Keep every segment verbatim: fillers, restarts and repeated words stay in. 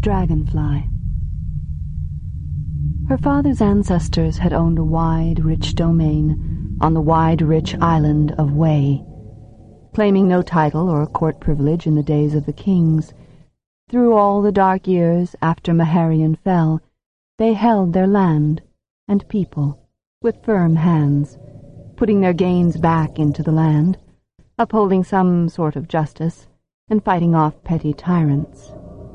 Dragonfly. Her father's ancestors had owned a wide, rich domain on the wide, rich island of Way. Claiming no title or court privilege in the days of the kings, through all the dark years after Maharian fell, they held their land and people with firm hands, putting their gains back into the land, upholding some sort of justice, and fighting off petty tyrants.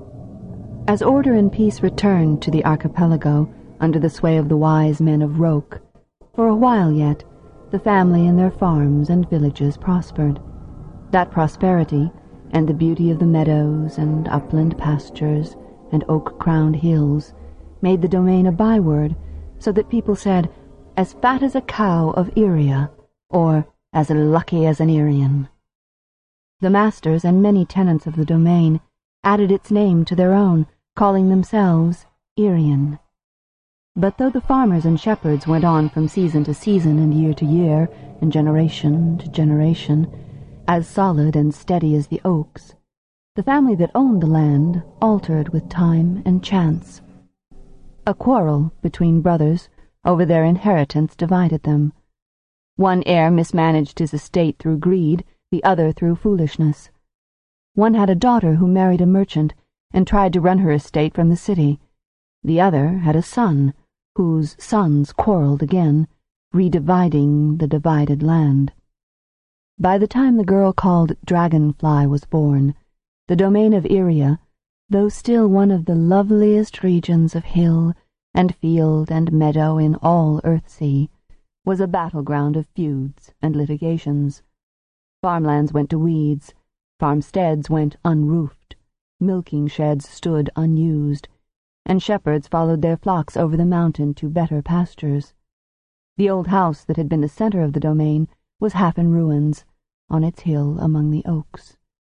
As order and peace returned to the archipelago under the sway of the wise men of Roke, for a while yet, the family and their farms and villages prospered. That prosperity, and the beauty of the meadows and upland pastures and oak-crowned hills, made the domain a byword, so that people said, "As fat as a cow of Iria," or "as lucky as an Irian." The masters and many tenants of the domain added its name to their own, calling themselves Irian. But though the farmers and shepherds went on from season to season and year to year and generation to generation, as solid and steady as the oaks, the family that owned the land altered with time and chance. A quarrel between brothers over their inheritance divided them. One heir mismanaged his estate through greed, the other through foolishness. One had a daughter who married a merchant and tried to run her estate from the city. The other had a son, whose sons quarreled again, redividing the divided land. By the time the girl called Dragonfly was born, the domain of Iria, though still one of the loveliest regions of hill and field and meadow in all Earthsea, was a battleground of feuds and litigations. Farmlands went to weeds, farmsteads went unroofed, milking sheds stood unused, and shepherds followed their flocks over the mountain to better pastures. The old house that had been the center of the domain was half in ruins, on its hill among the oaks.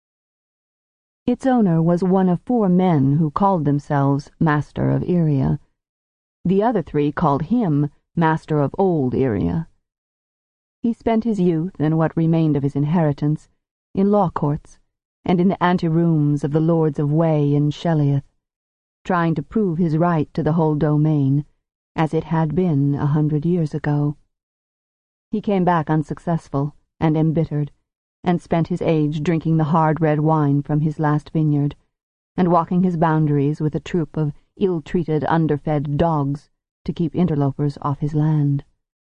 Its owner was one of four men who called themselves Master of Iria. The other three called him Master of Old Iria. He spent his youth and what remained of his inheritance in law courts and in the anterooms of the Lords of Way in Sheliath, trying to prove his right to the whole domain, as it had been a hundred years ago. He came back unsuccessful and embittered, and spent his age drinking the hard red wine from his last vineyard, and walking his boundaries with a troop of ill-treated, underfed dogs to keep interlopers off his land.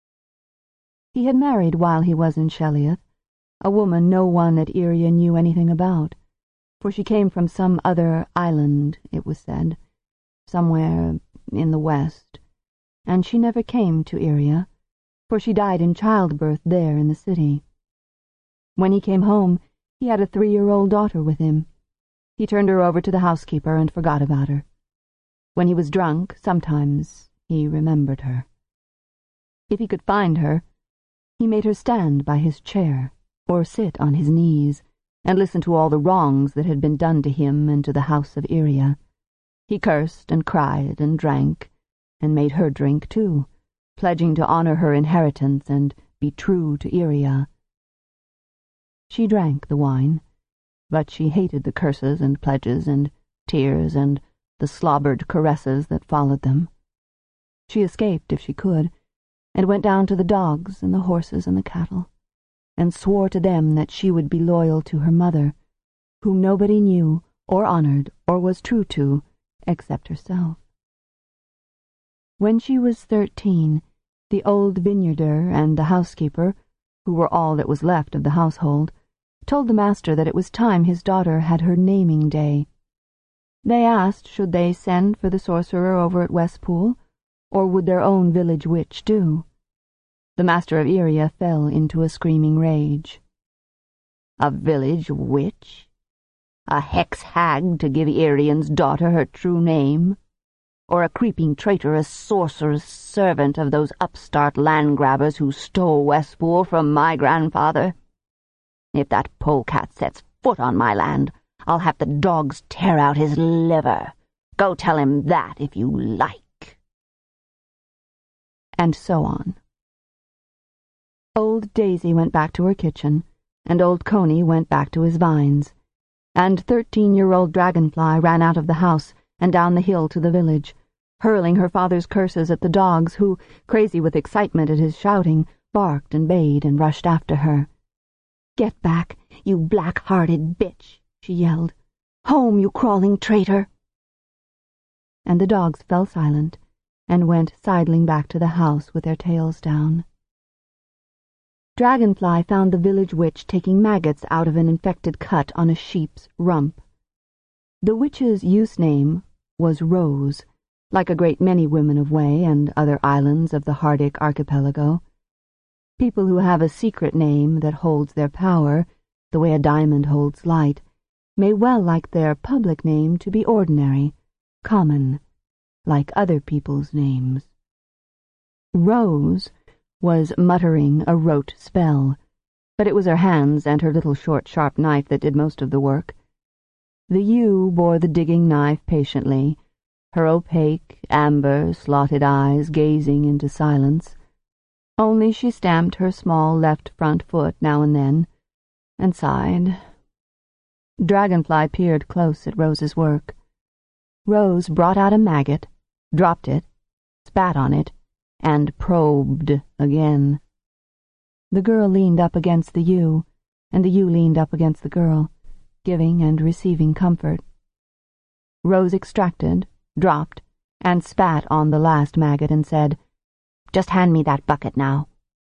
He had married while he was in Sheliath, a woman no one at Iria knew anything about, for she came from some other island, it was said, somewhere in the west, and she never came to Iria, for she died in childbirth there in the city. When he came home, he had a three-year-old daughter with him. He turned her over to the housekeeper and forgot about her. When he was drunk, sometimes he remembered her. If he could find her, he made her stand by his chair, or sit on his knees, and listen to all the wrongs that had been done to him and to the house of Iria. He cursed and cried and drank, and made her drink too, pledging to honor her inheritance and be true to Iria. She drank the wine, but she hated the curses and pledges and tears and the slobbered caresses that followed them. She escaped if she could, and went down to the dogs and the horses and the cattle, and swore to them that she would be loyal to her mother, whom nobody knew or honored or was true to except herself. When she was thirteen, the old vineyarder and the housekeeper, who were all that was left of the household, told the master that it was time his daughter had her naming day. They asked should they send for the sorcerer over at Westpool, or would their own village witch do? The Master of Iria fell into a screaming rage. A village witch? A hex-hag to give Irian's daughter her true name? Or a creeping traitorous sorcerer's servant of those upstart land-grabbers who stole Westpool from my grandfather? If that polecat sets foot on my land, I'll have the dogs tear out his liver. Go tell him that if you like. And so on. Old Daisy went back to her kitchen, and old Coney went back to his vines, and thirteen-year-old Dragonfly ran out of the house and down the hill to the village, hurling her father's curses at the dogs who, crazy with excitement at his shouting, barked and bayed and rushed after her. "Get back, you black-hearted bitch," she yelled. "Home, you crawling traitor!" And the dogs fell silent and went sidling back to the house with their tails down. Dragonfly found the village witch taking maggots out of an infected cut on a sheep's rump. The witch's use name was Rose, like a great many women of Way and other islands of the Hardic archipelago. People who have a secret name that holds their power, the way a diamond holds light, may well like their public name to be ordinary, common, like other people's names. Rose was muttering a rote spell, but it was her hands and her little short sharp knife that did most of the work. The ewe bore the digging knife patiently, her opaque, amber, slotted eyes gazing into silence. Only she stamped her small left front foot now and then, and sighed. Dragonfly peered close at Rose's work. Rose brought out a maggot, dropped it, spat on it, and probed again. The girl leaned up against the ewe, and the ewe leaned up against the girl, giving and receiving comfort. Rose extracted, dropped, and spat on the last maggot and said, "Just hand me that bucket now."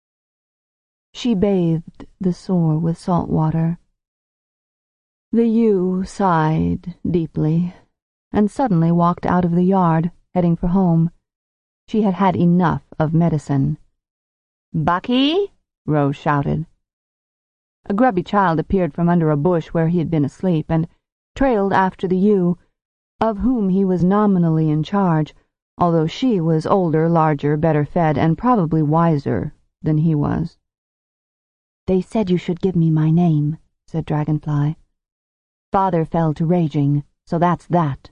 She bathed the sore with salt water. The ewe sighed deeply, and suddenly walked out of the yard, heading for home. She had had enough of medicine. "Bucky!" Rose shouted. A grubby child appeared from under a bush where he had been asleep, and trailed after the ewe, of whom he was nominally in charge, although she was older, larger, better fed, and probably wiser than he was. "They said you should give me my name," said Dragonfly. "Father fell to raging, so that's that."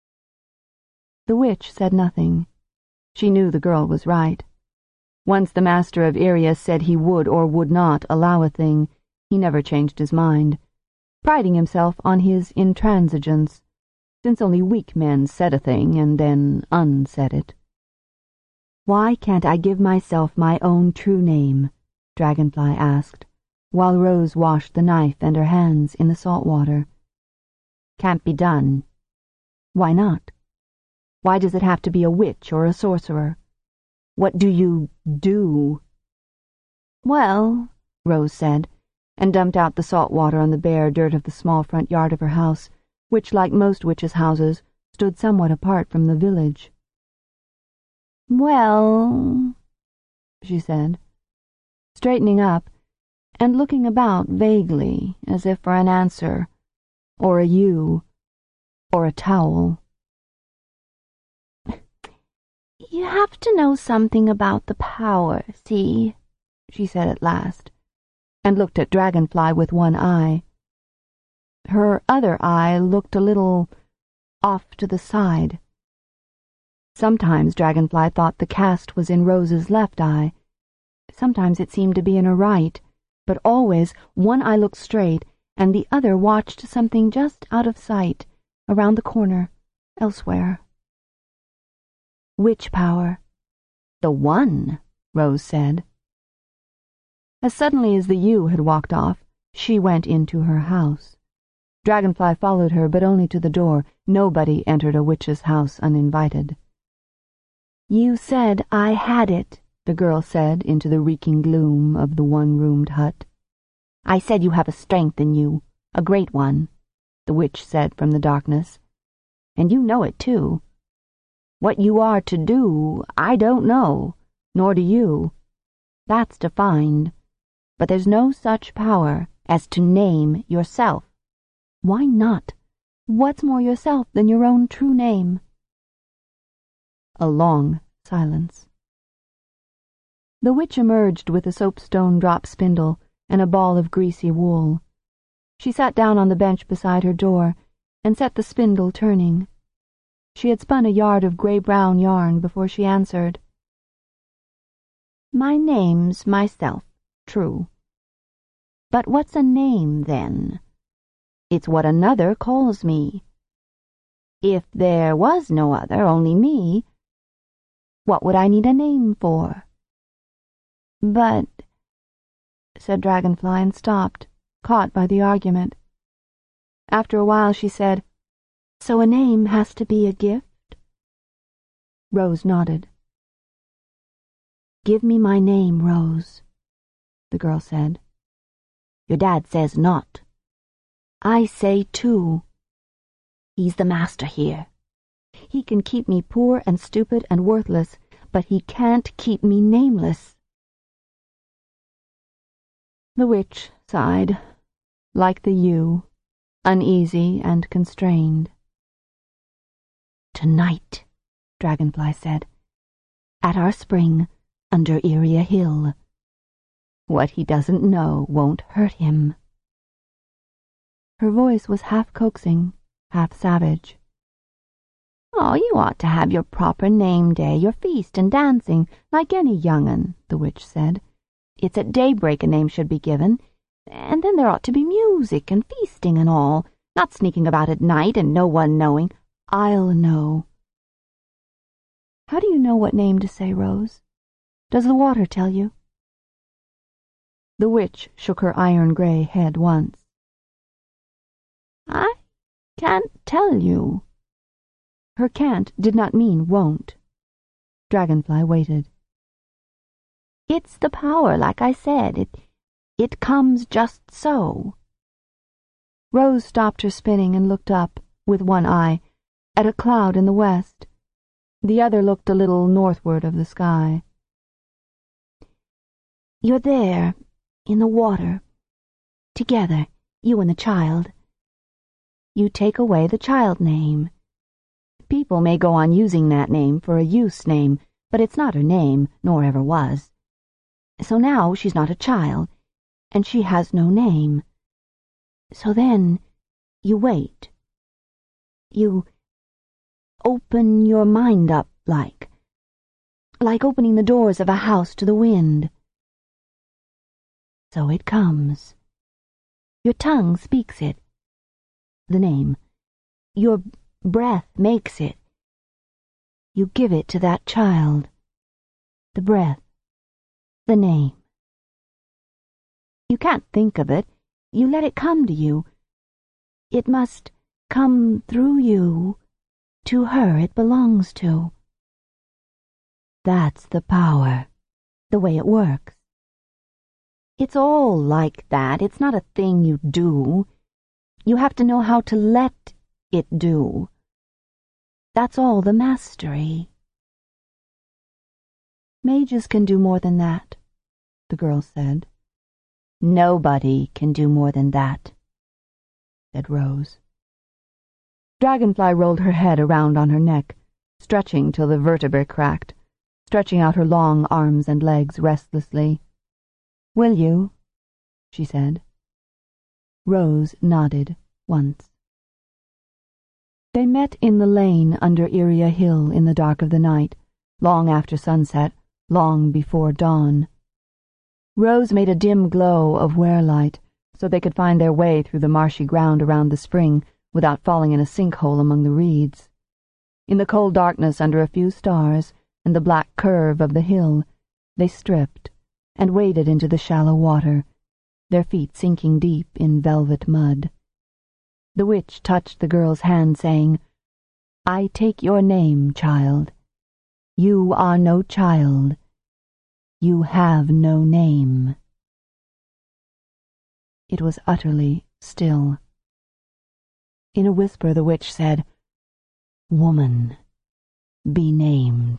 The witch said nothing. She knew the girl was right. Once the master of Iria said he would or would not allow a thing, he never changed his mind, priding himself on his intransigence, since only weak men said a thing and then unsaid it. "Why can't I give myself my own true name?" Dragonfly asked, while Rose washed the knife and her hands in the salt water. "Can't be done." "Why not? Why does it have to be a witch or a sorcerer? What do you do?" "Well," Rose said, and dumped out the salt water on the bare dirt of the small front yard of her house, which, like most witches' houses, stood somewhat apart from the village. "Well," she said, straightening up and looking about vaguely as if for an answer, or a ewe, or a towel. "You have to know something about the power, see?" she said at last, and looked at Dragonfly with one eye. Her other eye looked a little off to the side. Sometimes Dragonfly thought the cast was in Rose's left eye. Sometimes it seemed to be in her right, but always one eye looked straight, and the other watched something just out of sight, around the corner, elsewhere. "Which power?" "The one," Rose said. As suddenly as the ewe had walked off, she went into her house. Dragonfly followed her, but only to the door. Nobody entered a witch's house uninvited. "You said I had it," the girl said into the reeking gloom of the one-roomed hut. "I said you have a strength in you, a great one," the witch said from the darkness. "And you know it, too. What you are to do, I don't know, nor do you. That's to find. But there's no such power as to name yourself." "Why not? What's more yourself than your own true name?" A long silence. The witch emerged with a soapstone drop spindle and a ball of greasy wool. She sat down on the bench beside her door and set the spindle turning. She had spun a yard of grey-brown yarn before she answered. "My name's myself, true. But what's a name, then? It's what another calls me. If there was no other, only me, what would I need a name for? But, said Dragonfly and stopped, caught by the argument. After a while she said, So a name has to be a gift? Rose nodded. Give me my name, Rose, the girl said. Your dad says not. I say too. He's the master here. He can keep me poor and stupid and worthless, but he can't keep me nameless. The witch sighed, like the yew, uneasy and constrained. Tonight, Dragonfly said, at our spring under Iria Hill. What he doesn't know won't hurt him. Her voice was half coaxing, half savage. Oh, you ought to have your proper name day, your feast and dancing, like any young'un, the witch said. It's at daybreak a name should be given, and then there ought to be music and feasting and all, not sneaking about at night and no one knowing. I'll know. How do you know what name to say, Rose? Does the water tell you? The witch shook her iron-grey head once. I can't tell you. Her can't did not mean won't. Dragonfly waited. It's the power, like I said. It, it comes just so. Rose stopped her spinning and looked up, with one eye, at a cloud in the west. The other looked a little northward of the sky. You're there, in the water, together, you and the child. You take away the child name. People may go on using that name for a use name, but it's not her name, nor ever was. So now she's not a child, and she has no name. So then, you wait. You open your mind up, like. Like opening the doors of a house to the wind. So it comes. Your tongue speaks it. The name. Your breath makes it. You give it to that child. The breath. The name. You can't think of it. You let it come to you. It must come through you to her it belongs to. That's the power, the way it works. It's all like that. It's not a thing you do. You have to know how to let it do. That's all the mastery. Mages can do more than that, the girl said. Nobody can do more than that, said Rose. Dragonfly rolled her head around on her neck, stretching till the vertebrae cracked, stretching out her long arms and legs restlessly. Will you? She said. Rose nodded once. They met in the lane under Iria Hill in the dark of the night, long after sunset, long before dawn. Rose made a dim glow of werelight, so they could find their way through the marshy ground around the spring without falling in a sinkhole among the reeds. In the cold darkness under a few stars and the black curve of the hill, they stripped and waded into the shallow water, their feet sinking deep in velvet mud. The witch touched the girl's hand, saying, I take your name, child. You are no child. You have no name. It was utterly still. In a whisper the witch said, Woman, be named.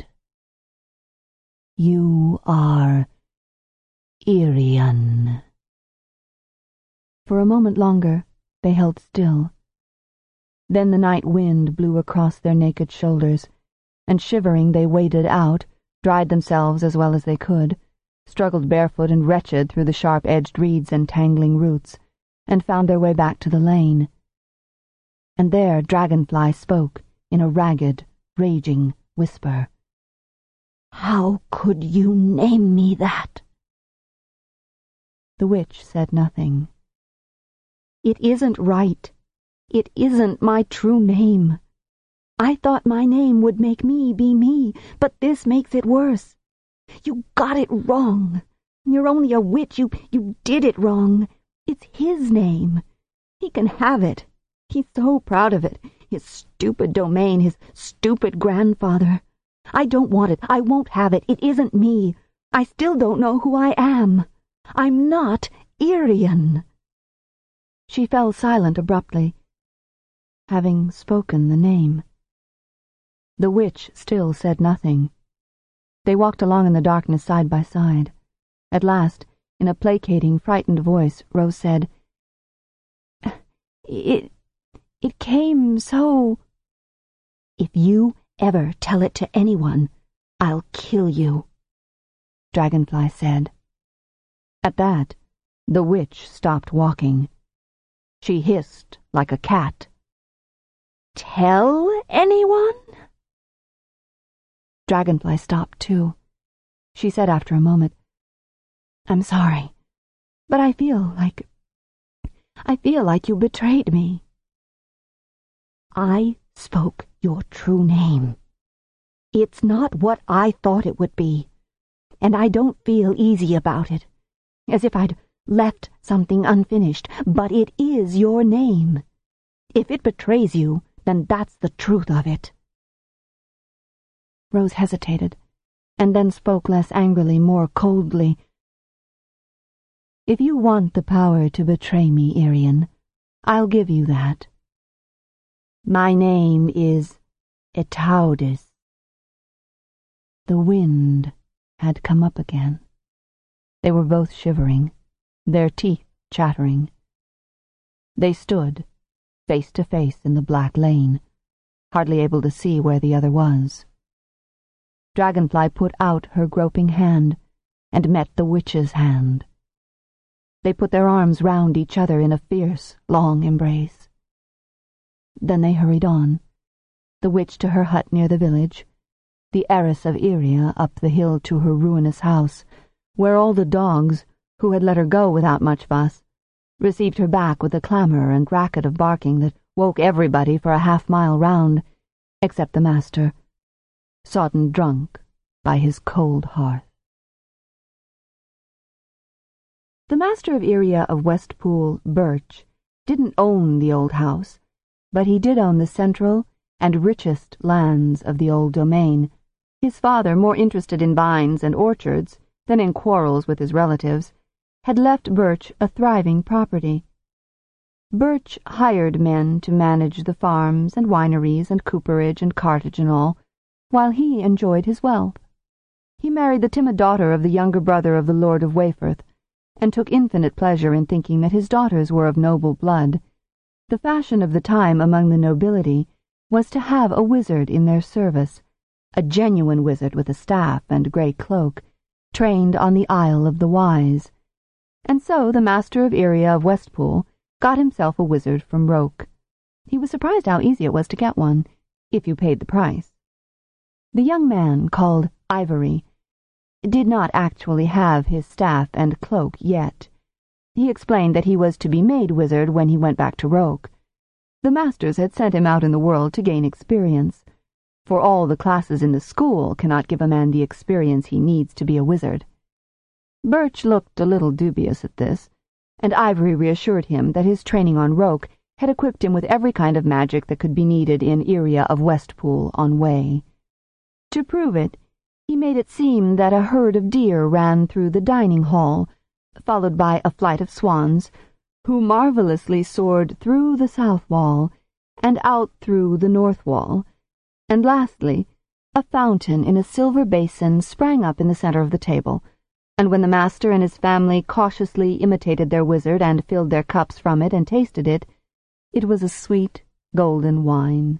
You are Irian. For a moment longer they held still. Then the night wind blew across their naked shoulders, and shivering they waded out, dried themselves as well as they could, struggled barefoot and wretched through the sharp-edged reeds and tangling roots, and found their way back to the lane. And there Dragonfly spoke in a ragged, raging whisper. How could you name me that? The witch said nothing. It isn't right. It isn't my true name. I thought my name would make me be me, but this makes it worse. You got it wrong. You're only a witch. You, you did it wrong. It's his name. He can have it. He's so proud of it. His stupid domain, his stupid grandfather. I don't want it. I won't have it. It isn't me. I still don't know who I am. I'm not Irian. She fell silent abruptly, having spoken the name. The witch still said nothing. They walked along in the darkness side by side. At last, in a placating, frightened voice, Rose said, It... it came so... If you ever tell it to anyone, I'll kill you, Dragonfly said. At that, the witch stopped walking. She hissed like a cat. Tell anyone? Dragonfly stopped too. She said after a moment, I'm sorry, but I feel like... I feel like you betrayed me. I spoke your true name. It's not what I thought it would be, and I don't feel easy about it, as if I'd left something unfinished, but it is your name. If it betrays you, then that's the truth of it. Rose hesitated, and then spoke less angrily, more coldly. If you want the power to betray me, Irian, I'll give you that. My name is Etaudis. The wind had come up again. They were both shivering, their teeth chattering. They stood, face to face in the black lane, hardly able to see where the other was. Dragonfly put out her groping hand and met the witch's hand. They put their arms round each other in a fierce, long embrace. Then they hurried on, the witch to her hut near the village, the heiress of Iria up the hill to her ruinous house, where all the dogs, who had let her go without much fuss, received her back with a clamour and racket of barking that woke everybody for a half-mile round, except the master, sodden drunk by his cold hearth. The master of Iria of Westpool, Birch, didn't own the old house, but he did own the central and richest lands of the old domain, his father, more interested in vines and orchards than in quarrels with his relatives, had left Birch a thriving property. Birch hired men to manage the farms and wineries and cooperage and cartage and all, while he enjoyed his wealth. He married the timid daughter of the younger brother of the Lord of Wayforth, and took infinite pleasure in thinking that his daughters were of noble blood. The fashion of the time among the nobility was to have a wizard in their service, a genuine wizard with a staff and grey cloak, trained on the Isle of the Wise. And so the master of Iria of Westpool got himself a wizard from Roke. He was surprised how easy it was to get one, if you paid the price. The young man, called Ivory, did not actually have his staff and cloak yet. He explained that he was to be made wizard when he went back to Roke. The masters had sent him out in the world to gain experience, for all the classes in the school cannot give a man the experience he needs to be a wizard. Birch looked a little dubious at this, and Ivory reassured him that his training on Roke had equipped him with every kind of magic that could be needed in Iria of Westpool on Way. To prove it, he made it seem that a herd of deer ran through the dining hall, followed by a flight of swans, who marvelously soared through the south wall and out through the north wall, and lastly, a fountain in a silver basin sprang up in the center of the table, and when the master and his family cautiously imitated their wizard and filled their cups from it and tasted it, it was a sweet, golden wine.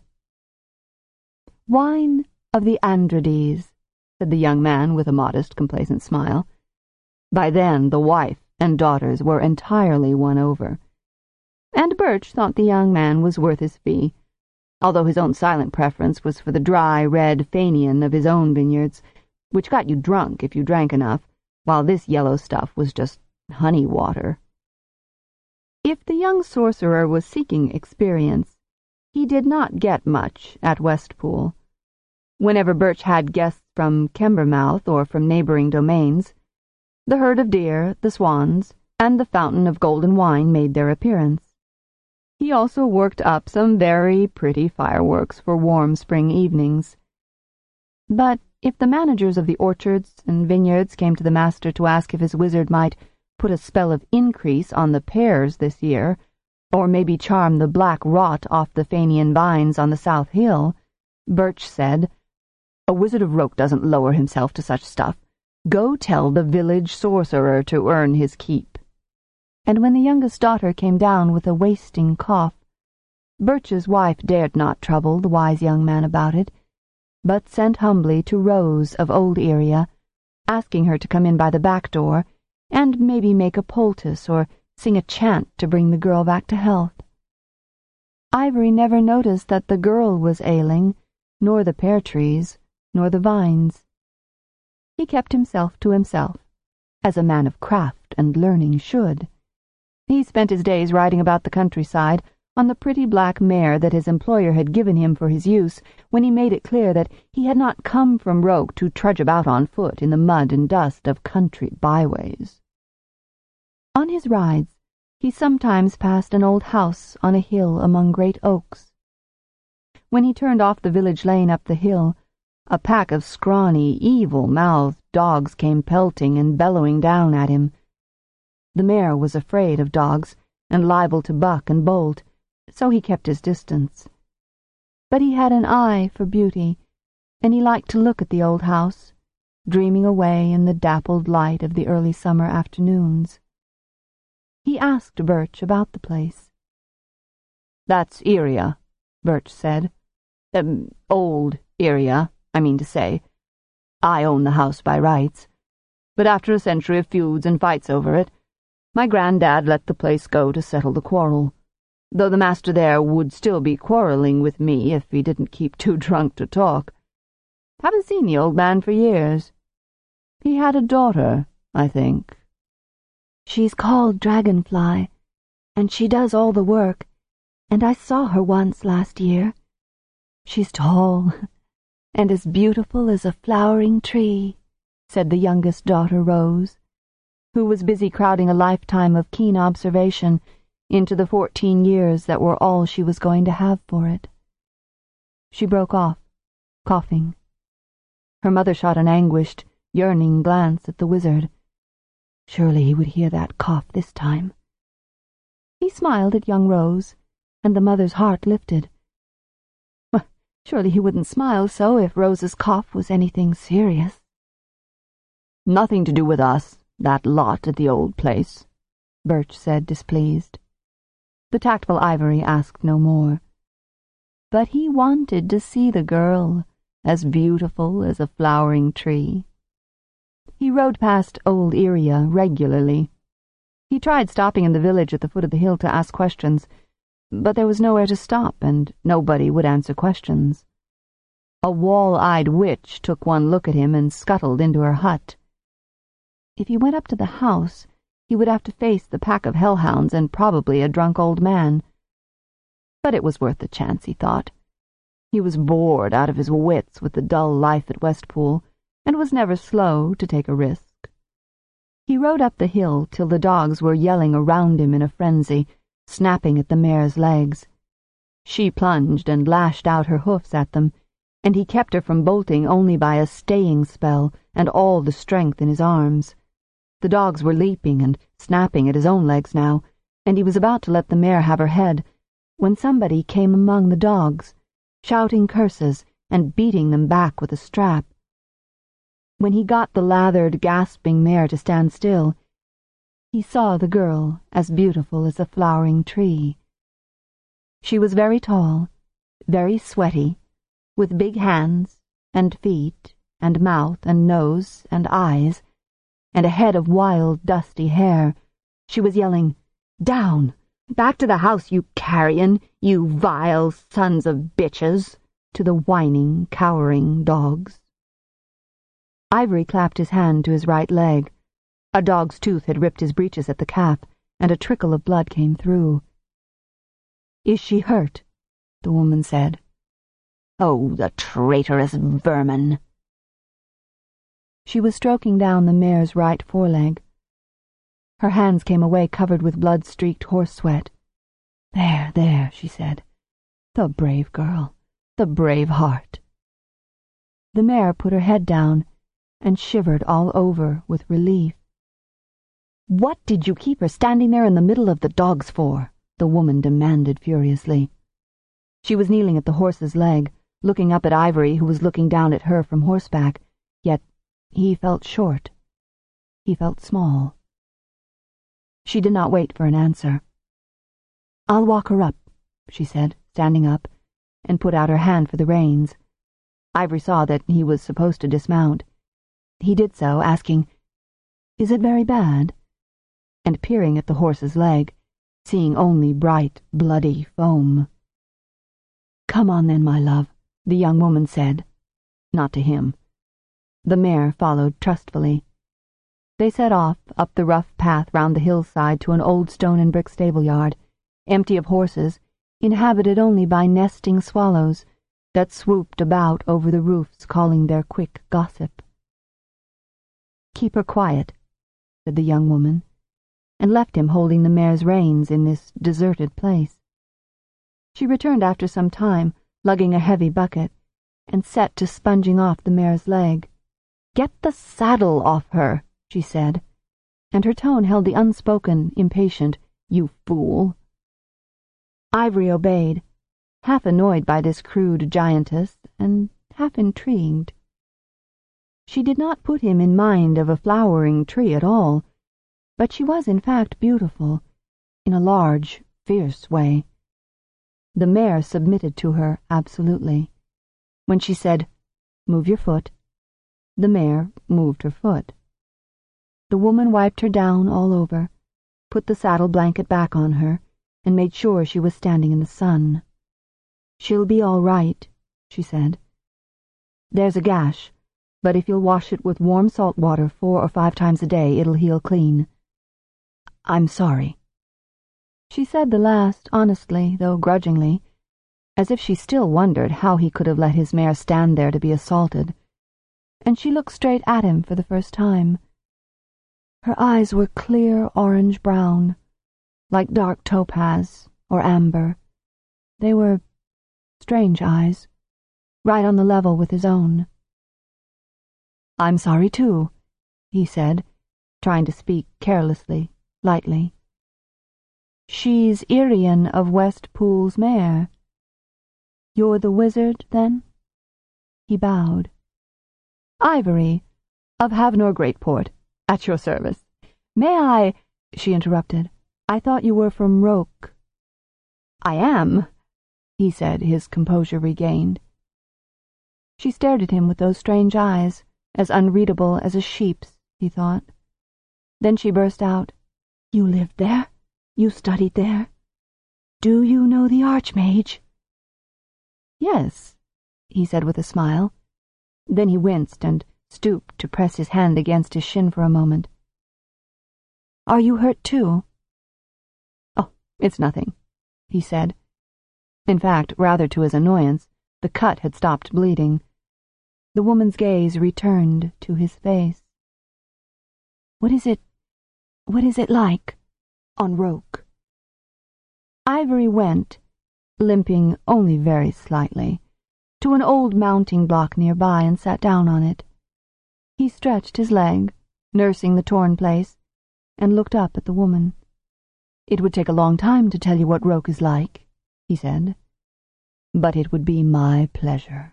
Wine of the Andrides, said the young man with a modest, complacent smile. By then the wife and daughters were entirely won over, and Birch thought the young man was worth his fee, although his own silent preference was for the dry, red Fenian of his own vineyards, which got you drunk if you drank enough, while this yellow stuff was just honey water. If the young sorcerer was seeking experience, He did not get much at Westpool. Whenever Birch had guests from Kembermouth or from neighboring domains, the herd of deer, the swans, and the fountain of golden wine made their appearance. He also worked up some very pretty fireworks for warm spring evenings. But if the managers of the orchards and vineyards came to the master to ask if his wizard might put a spell of increase on the pears this year, or maybe charm the black rot off the Fenian vines on the south hill, Birch said, "A wizard of Roke doesn't lower himself to such stuff. Go tell the village sorcerer to earn his keep." And when the youngest daughter came down with a wasting cough, Birch's wife dared not trouble the wise young man about it, but sent humbly to Rose of Old Eria, asking her to come in by the back door and maybe make a poultice or sing a chant to bring the girl back to health. Ivory never noticed that the girl was ailing, nor the pear trees, nor the vines. He kept himself to himself, as a man of craft and learning should. He spent his days riding about the countryside on the pretty black mare that his employer had given him for his use when he made it clear that he had not come from Roke to trudge about on foot in the mud and dust of country byways. On his rides, he sometimes passed an old house on a hill among great oaks. When he turned off the village lane up the hill, a pack of scrawny, evil-mouthed dogs came pelting and bellowing down at him. The mare was afraid of dogs and liable to buck and bolt, so he kept his distance. But he had an eye for beauty, and he liked to look at the old house, dreaming away in the dappled light of the early summer afternoons. He asked Birch about the place. "That's Eria," Birch said. Um, old Eria, I mean to say. I own the house by rights, but after a century of feuds and fights over it, my granddad let the place go to settle the quarrel, though the master there would still be quarreling with me if he didn't keep too drunk to talk. Haven't seen the old man for years. He had a daughter, I think. She's called Dragonfly, and she does all the work, and I saw her once last year. She's tall, and as beautiful as a flowering tree," said the youngest daughter, Rose, who was busy crowding a lifetime of keen observation into the fourteen years that were all she was going to have for it. She broke off, coughing. Her mother shot an anguished, yearning glance at the wizard. Surely he would hear that cough this time. He smiled at young Rose, and the mother's heart lifted. Well, surely he wouldn't smile so if Rose's cough was anything serious. "Nothing to do with us, that lot at the old place," Birch said, displeased. The tactful Ivory asked no more. But he wanted to see the girl, as beautiful as a flowering tree. He rode past Old Eria regularly. He tried stopping in the village at the foot of the hill to ask questions, but there was nowhere to stop, and nobody would answer questions. A wall-eyed witch took one look at him and scuttled into her hut. If he went up to the house, he would have to face the pack of hellhounds and probably a drunk old man. But it was worth the chance, he thought. He was bored out of his wits with the dull life at Westpool, and was never slow to take a risk. He rode up the hill till the dogs were yelling around him in a frenzy, snapping at the mare's legs. She plunged and lashed out her hoofs at them, and he kept her from bolting only by a staying spell and all the strength in his arms. The dogs were leaping and snapping at his own legs now, and he was about to let the mare have her head, when somebody came among the dogs, shouting curses and beating them back with a strap. When he got the lathered, gasping mare to stand still, he saw the girl as beautiful as a flowering tree. She was very tall, very sweaty, with big hands and feet and mouth and nose and eyes, and a head of wild, dusty hair. She was yelling, "Down! Back to the house, you carrion, you vile sons of bitches!" to the whining, cowering dogs. Ivory clapped his hand to his right leg. A dog's tooth had ripped his breeches at the calf, and a trickle of blood came through. "Is she hurt?" the woman said. "Oh, the traitorous vermin!" She was stroking down the mare's right foreleg. Her hands came away covered with blood-streaked horse sweat. "There, there," she said. "The brave girl, the brave heart." The mare put her head down and shivered all over with relief. "What did you keep her standing there in the middle of the dogs for?" the woman demanded furiously. She was kneeling at the horse's leg, looking up at Ivory, who was looking down at her from horseback, yet he felt short. He felt small. She did not wait for an answer. "I'll walk her up," she said, standing up, and put out her hand for the reins. Ivory saw that he was supposed to dismount. He did so, asking, "Is it very bad?" and peering at the horse's leg, seeing only bright, bloody foam. "Come on then, my love," the young woman said, not to him. The mare followed trustfully. They set off up the rough path round the hillside to an old stone-and-brick stable-yard, empty of horses, inhabited only by nesting swallows that swooped about over the roofs calling their quick gossip. "Keep her quiet," said the young woman, and left him holding the mare's reins in this deserted place. She returned after some time, lugging a heavy bucket, and set to sponging off the mare's leg. "Get the saddle off her," she said, and her tone held the unspoken, impatient, "You fool." Ivory obeyed, half annoyed by this crude giantess, and half intrigued. She did not put him in mind of a flowering tree at all, but she was in fact beautiful, in a large, fierce way. The mare submitted to her absolutely. When she said, "Move your foot," the mare moved her foot. The woman wiped her down all over, put the saddle blanket back on her, and made sure she was standing in the sun. "She'll be all right," she said. "There's a gash, but if you'll wash it with warm salt water four or five times a day, it'll heal clean. I'm sorry." She said the last honestly, though grudgingly, as if she still wondered how he could have let his mare stand there to be assaulted, and she looked straight at him for the first time. Her eyes were clear orange-brown, like dark topaz or amber. They were strange eyes, right on the level with his own. "I'm sorry, too," he said, trying to speak carelessly, lightly. "She's Irian of West Pool's mare. You're the wizard, then?" He bowed. "Ivory, of Havnor Greatport, at your service. May I—" She interrupted. "I thought you were from Roke." "I am," he said, his composure regained. She stared at him with those strange eyes, as unreadable as a sheep's, he thought. Then she burst out, "You lived there? You studied there? Do you know the Archmage?" "Yes," he said with a smile. Then he winced and stooped to press his hand against his shin for a moment. "Are you hurt too?" "Oh, it's nothing," he said. In fact, rather to his annoyance, the cut had stopped bleeding. The woman's gaze returned to his face. "What is it, what is it like, on Roke?" Ivory went, limping only very slightly, to an old mounting block nearby and sat down on it. He stretched his leg, nursing the torn place, and looked up at the woman. "It would take a long time to tell you what Roke is like," he said, "but it would be my pleasure."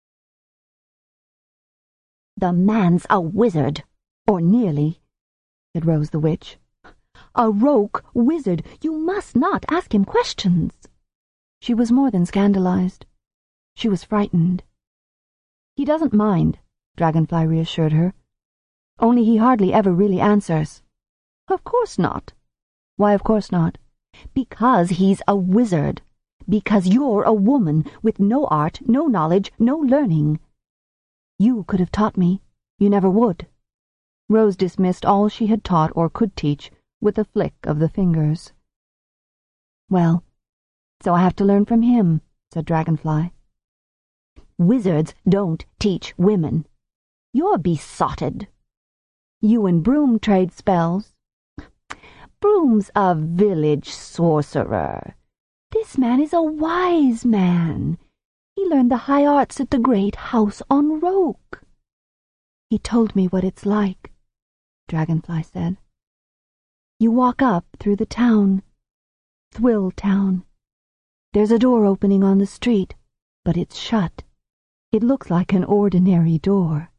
"The man's a wizard, or nearly," said Rose the Witch. "A Roke wizard. You must not ask him questions." She was more than scandalized. She was frightened. "He doesn't mind," Dragonfly reassured her. "Only he hardly ever really answers." "Of course not." "Why of course not?" "Because he's a wizard. Because you're a woman with no art, no knowledge, no learning. You could have taught me. You never would." Rose dismissed all she had taught or could teach with a flick of the fingers. "Well, so I have to learn from him," said Dragonfly. "Wizards don't teach women. You're besotted. You and Broom trade spells. Broom's a village sorcerer. This man is a wise man. He learned the high arts at the great house on Roke." "He told me what it's like," Dragonfly said. "You walk up through the town, Thwill Town. There's a door opening on the street, but it's shut. It looks like an ordinary door."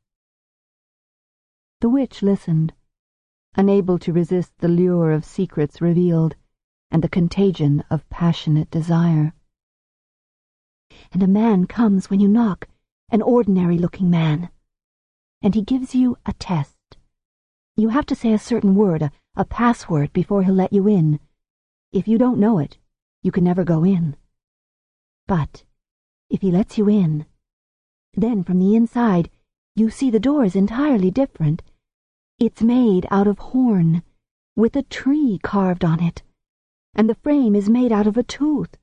The witch listened, unable to resist the lure of secrets revealed and the contagion of passionate desire. "And a man comes when you knock, an ordinary-looking man, and he gives you a test. You have to say a certain word, a, a password, before he'll let you in. If you don't know it, you can never go in. But if he lets you in, then from the inside you see the door is entirely different. It's made out of horn, with a tree carved on it, and the frame is made out of a tooth.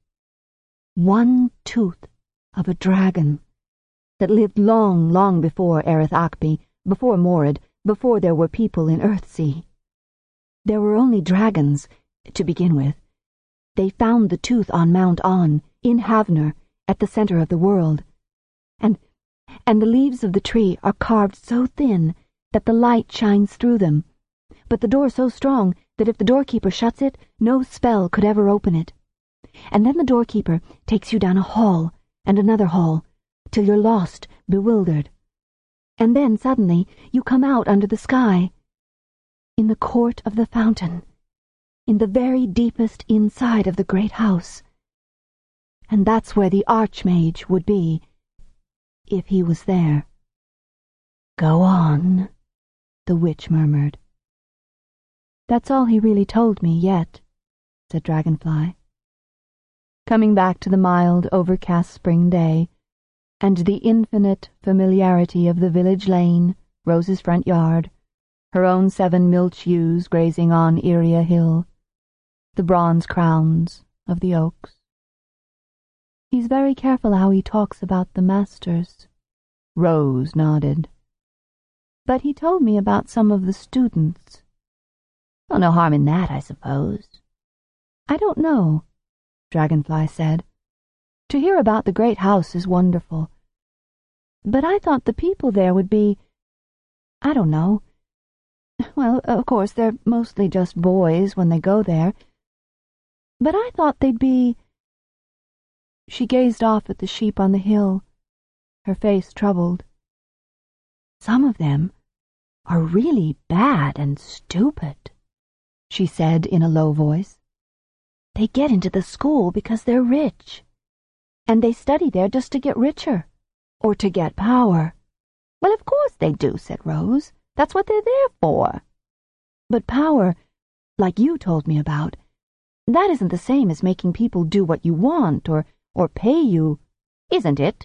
One tooth of a dragon that lived long, long before Erith Akbi, before Morid, before there were people in Earthsea. There were only dragons, to begin with. They found the tooth on Mount On, in Havner, at the center of the world. And, and the leaves of the tree are carved so thin that the light shines through them, but the door so strong that if the doorkeeper shuts it, no spell could ever open it. And then the doorkeeper takes you down a hall, and another hall, till you're lost, bewildered. And then, suddenly, you come out under the sky, in the court of the fountain, in the very deepest inside of the great house. And that's where the Archmage would be, if he was there." "Go on," the witch murmured. "That's all he really told me yet," said Dragonfly. Coming back to the mild, overcast spring day, and the infinite familiarity of the village lane, Rose's front yard, her own seven milch ewes grazing on Iria Hill, the bronze crowns of the oaks. "He's very careful how he talks about the masters." Rose nodded. "But he told me about some of the students." "Well, no harm in that, I suppose." "I don't know," Dragonfly said. "To hear about the great house is wonderful. But I thought the people there would be, I don't know. Well, of course, they're mostly just boys when they go there. But I thought they'd be—" She gazed off at the sheep on the hill, her face troubled. "Some of them are really bad and stupid," she said in a low voice. "They get into the school because they're rich, and they study there just to get richer, or to get power." "Well, of course they do," said Rose. "That's what they're there for." "But power, like you told me about, that isn't the same as making people do what you want, or, or pay you." "Isn't it?"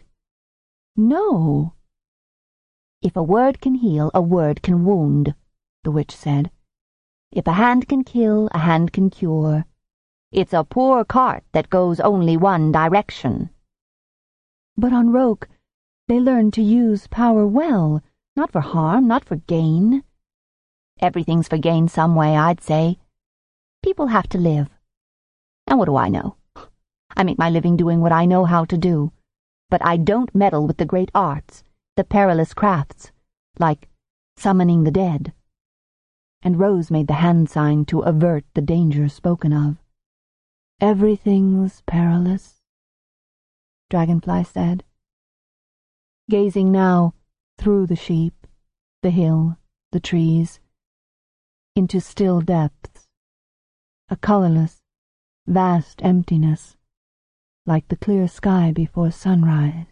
"No." "If a word can heal, a word can wound," the witch said. "If a hand can kill, a hand can cure. It's a poor cart that goes only one direction." "But on Roke, they learn to use power well, not for harm, not for gain." "Everything's for gain some way, I'd say. People have to live. And what do I know? I make my living doing what I know how to do. But I don't meddle with the great arts, the perilous crafts, like summoning the dead." And Rose made the hand sign to avert the danger spoken of. "Everything's perilous," Dragonfly said, gazing now through the sheep, the hill, the trees, into still depths, a colorless, vast emptiness, like the clear sky before sunrise.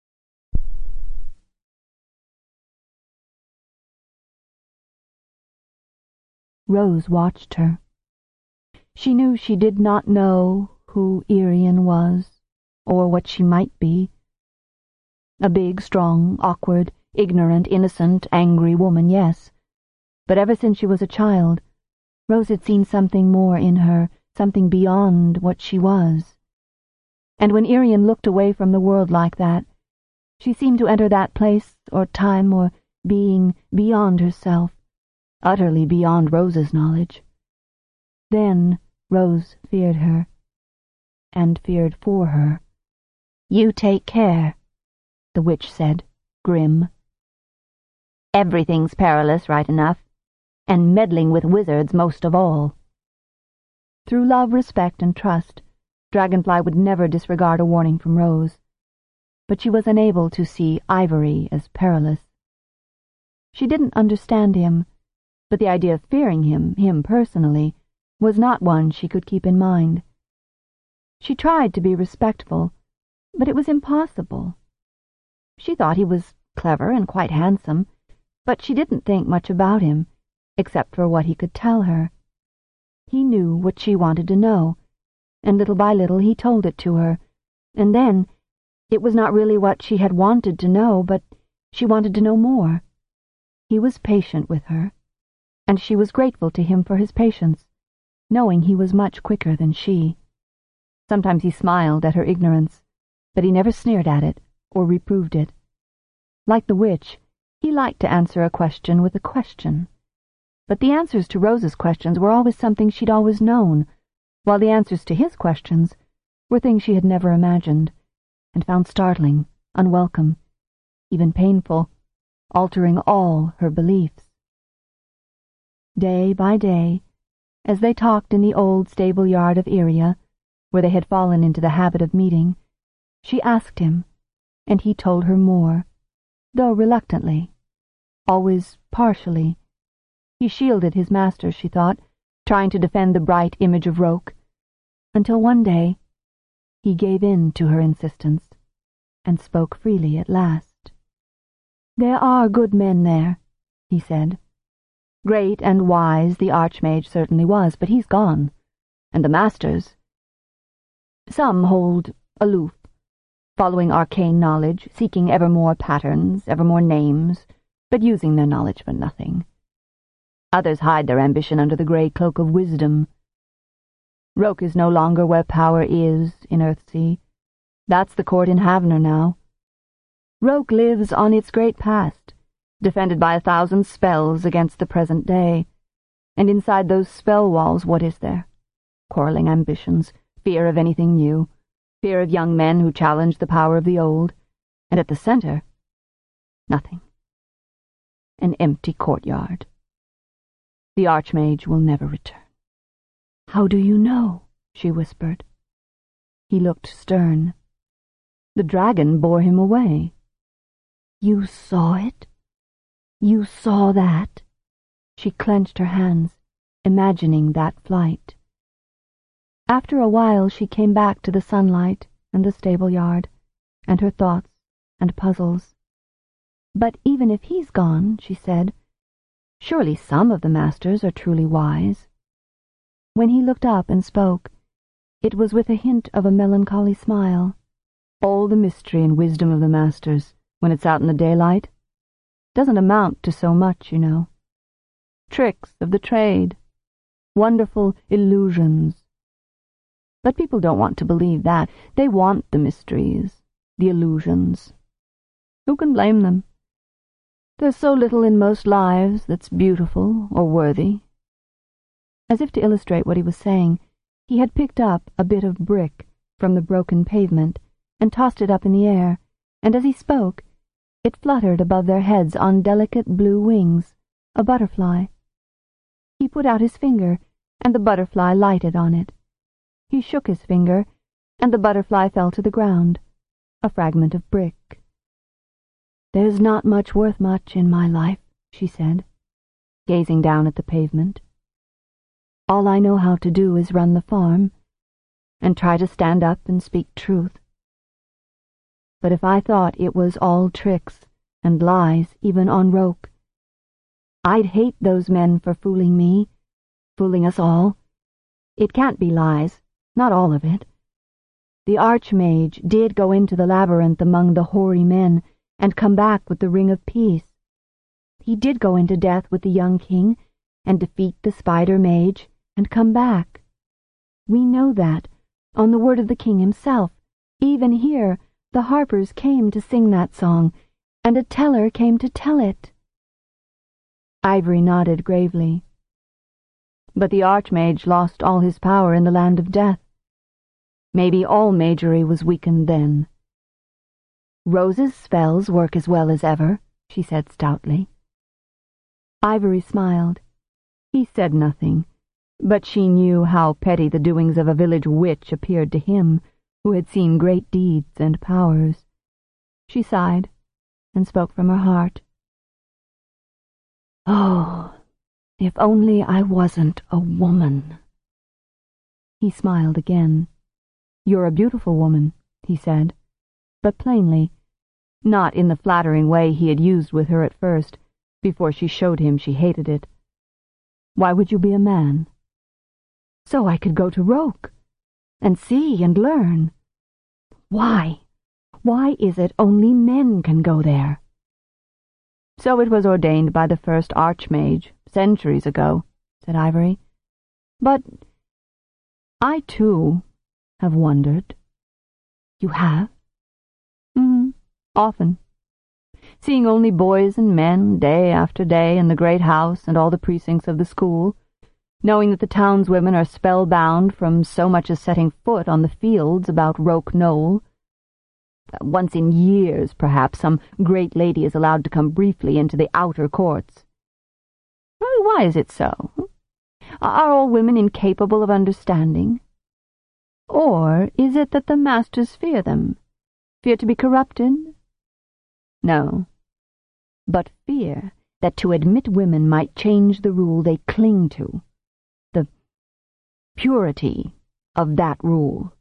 Rose watched her. She knew she did not know who Irian was, or what she might be. A big, strong, awkward, ignorant, innocent, angry woman, yes. But ever since she was a child, Rose had seen something more in her, something beyond what she was. and when Irian looked away from the world like that, she seemed to enter that place or time or being beyond herself, utterly beyond Rose's knowledge. Then Rose feared her, and feared for her. "You take care," the witch said, grim. "Everything's perilous, right enough, and meddling with wizards most of all." Through love, respect, and trust, Dragonfly would never disregard a warning from Rose, but she was unable to see Ivory as perilous. She didn't understand him, but the idea of fearing him, him personally, was not one she could keep in mind. She tried to be respectful, but it was impossible. She thought he was clever and quite handsome, but she didn't think much about him, except for what he could tell her. He knew what she wanted to know, and little by little he told it to her, and then it was not really what she had wanted to know, but she wanted to know more. He was patient with her, and she was grateful to him for his patience, knowing he was much quicker than she. Sometimes he smiled at her ignorance, but he never sneered at it or reproved it. Like the witch, he liked to answer a question with a question. But the answers to Rose's questions were always something she'd always known, while the answers to his questions were things she had never imagined, and found startling, unwelcome, even painful, altering all her beliefs. Day by day, as they talked in the old stable yard of Iria, where they had fallen into the habit of meeting, she asked him, and he told her more, though reluctantly, always partially. He shielded his master, she thought, trying to defend the bright image of Roke, until one day he gave in to her insistence, and spoke freely at last. "There are good men there," he said. "Great and wise the Archmage certainly was, but he's gone, and the masters. Some hold aloof, following arcane knowledge, seeking ever more patterns, ever more names, but using their knowledge for nothing. Others hide their ambition under the grey cloak of wisdom. Roke is no longer where power is in Earthsea. That's the court in Havner now. Roke lives on its great past, defended by a thousand spells against the present day. And inside those spell walls, what is there? Quarrelling ambitions, fear of anything new, fear of young men who challenge the power of the old, and at the center, nothing. An empty courtyard. The Archmage will never return." "How do you know?" she whispered. He looked stern. "The dragon bore him away." "You saw it? You saw that?" She clenched her hands, imagining that flight. After a while she came back to the sunlight and the stable yard, and her thoughts and puzzles. "But even if he's gone," she said, "surely some of the masters are truly wise." When he looked up and spoke, it was with a hint of a melancholy smile. "All the mystery and wisdom of the masters, when it's out in the daylight, doesn't amount to so much, you know. Tricks of the trade, wonderful illusions. But people don't want to believe that. They want the mysteries, the illusions. Who can blame them? There's so little in most lives that's beautiful or worthy." As if to illustrate what he was saying, he had picked up a bit of brick from the broken pavement and tossed it up in the air, and as he spoke, it fluttered above their heads on delicate blue wings, a butterfly. He put out his finger, and the butterfly lighted on it. He shook his finger, and the butterfly fell to the ground, a fragment of brick. "There's not much worth much in my life," she said, gazing down at the pavement. "All I know how to do is run the farm, and try to stand up and speak truth. But if I thought it was all tricks and lies, even on Roke, I'd hate those men for fooling me, fooling us all. It can't be lies, not all of it. The Archmage did go into the labyrinth among the hoary men, and come back with the ring of peace. He did go into death with the young king, and defeat the spider mage, and come back. We know that, on the word of the king himself, Even here, the harpers came to sing that song, and a teller came to tell it. Ivory nodded gravely. But the Archmage lost all his power in the land of death. Maybe all magery was weakened then. Rose's spells work as well as ever, she said stoutly. Ivory smiled. He said nothing, but she knew how petty the doings of a village witch appeared to him, who had seen great deeds and powers. She sighed, and spoke from her heart. Oh, if only I wasn't a woman. He smiled again. You're a beautiful woman, he said, but plainly, not in the flattering way he had used with her at first, before she showed him she hated it. Why would you be a man? So I could go to Roke, and see and learn. Why? Why is it only men can go there? So it was ordained by the first Archmage, centuries ago, said Ivory. But I, too, have wondered. You have? Mm-hmm. Often. Seeing only boys and men, day after day, in the great house and all the precincts of the school, knowing that the townswomen are spellbound from so much as setting foot on the fields about Roke Knoll. Once in years, perhaps, some great lady is allowed to come briefly into the outer courts. Why is it so? Are all women incapable of understanding? Or is it that the masters fear them, fear to be corrupted? No, but fear that to admit women might change the rule they cling to, the purity of that rule.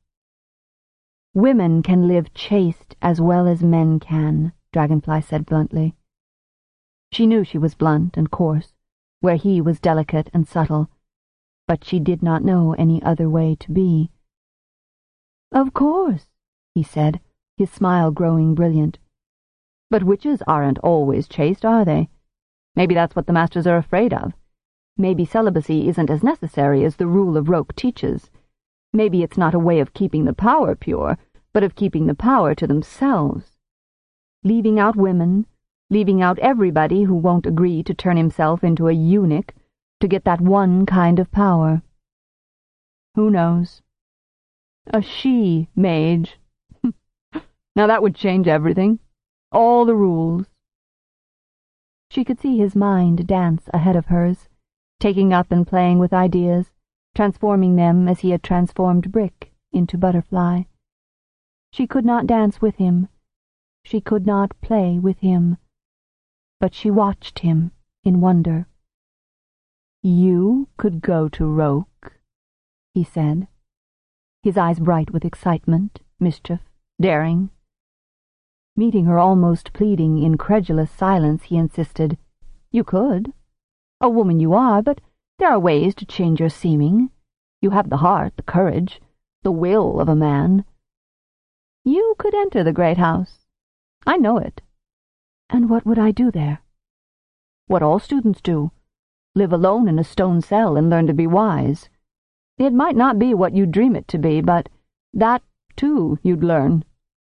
Women can live chaste as well as men can, Dragonfly said bluntly. She knew she was blunt and coarse, where he was delicate and subtle, but she did not know any other way to be. Of course, he said, his smile growing brilliant. But witches aren't always chaste, are they? Maybe that's what the masters are afraid of. Maybe celibacy isn't as necessary as the rule of Roke teaches. Maybe it's not a way of keeping the power pure, but of keeping the power to themselves. Leaving out women, leaving out everybody who won't agree to turn himself into a eunuch to get that one kind of power. Who knows? A she-mage. Now that would change everything. All the rules. She could see his mind dance ahead of hers, taking up and playing with ideas, transforming them as he had transformed Brick into Butterfly. She could not dance with him. She could not play with him. But she watched him in wonder. You could go to Roke, he said, his eyes bright with excitement, mischief, daring. Meeting her almost pleading, incredulous silence, he insisted, You could. A woman you are, but there are ways to change your seeming. You have the heart, the courage, the will of a man. You could enter the great house. I know it. And what would I do there? What all students do. Live alone in a stone cell and learn to be wise. It might not be what you dream it to be, but that, too, you'd learn.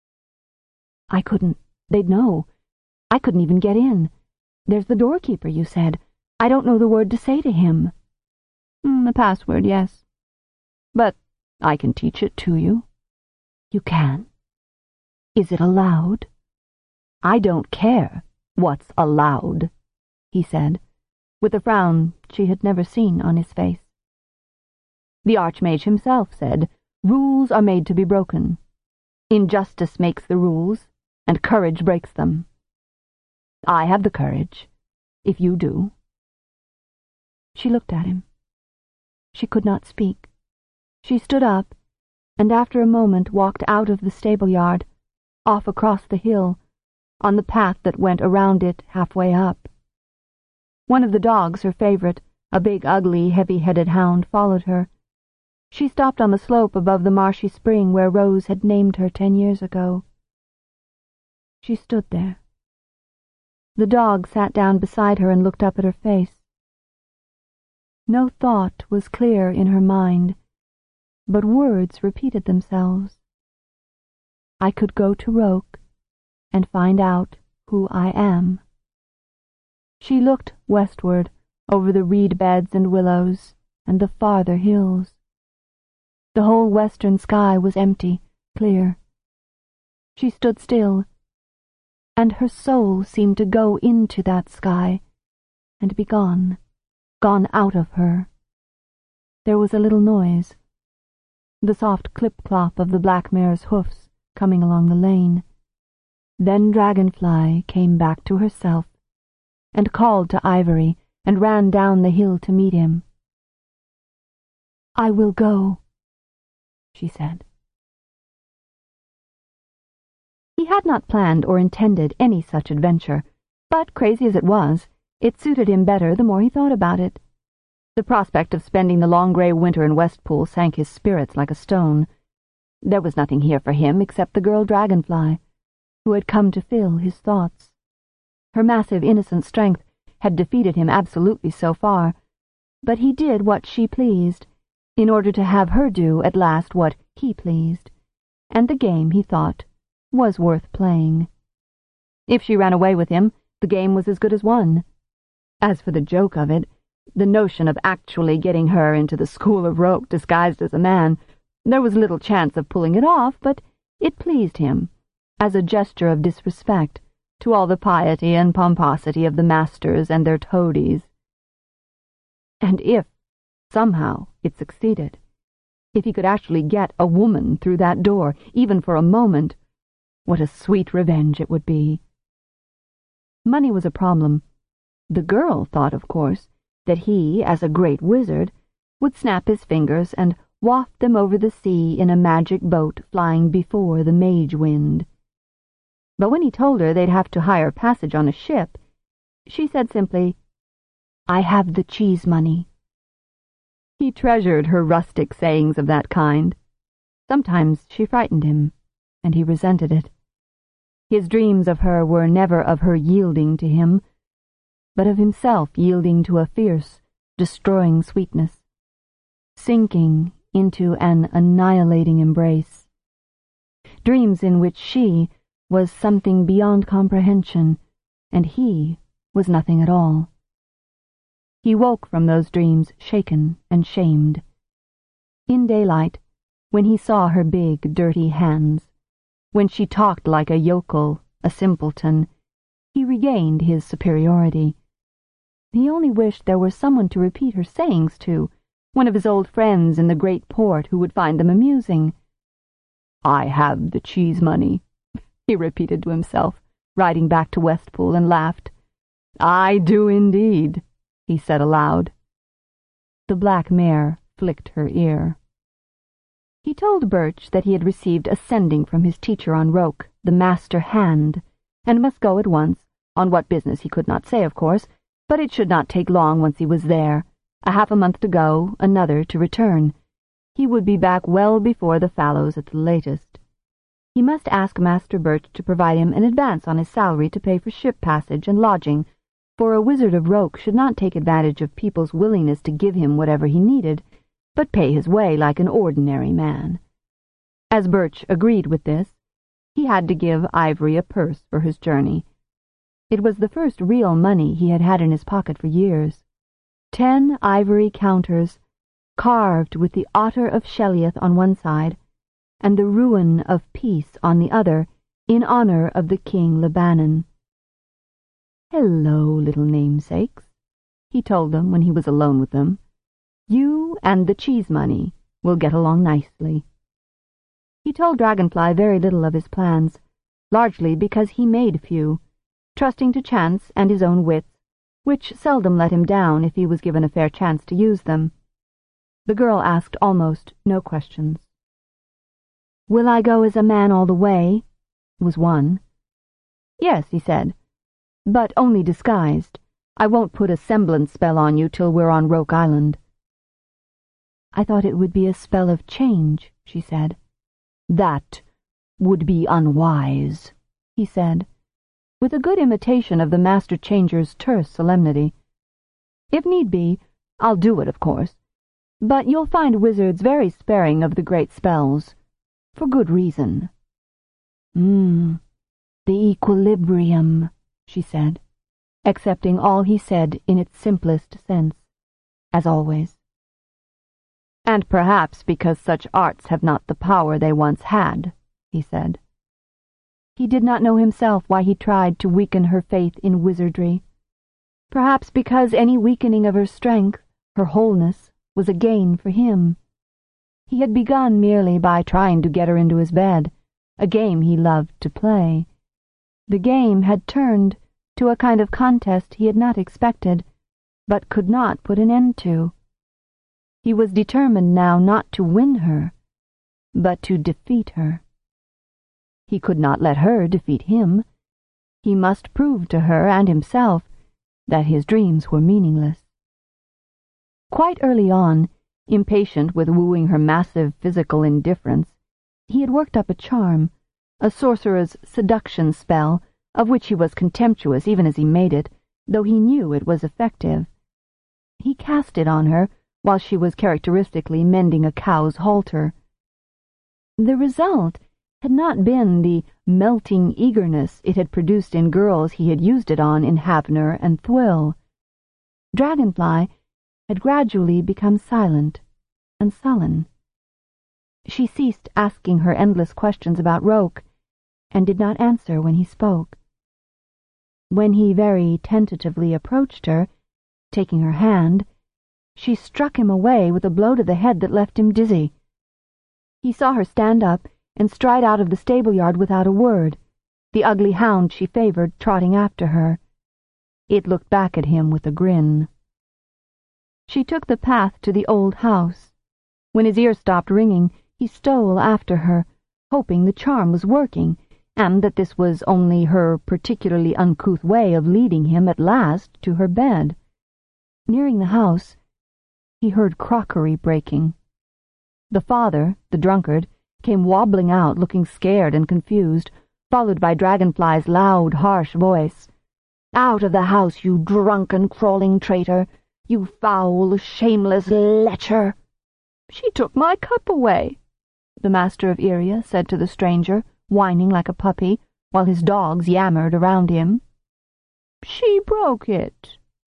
I couldn't. They'd know. I couldn't even get in. There's the doorkeeper, you said. I don't know the word to say to him. Mm, the password, yes. But I can teach it to you. You can? Is it allowed? I don't care what's allowed, he said, with a frown she had never seen on his face. The Archmage himself said, Rules are made to be broken. Injustice makes the rules, and courage breaks them. I have the courage, if you do. She looked at him. She could not speak. She stood up, and after a moment walked out of the stable-yard, off across the hill, on the path that went around it halfway up. One of the dogs, her favorite, a big, ugly, heavy-headed hound, followed her. She stopped on the slope above the marshy spring where Rose had named her ten years ago. She stood there. The dog sat down beside her and looked up at her face. No thought was clear in her mind, but words repeated themselves. I could go to Roke and find out who I am." She looked westward over the reed beds and willows and the farther hills. The whole western sky was empty, clear. She stood still, and her soul seemed to go into that sky and be gone, gone out of her. There was a little noise, the soft clip-clop of the black mare's hoofs coming along the lane. Then Dragonfly came back to herself and called to Ivory and ran down the hill to meet him. "I will go," she said. He had not planned or intended any such adventure, but, crazy as it was, it suited him better the more he thought about it. The prospect of spending the long grey winter in Westpool sank his spirits like a stone. There was nothing here for him except the girl Dragonfly, who had come to fill his thoughts. Her massive innocent strength had defeated him absolutely so far, but he did what she pleased, in order to have her do at last what he pleased, and the game, he thought, was worth playing. If she ran away with him, the game was as good as won. As for the joke of it, the notion of actually getting her into the School of Roke disguised as a man, there was little chance of pulling it off, but it pleased him, as a gesture of disrespect to all the piety and pomposity of the masters and their toadies. And if, somehow, it succeeded, if he could actually get a woman through that door, even for a moment, what a sweet revenge it would be. Money was a problem. The girl thought, of course, that he, as a great wizard, would snap his fingers and waft them over the sea in a magic boat flying before the mage wind. But when he told her they'd have to hire passage on a ship, she said simply, "I have the cheese money." He treasured her rustic sayings of that kind. Sometimes she frightened him, and he resented it. His dreams of her were never of her yielding to him, but of himself yielding to a fierce, destroying sweetness, sinking into an annihilating embrace. Dreams in which she was something beyond comprehension, and he was nothing at all. He woke from those dreams shaken and shamed. In daylight, when he saw her big, dirty hands, when she talked like a yokel, a simpleton, he regained his superiority. He only wished there were someone to repeat her sayings to, one of his old friends in the great port who would find them amusing. "I have the cheese money," he repeated to himself, riding back to Westpool, and laughed. "I do indeed," he said aloud. The black mare flicked her ear. He told Birch that he had received a sending from his teacher on Roke, the master hand, and must go at once, on what business he could not say, of course, but it should not take long once he was there. A half a month to go, another to return. He would be back well before the fallows at the latest. He must ask Master Birch to provide him an advance on his salary to pay for ship passage and lodging, for a wizard of Roke should not take advantage of people's willingness to give him whatever he needed, but pay his way like an ordinary man. As Birch agreed with this, he had to give Ivory a purse for his journey. It was the first real money he had had in his pocket for years. Ten ivory counters, carved with the otter of Sheliath on one side, and the ruin of peace on the other, in honor of the King Lebanon. "Hello, little namesakes," he told them when he was alone with them. "You and the cheese money will get along nicely." He told Dragonfly very little of his plans, largely because he made few, trusting to chance and his own wits, which seldom let him down if he was given a fair chance to use them. The girl asked almost no questions. "Will I go as a man all the way?" was one. "Yes," he said, "but only disguised. I won't put a semblance spell on you till we're on Roke Island." "I thought it would be a spell of change," she said. "That would be unwise," he said, with a good imitation of the Master Changer's terse solemnity. "If need be, I'll do it, of course, but you'll find wizards very sparing of the great spells, for good reason." "Hmm, the equilibrium," she said, accepting all he said in its simplest sense, as always. "And perhaps because such arts have not the power they once had," he said. He did not know himself why he tried to weaken her faith in wizardry. Perhaps because any weakening of her strength, her wholeness, was a gain for him. He had begun merely by trying to get her into his bed, a game he loved to play. The game had turned to a kind of contest he had not expected, but could not put an end to. He was determined now not to win her, but to defeat her. He could not let her defeat him. He must prove to her and himself that his dreams were meaningless. Quite early on, impatient with wooing her massive physical indifference, he had worked up a charm, a sorcerer's seduction spell, of which he was contemptuous even as he made it, though he knew it was effective. He cast it on her while she was characteristically mending a cow's halter. The result had not been the melting eagerness it had produced in girls he had used it on in Havner and Thwill. Dragonfly had gradually become silent and sullen. She ceased asking her endless questions about Roke, and did not answer when he spoke. When he very tentatively approached her, taking her hand, she struck him away with a blow to the head that left him dizzy. He saw her stand up and stride out of the stable-yard without a word, the ugly hound she favored trotting after her. It looked back at him with a grin. She took the path to the old house. When his ears stopped ringing, he stole after her, hoping the charm was working, and that this was only her particularly uncouth way of leading him at last to her bed. Nearing the house, he heard crockery breaking. The father, the drunkard, came wobbling out, looking scared and confused, followed by Dragonfly's loud, harsh voice. "Out of the house, you drunken, crawling traitor! You foul, shameless lecher!" "She took my cup away," the master of Iria said to the stranger, whining like a puppy, while his dogs yammered around him. "She broke it."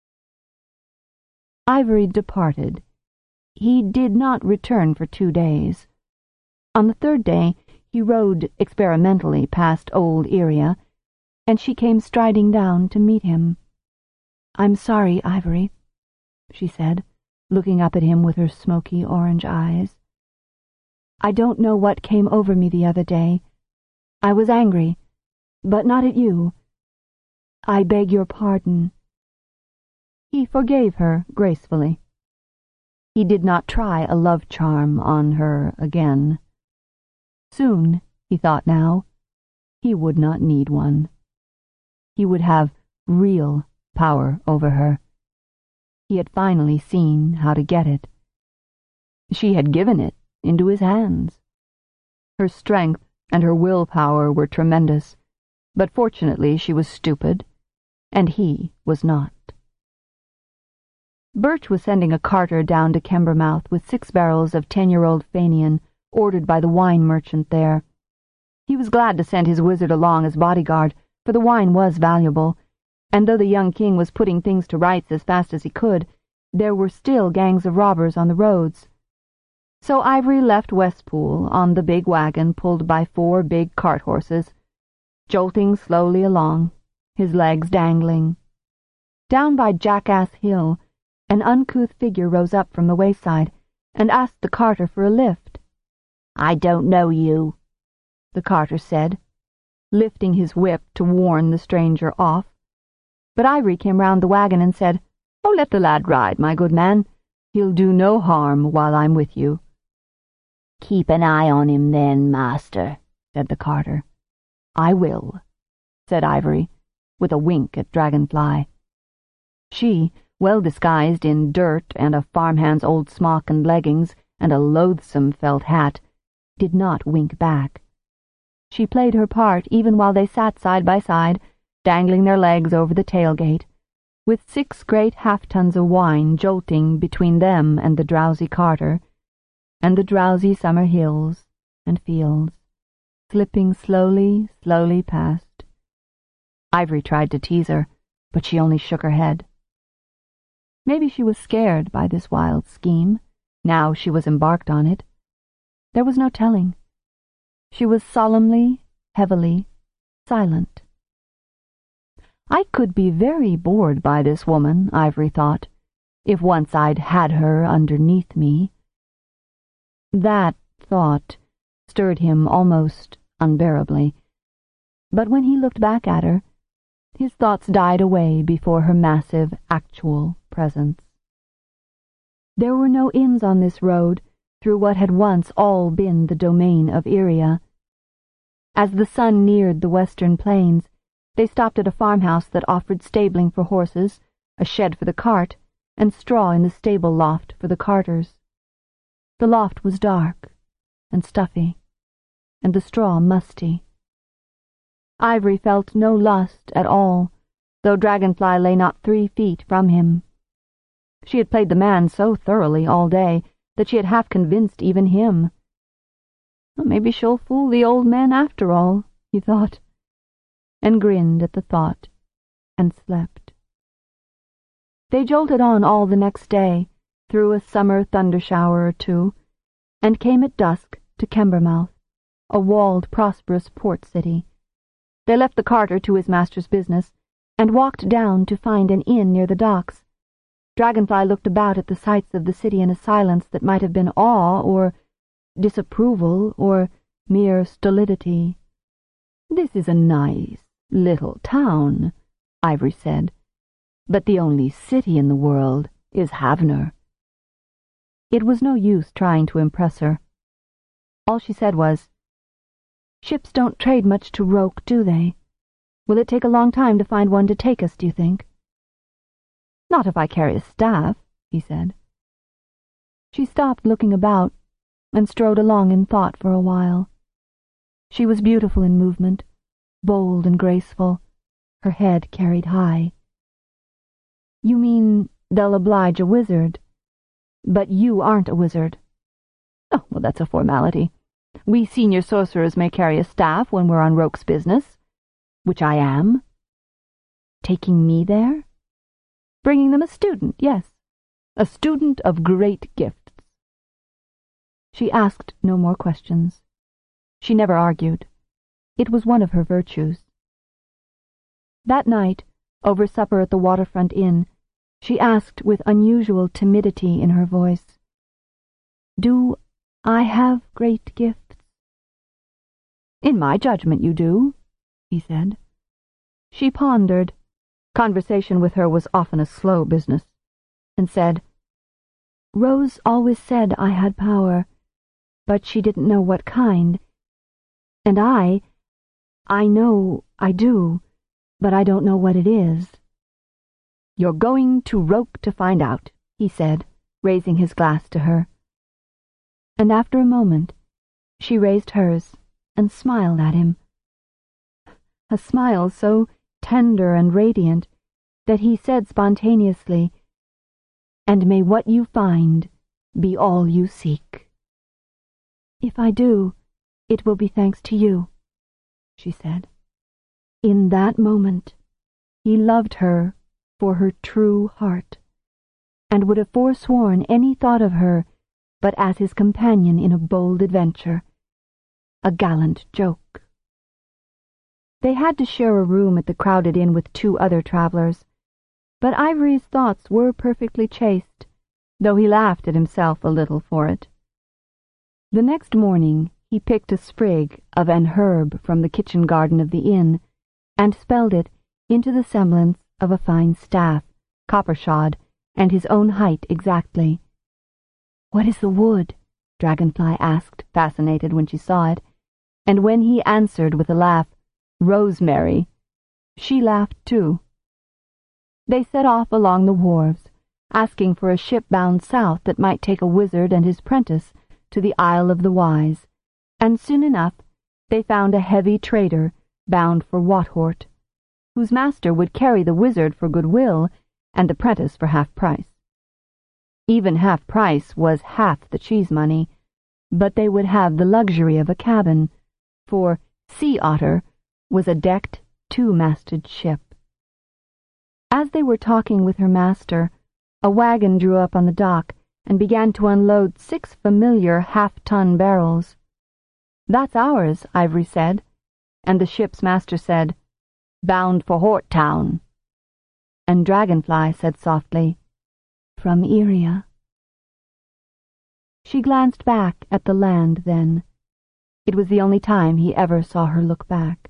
Ivory departed. He did not return for two days. On the third day, he rode experimentally past old Iria, and she came striding down to meet him. "I'm sorry, Ivory," she said, looking up at him with her smoky orange eyes. "I don't know what came over me the other day. I was angry, but not at you. I beg your pardon." He forgave her gracefully. He did not try a love charm on her again. Soon, he thought now, he would not need one. He would have real power over her. He had finally seen how to get it. She had given it into his hands. Her strength and her willpower were tremendous, but fortunately she was stupid, and he was not. Birch was sending a carter down to Kembermouth with six barrels of ten-year-old Fenian, ordered by the wine merchant there. He was glad to send his wizard along as bodyguard, for the wine was valuable, and though the young king was putting things to rights as fast as he could, there were still gangs of robbers on the roads. So Ivory left Westpool on the big wagon pulled by four big cart-horses, jolting slowly along, his legs dangling. Down by Jackass Hill, an uncouth figure rose up from the wayside and asked the carter for a lift. "I don't know you," the carter said, lifting his whip to warn the stranger off. But Ivory came round the wagon and said, "Oh, let the lad ride, my good man. He'll do no harm while I'm with you." "Keep an eye on him then, master," said the carter. "I will," said Ivory, with a wink at Dragonfly. She, well disguised in dirt and a farmhand's old smock and leggings and a loathsome felt hat, did not wink back. She played her part even while they sat side by side, dangling their legs over the tailgate, with six great half-tons of wine jolting between them and the drowsy carter, and the drowsy summer hills and fields. slipping slowly, slowly past. Ivory tried to tease her, but she only shook her head. Maybe she was scared by this wild scheme, now she was embarked on it. There was no telling. She was solemnly, heavily, silent. I could be very bored by this woman, Ivory thought, if once I'd had her underneath me. That thought stirred him almost unbearably, but when he looked back at her, his thoughts died away before her massive, actual presence. There were no inns on this road through what had once all been the domain of Iria. As the sun neared the western plains, they stopped at a farmhouse that offered stabling for horses, a shed for the cart, and straw in the stable loft for the carters. The loft was dark and stuffy, and the straw musty. Ivory felt no lust at all, though Dragonfly lay not three feet from him. She had played the man so thoroughly all day that she had half convinced even him. Well, maybe she'll fool the old man after all, he thought, and grinned at the thought, and slept. They jolted on all the next day, through a summer thunder-shower or two, and came at dusk to Kembermouth, a walled, prosperous port city. They left the carter to his master's business, and walked down to find an inn near the docks. Dragonfly looked about at the sights of the city in a silence that might have been awe, or disapproval, or mere stolidity. "This is a nice little town," Ivory said, "but the only city in the world is Havner." It was no use trying to impress her. All she said was, "Ships don't trade much to Roke, do they? Will it take a long time to find one to take us, do you think?" "Not if I carry a staff," he said. She stopped looking about, and strode along in thought for a while. She was beautiful in movement, bold and graceful, her head carried high. "You mean they'll oblige a wizard? But you aren't a wizard." "Oh, well, that's a formality. We senior sorcerers may carry a staff when we're on Roke's business, which I am." "Taking me there?" "Bringing them a student, yes. A student of great gifts." She asked no more questions. She never argued. It was one of her virtues. That night, over supper at the waterfront inn, she asked with unusual timidity in her voice, "Do I have great gifts?" "In my judgment you do," he said. She pondered. Conversation with her was often a slow business, and said, "Rose always said I had power, but she didn't know what kind. And I, I know I do, but I don't know what it is." "You're going to Roke to find out," he said, raising his glass to her. And after a moment, she raised hers and smiled at him. A smile so tender and radiant that he said spontaneously, "And may what you find be all you seek." "If I do, it will be thanks to you," she said. In that moment, he loved her for her true heart, and would have forsworn any thought of her but as his companion in a bold adventure, a gallant joke. They had to share a room at the crowded inn with two other travelers, but Ivory's thoughts were perfectly chaste, though he laughed at himself a little for it. The next morning he picked a sprig of an herb from the kitchen garden of the inn, and spelled it into the semblance of a fine staff, copper-shod, and his own height exactly. "What is the wood?" Dragonfly asked, fascinated when she saw it, and when he answered with a laugh, "Rosemary," she laughed too. They set off along the wharves, asking for a ship bound south that might take a wizard and his prentice to the Isle of the Wise, and soon enough they found a heavy trader bound for Wathort, whose master would carry the wizard for goodwill and the prentice for half price. Even half price was half the cheese money, but they would have the luxury of a cabin, for Sea Otter was a decked, two-masted ship. As they were talking with her master, a wagon drew up on the dock and began to unload six familiar half-ton barrels. "That's ours," Ivory said, and the ship's master said, "Bound for Hort Town." And Dragonfly said softly, "From Iria." She glanced back at the land then. It was the only time he ever saw her look back.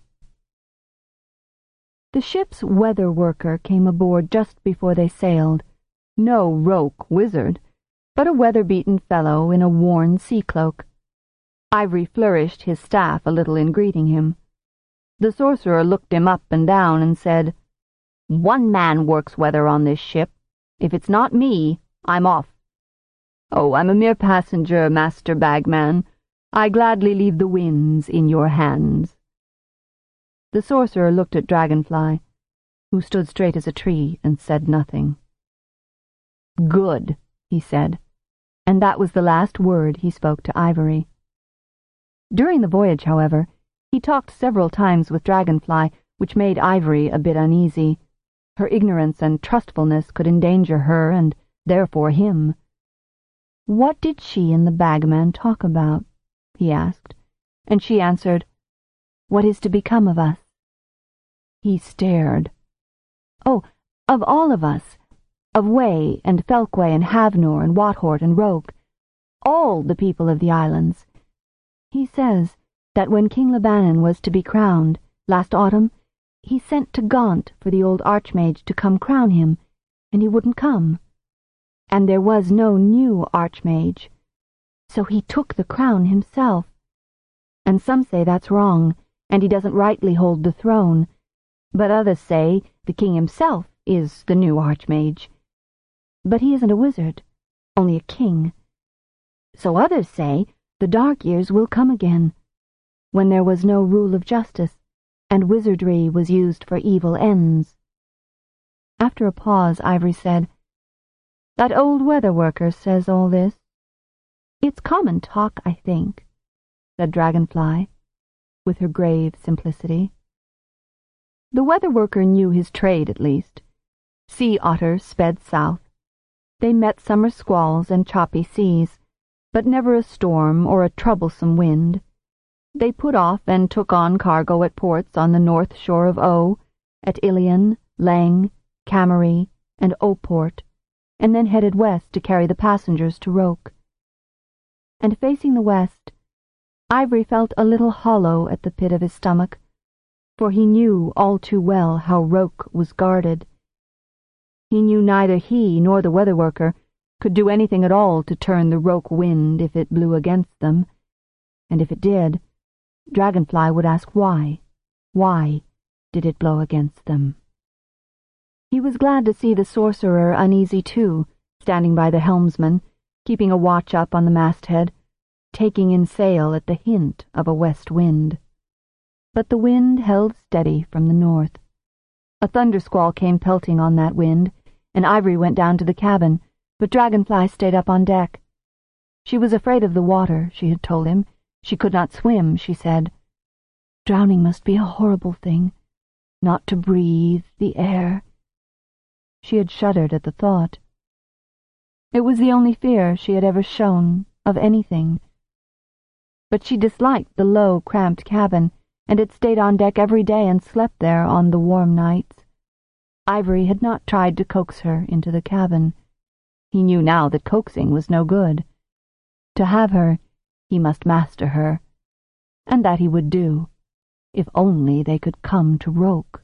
The ship's weather worker came aboard just before they sailed. No roque wizard, but a weather-beaten fellow in a worn sea-cloak. Ivory flourished his staff a little in greeting him. The sorcerer looked him up and down and said, "One man works weather on this ship. If it's not me, I'm off." "Oh, I'm a mere passenger, Master Bagman. I gladly leave the winds in your hands." The sorcerer looked at Dragonfly, who stood straight as a tree and said nothing. "Good," he said, and that was the last word he spoke to Ivory. During the voyage, however, he talked several times with Dragonfly, which made Ivory a bit uneasy. Her ignorance and trustfulness could endanger her and, therefore, him. "What did she and the bagman talk about?" he asked, and she answered, "What is to become of us?" He stared. "Oh, of all of us, of Way and Felkway and Havnor and Wathort and Roke, all the people of the islands. He says that when King Lebanon was to be crowned, last autumn, he sent to Gaunt for the old Archmage to come crown him, and he wouldn't come. And there was no new Archmage, so he took the crown himself. And some say that's wrong, and he doesn't rightly hold the throne, but others say the king himself is the new Archmage. But he isn't a wizard, only a king. So others say the dark years will come again, when there was no rule of justice, and wizardry was used for evil ends." After a pause, Ivory said, "That old weather worker says all this?" "It's common talk, I think," said Dragonfly, with her grave simplicity. The weather worker knew his trade, at least. Sea Otter sped south. They met summer squalls and choppy seas, but never a storm or a troublesome wind. They put off and took on cargo at ports on the north shore of O, at Ilion, Lang, Camery, and Oport, and then headed west to carry the passengers to Roke. And facing the west, Ivory felt a little hollow at the pit of his stomach, for he knew all too well how Roke was guarded. He knew neither he nor the weather worker could do anything at all to turn the Roke wind if it blew against them, and if it did, Dragonfly would ask why. Why did it blow against them? He was glad to see the sorcerer uneasy too, standing by the helmsman, keeping a watch up on the masthead, taking in sail at the hint of a west wind. But the wind held steady from the north. A thundersquall came pelting on that wind, and Ivory went down to the cabin, but Dragonfly stayed up on deck. She was afraid of the water, she had told him. She could not swim, she said. Drowning must be a horrible thing, not to breathe the air. She had shuddered at the thought. It was the only fear she had ever shown of anything. But she disliked the low, cramped cabin, and had stayed on deck every day and slept there on the warm nights. Ivory had not tried to coax her into the cabin. He knew now that coaxing was no good. To have her, he must master her, and that he would do, if only they could come to Roke.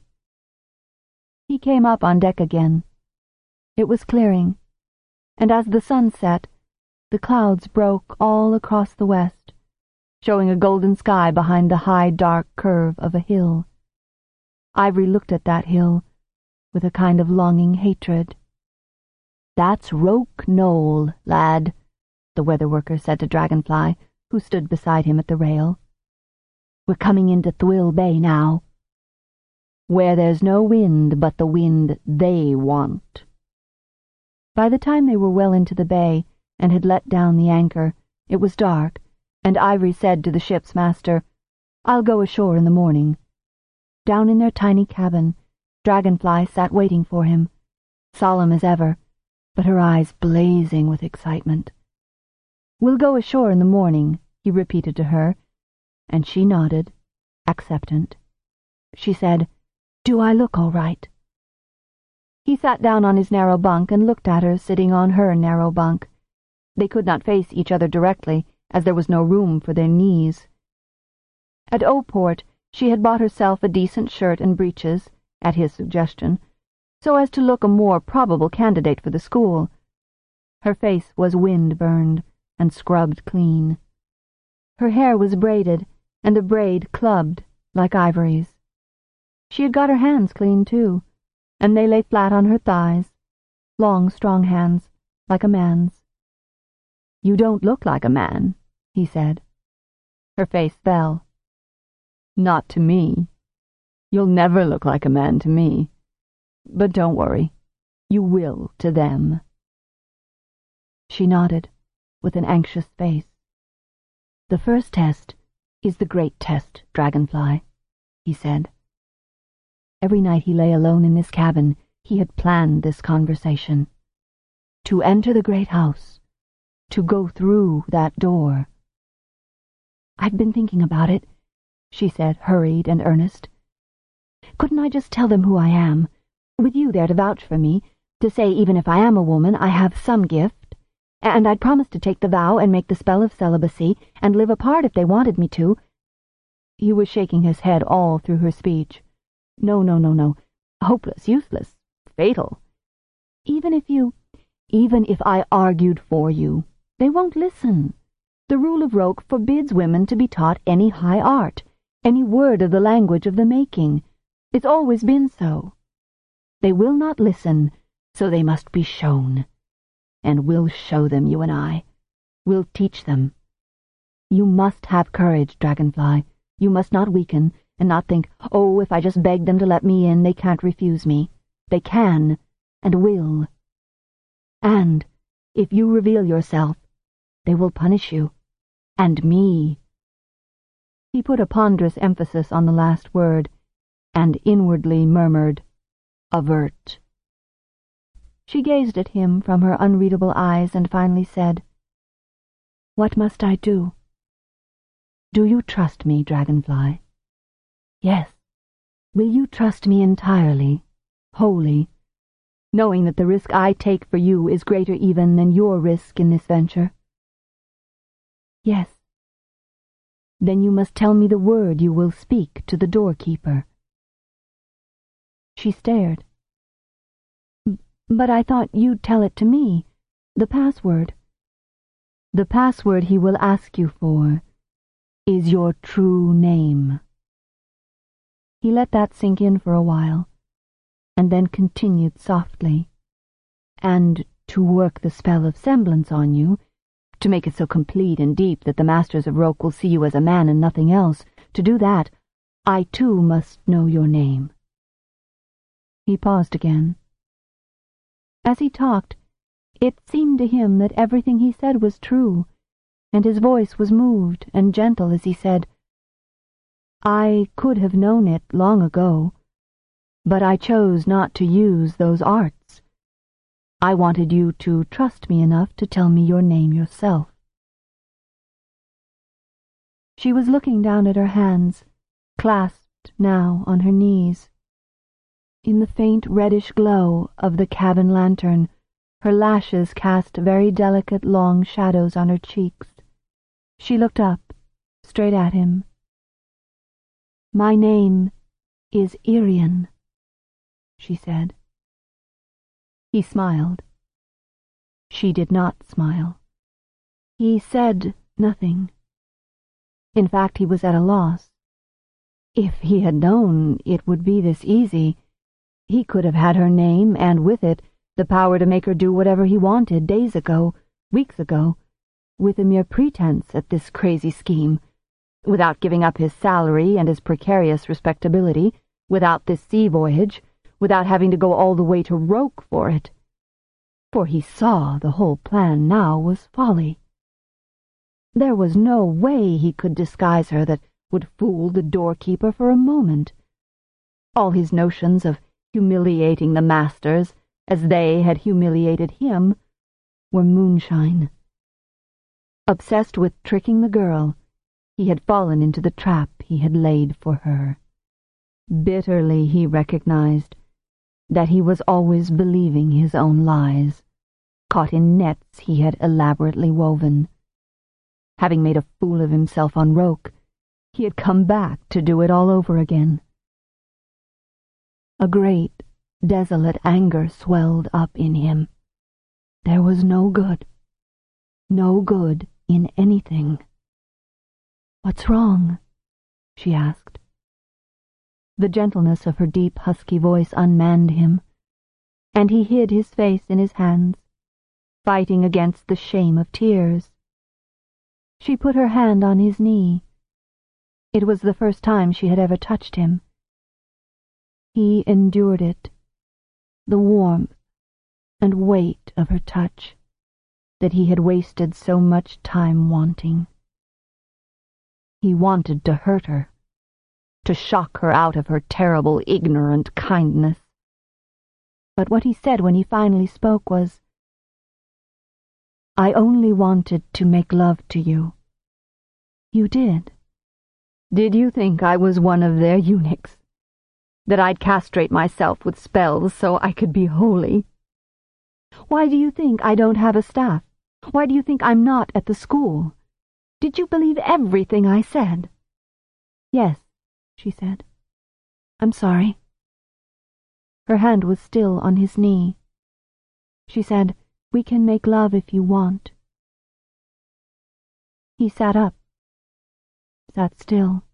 He came up on deck again. It was clearing, and as the sun set, the clouds broke all across the west, showing a golden sky behind the high, dark curve of a hill. Ivory looked at that hill with a kind of longing hatred. "That's Roke Knoll, lad," the weather worker said to Dragonfly, who stood beside him at the rail. "We're coming into Thwill Bay now, where there's no wind but the wind they want." By the time they were well into the bay and had let down the anchor, it was dark, and Ivory said to the ship's master, I'll go ashore in the morning." Down in their tiny cabin, Dragonfly sat waiting for him, solemn as ever, but her eyes blazing with excitement. "We'll go ashore in the morning," he repeated to her, and she nodded, acceptant. She said, "Do I look all right?" He sat down on his narrow bunk and looked at her sitting on her narrow bunk. They could not face each other directly, as there was no room for their knees. At Ouport, she had bought herself a decent shirt and breeches, at his suggestion, so as to look a more probable candidate for the school. Her face was wind-burned and scrubbed clean. Her hair was braided, and the braid clubbed like Ivory's. She had got her hands clean, too, and they lay flat on her thighs, long, strong hands, like a man's. "You don't look like a man," he said. Her face fell. "Not to me. You'll never look like a man to me. But don't worry. You will to them." She nodded, with an anxious face. "The first test is the great test, Dragonfly," he said. Every night he lay alone in this cabin, he had planned this conversation. To enter the great house, to go through that door. "I've been thinking about it," she said, hurried and earnest. "Couldn't I just tell them who I am, with you there to vouch for me, to say even if I am a woman I have some gift, and I'd promise to take the vow and make the spell of celibacy, and live apart if they wanted me to." He was shaking his head all through her speech. "No, no, no, no. Hopeless, useless, fatal. Even if you... even if I argued for you, they won't listen. The rule of Roke forbids women to be taught any high art, any word of the language of the making. It's always been so. They will not listen, so they must be shown. And we'll show them, you and I. We'll teach them. You must have courage, Dragonfly. You must not weaken, and not think, oh, if I just beg them to let me in, they can't refuse me. They can, and will. And, if you reveal yourself, they will punish you, and me." He put a ponderous emphasis on the last word, and inwardly murmured, "Avert." She gazed at him from her unreadable eyes and finally said, "What must I do?" "Do you trust me, Dragonfly?" "Yes. Will you trust me entirely, wholly, knowing that the risk I take for you is greater even than your risk in this venture?" "Yes." "Then you must tell me the word you will speak to the doorkeeper." She stared. "But I thought you'd tell it to me, the password." "The password he will ask you for is your true name." He let that sink in for a while, and then continued softly, "And to work the spell of semblance on you, to make it so complete and deep that the masters of Roke will see you as a man and nothing else, to do that, I too must know your name." He paused again. As he talked, it seemed to him that everything he said was true, and his voice was moved and gentle as he said, "I could have known it long ago, but I chose not to use those arts. I wanted you to trust me enough to tell me your name yourself." She was looking down at her hands, clasped now on her knees. In the faint reddish glow of the cabin lantern, her lashes cast very delicate long shadows on her cheeks. She looked up, straight at him. "My name is Irian," she said. He smiled. She did not smile. He said nothing. In fact, he was at a loss. If he had known it would be this easy, he could have had her name, and with it, the power to make her do whatever he wanted days ago, weeks ago, with a mere pretense at this crazy scheme, without giving up his salary and his precarious respectability, without this sea voyage, without having to go all the way to Roke for it. For he saw the whole plan now was folly. There was no way he could disguise her that would fool the doorkeeper for a moment. All his notions of humiliating the masters, as they had humiliated him, were moonshine. Obsessed with tricking the girl, he had fallen into the trap he had laid for her. Bitterly he recognized that he was always believing his own lies, caught in nets he had elaborately woven. Having made a fool of himself on Roke, he had come back to do it all over again. A great, desolate anger swelled up in him. There was no good, no good in anything. "What's wrong?" she asked. The gentleness of her deep, husky voice unmanned him, and he hid his face in his hands, fighting against the shame of tears. She put her hand on his knee. It was the first time she had ever touched him. He endured it, the warmth and weight of her touch that he had wasted so much time wanting. He wanted to hurt her, to shock her out of her terrible, ignorant kindness. But what he said when he finally spoke was, "I only wanted to make love to you." "You did? Did you think I was one of their eunuchs? That I'd castrate myself with spells so I could be holy? Why do you think I don't have a staff? Why do you think I'm not at the school? Did you believe everything I said?" "Yes," she said. "I'm sorry." Her hand was still on his knee. She said, "We can make love if you want." He sat up, sat still.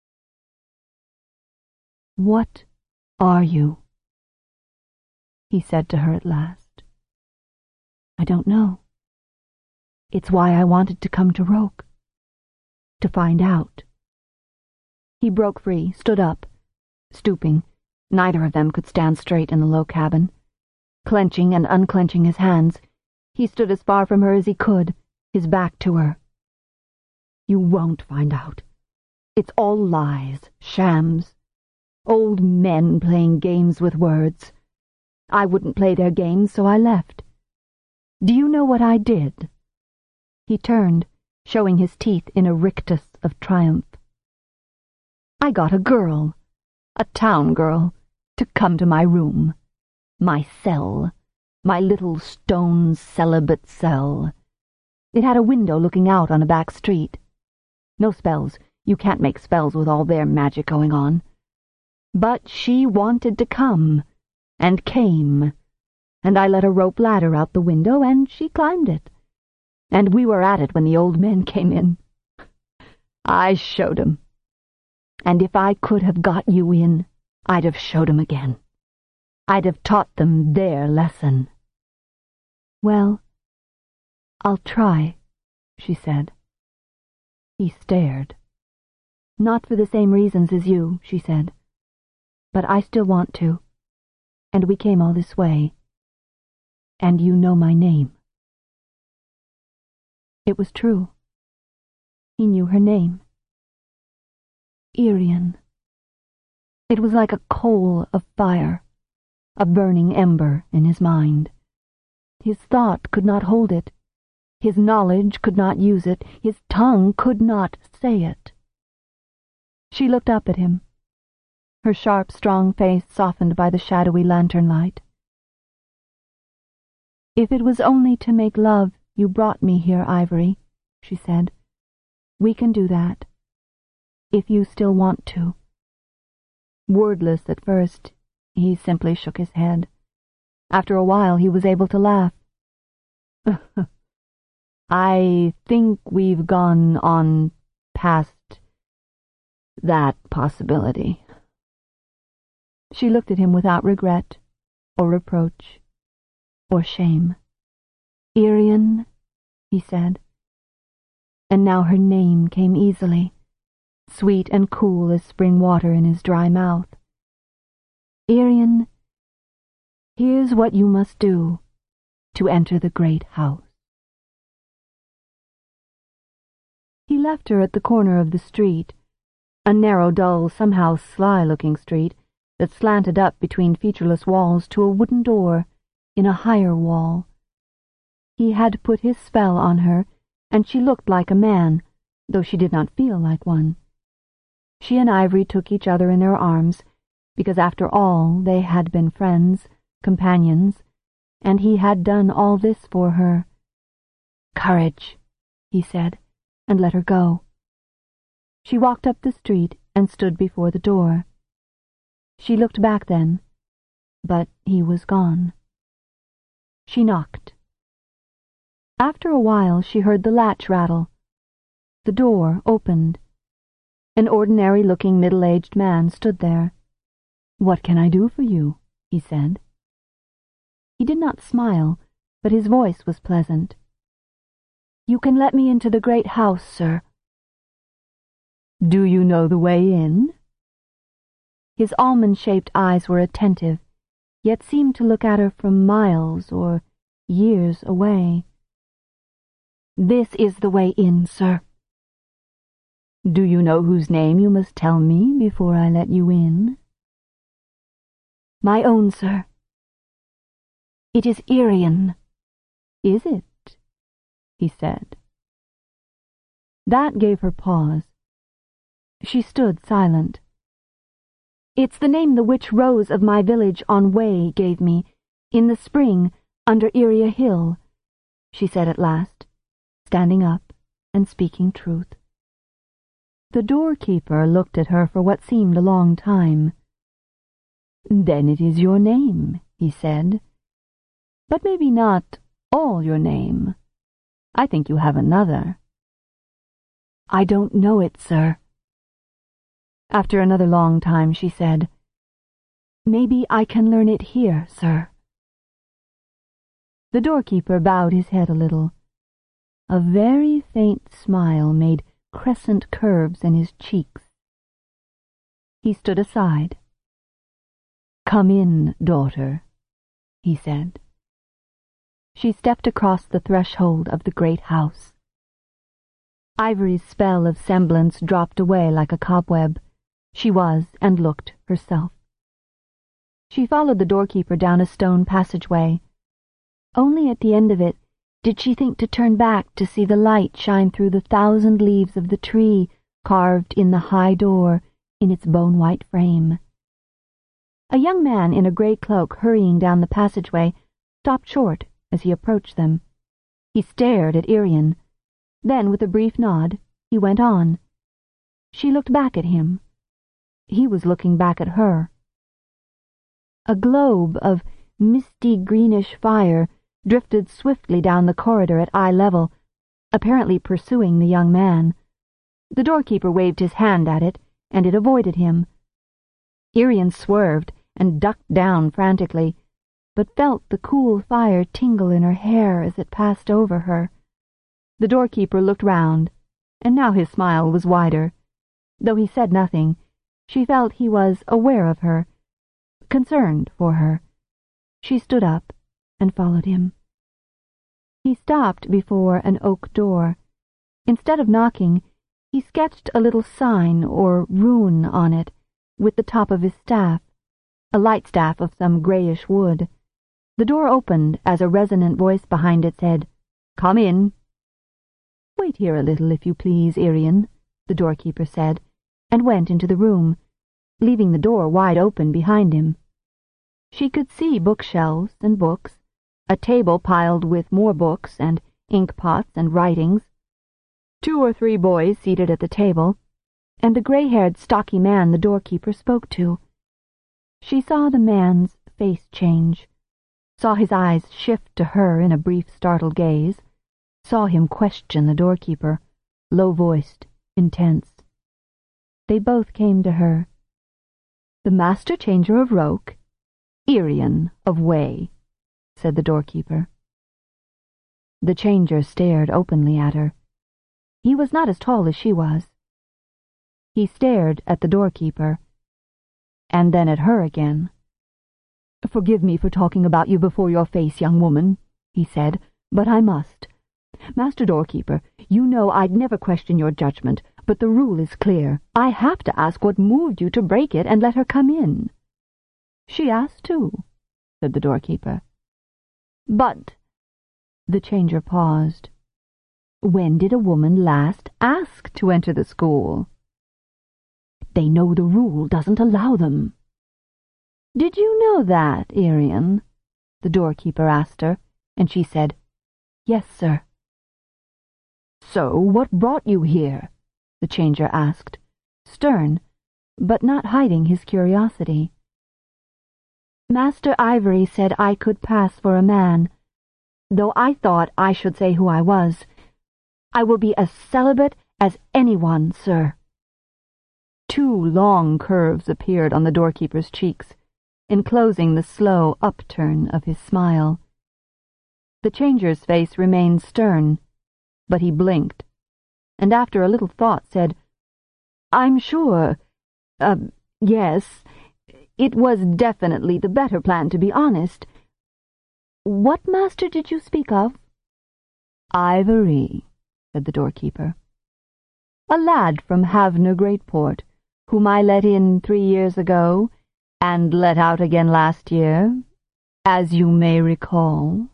"What are you?" he said to her at last. "I don't know. It's why I wanted to come to Roke. To find out." He broke free, stood up, stooping. Neither of them could stand straight in the low cabin. Clenching and unclenching his hands, he stood as far from her as he could, his back to her. "You won't find out. It's all lies, shams. Old men playing games with words. I wouldn't play their games, so I left. Do you know what I did?" He turned, showing his teeth in a rictus of triumph. "I got a girl, a town girl, to come to my room, my cell, my little stone celibate cell. It had a window looking out on a back street. No spells, you can't make spells with all their magic going on. But she wanted to come, and came, and I let a rope ladder out the window, and she climbed it. And we were at it when the old men came in. I showed 'em. And if I could have got you in, I'd have showed 'em again. I'd have taught them their lesson." "Well, I'll try," she said. He stared. "Not for the same reasons as you," she said. "But I still want to. And we came all this way. And you know my name." It was true. He knew her name. Irian. It was like a coal of fire, a burning ember in his mind. His thought could not hold it. His knowledge could not use it. His tongue could not say it. She looked up at him, her sharp, strong face softened by the shadowy lantern light. "If it was only to make love you brought me here, Ivory," she said, "we can do that. If you still want to." Wordless at first, he simply shook his head. After a while he was able to laugh. "I think we've gone on past that possibility." She looked at him without regret, or reproach, or shame. "Irian," he said. And now her name came easily, sweet and cool as spring water in his dry mouth. "Irian, here's what you must do to enter the great house." He left her at the corner of the street, a narrow, dull, somehow sly-looking street that slanted up between featureless walls to a wooden door in a higher wall. He had put his spell on her, and she looked like a man, though she did not feel like one. She and Ivory took each other in their arms, because after all they had been friends, companions, and he had done all this for her. "Courage," he said, and let her go. She walked up the street and stood before the door. She looked back then, but he was gone. She knocked. After a while she heard the latch rattle. The door opened. An ordinary-looking middle-aged man stood there. "What can I do for you?" he said. He did not smile, but his voice was pleasant. "You can let me into the great house, sir." "Do you know the way in?" His almond-shaped eyes were attentive, yet seemed to look at her from miles or years away. "This is the way in, sir." "Do you know whose name you must tell me before I let you in?" "My own, sir. It is Irian." "Is it?" he said. That gave her pause. She stood silent. "It's the name the witch Rose of my village on Way gave me, in the spring, under Iria Hill," she said at last, standing up and speaking truth. The doorkeeper looked at her for what seemed a long time. "Then it is your name," he said. "But maybe not all your name. I think you have another." "I don't know it, sir." After another long time she said, "Maybe I can learn it here, sir." The doorkeeper bowed his head a little. A very faint smile made crescent curves in his cheeks. He stood aside. "Come in, daughter," he said. She stepped across the threshold of the great house. Ivory's spell of semblance dropped away like a cobweb. She was, and looked, herself. She followed the doorkeeper down a stone passageway. Only at the end of it did she think to turn back to see the light shine through the thousand leaves of the tree carved in the high door in its bone-white frame. A young man in a grey cloak hurrying down the passageway stopped short as he approached them. He stared at Irian. Then, with a brief nod, he went on. She looked back at him. He was looking back at her. A globe of misty greenish fire drifted swiftly down the corridor at eye level, apparently pursuing the young man. The doorkeeper waved his hand at it, and it avoided him. Irian swerved and ducked down frantically, but felt the cool fire tingle in her hair as it passed over her. The doorkeeper looked round, and now his smile was wider. Though he said nothing, she felt he was aware of her, concerned for her. She stood up and followed him. He stopped before an oak door. Instead of knocking, he sketched a little sign or rune on it with the top of his staff, a light staff of some greyish wood. The door opened as a resonant voice behind it said, "Come in." "Wait here a little, if you please, Irian," the doorkeeper said, and went into the room, leaving the door wide open behind him. She could see bookshelves and books, a table piled with more books and ink-pots and writings, two or three boys seated at the table, and the grey-haired, stocky man the doorkeeper spoke to. She saw the man's face change, saw his eyes shift to her in a brief startled gaze, saw him question the doorkeeper, low-voiced, intense. They both came to her. "The Master Changer of Roke, Irian of Way," said the doorkeeper. The changer stared openly at her. He was not as tall as she was. He stared at the doorkeeper, and then at her again. "Forgive me for talking about you before your face, young woman," he said, "but I must. Master Doorkeeper, you know I'd never question your judgment, But the rule is clear. I have to ask what moved you to break it and let her come in." "She asked too," said the doorkeeper. "But—" The changer paused. "When did a woman last ask to enter the school?" "They know the rule doesn't allow them." "Did you know that, Irian?" the doorkeeper asked her, and she said, "Yes, sir." "So what brought you here?" the changer asked, stern, but not hiding his curiosity. "Master Ivory said I could pass for a man, though I thought I should say who I was. I will be as celibate as anyone, sir." Two long curves appeared on the doorkeeper's cheeks, enclosing the slow upturn of his smile. The changer's face remained stern, but he blinked, and after a little thought said, "I'm sure, uh, yes, it was definitely the better plan, to be honest. What master did you speak of?" "Ivory," said the doorkeeper. "A lad from Havner Greatport, whom I let in three years ago, and let out again last year, as you may recall."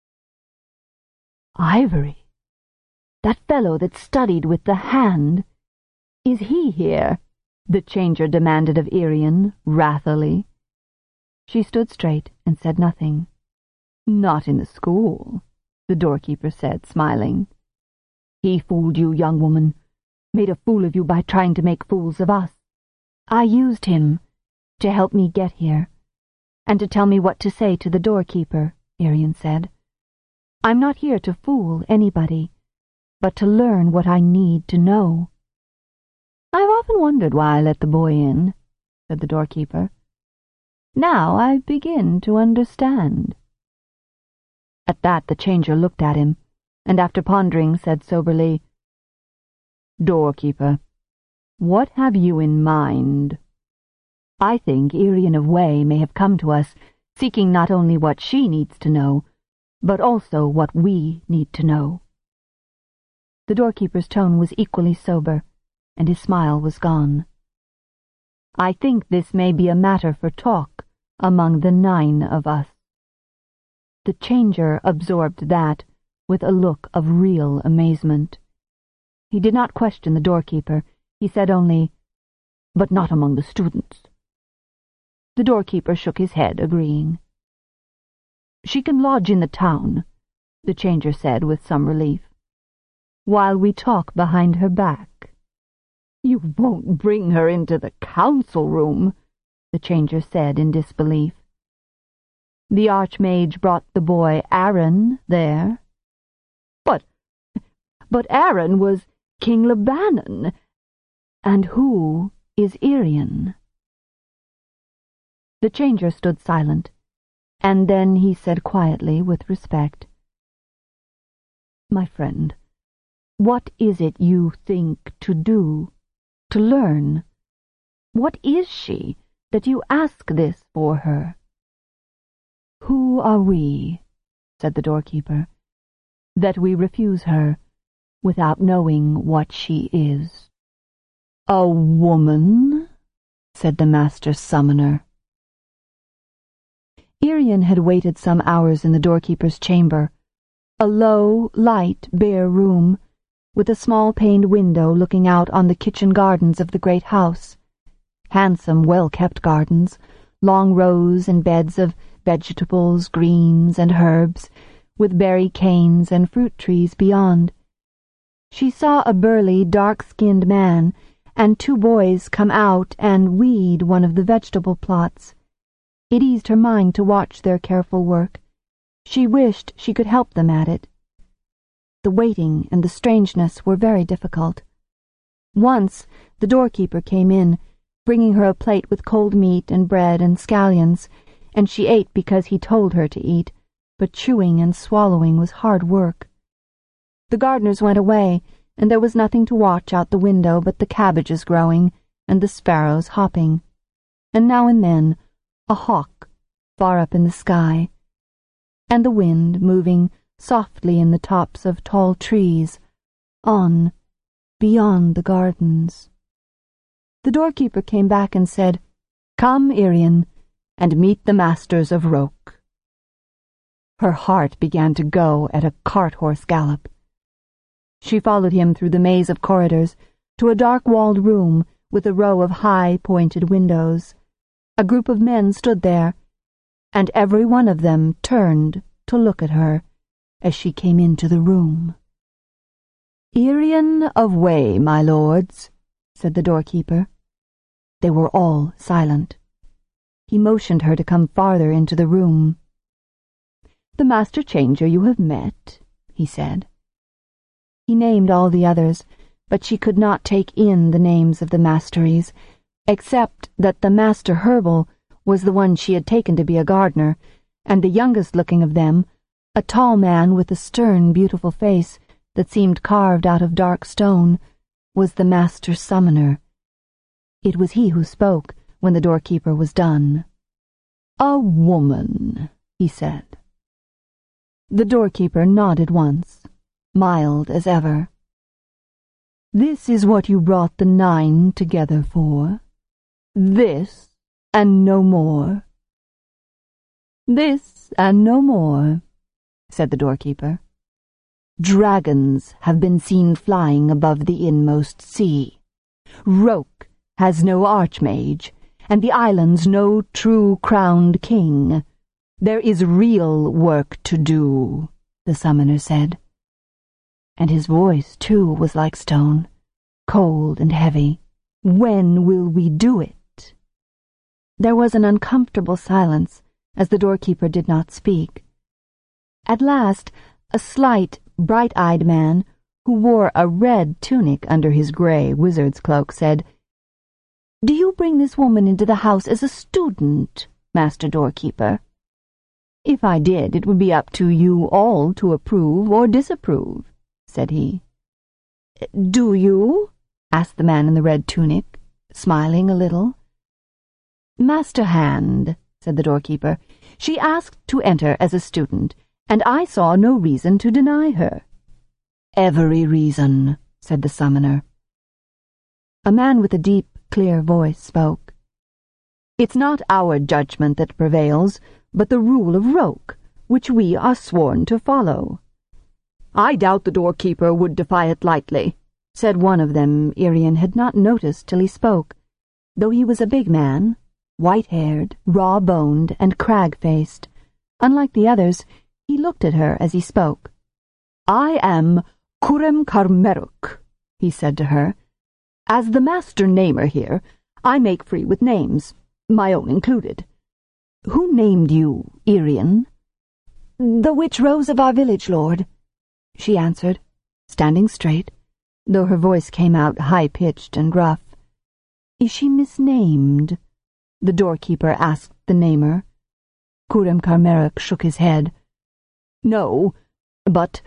"Ivory? That fellow that studied with the hand? Is he here?" the changer demanded of Irian, wrathily. She stood straight and said nothing. "Not in the school," the doorkeeper said, smiling. "He fooled you, young woman, made a fool of you by trying to make fools of us. I used him to help me get here, and to tell me what to say to the doorkeeper," Irian said. "I'm not here to fool anybody, but to learn what I need to know." "I've often wondered why I let the boy in," said the doorkeeper. "Now I begin to understand." At that the changer looked at him, and after pondering said soberly, "Doorkeeper, what have you in mind?" "I think Irian of Way may have come to us, seeking not only what she needs to know, but also what we need to know." The doorkeeper's tone was equally sober, and his smile was gone. "I think this may be a matter for talk among the nine of us." The changer absorbed that with a look of real amazement. He did not question the doorkeeper. He said only, "But not among the students." The doorkeeper shook his head, agreeing. "She can lodge in the town," the changer said with some relief, "while we talk behind her back." "You won't bring her into the council room," the changer said in disbelief. "The Archmage brought the boy Aaron there." But, but Aaron was King Lebanon. And who is Irian?" The changer stood silent, and then he said quietly, with respect, "My friend, what is it you think to do, to learn? What is she that you ask this for her?" "Who are we," said the doorkeeper, "that we refuse her without knowing what she is?" "A woman," said the master summoner. Irian had waited some hours in the doorkeeper's chamber, a low, light, bare room, with a small paned window looking out on the kitchen gardens of the great house. Handsome, well-kept gardens, long rows and beds of vegetables, greens, and herbs, with berry canes and fruit trees beyond. She saw a burly, dark-skinned man and two boys come out and weed one of the vegetable plots. It eased her mind to watch their careful work. She wished she could help them at it. The waiting and the strangeness were very difficult. Once the doorkeeper came in, bringing her a plate with cold meat and bread and scallions, and she ate because he told her to eat, but chewing and swallowing was hard work. The gardeners went away, and there was nothing to watch out the window but the cabbages growing and the sparrows hopping, and now and then a hawk far up in the sky, and the wind moving softly in the tops of tall trees, on beyond the gardens. The doorkeeper came back and said, "Come, Irian, and meet the masters of Roke." Her heart began to go at a cart-horse gallop. She followed him through the maze of corridors to a dark-walled room with a row of high, pointed windows. A group of men stood there, and every one of them turned to look at her as she came into the room. "Irian of Way, my lords," said the doorkeeper. They were all silent. He motioned her to come farther into the room. "The master changer you have met," he said. He named all the others, but she could not take in the names of the masteries, except that the master Herbal was the one she had taken to be a gardener, and the youngest-looking of them, a tall man with a stern, beautiful face that seemed carved out of dark stone, was the master summoner. It was he who spoke when the doorkeeper was done. "A woman," he said. The doorkeeper nodded once, mild as ever. "This is what you brought the nine together for? This, and no more?" "This, and no more," said the doorkeeper. "Dragons have been seen flying above the inmost sea. Roke has no archmage, and the islands no true crowned king. There is real work to do," the summoner said. And his voice, too, was like stone, cold and heavy. "When will we do it?" There was an uncomfortable silence, as the doorkeeper did not speak. At last, a slight, bright-eyed man, who wore a red tunic under his grey wizard's cloak, said, "Do you bring this woman into the house as a student, Master Doorkeeper?" "If I did, it would be up to you all to approve or disapprove," said he. "Do you?" asked the man in the red tunic, smiling a little. "Master Hand," said the doorkeeper, "she asked to enter as a student, and I saw no reason to deny her." "Every reason," said the summoner. A man with a deep, clear voice spoke. "It's not our judgment that prevails, but the rule of Roke, which we are sworn to follow." "I doubt the doorkeeper would defy it lightly," said one of them Irian had not noticed till he spoke, though he was a big man, white-haired, raw-boned, and crag-faced. Unlike the others, he looked at her as he spoke. "I am Curem Carmeruk," he said to her. "As the master namer here, I make free with names, my own included. Who named you, Irian?" "The witch Rose of our village, lord," she answered, standing straight, though her voice came out high-pitched and gruff. "Is she misnamed?" the doorkeeper asked the namer. Curem Carmeruk shook his head. "No, but—"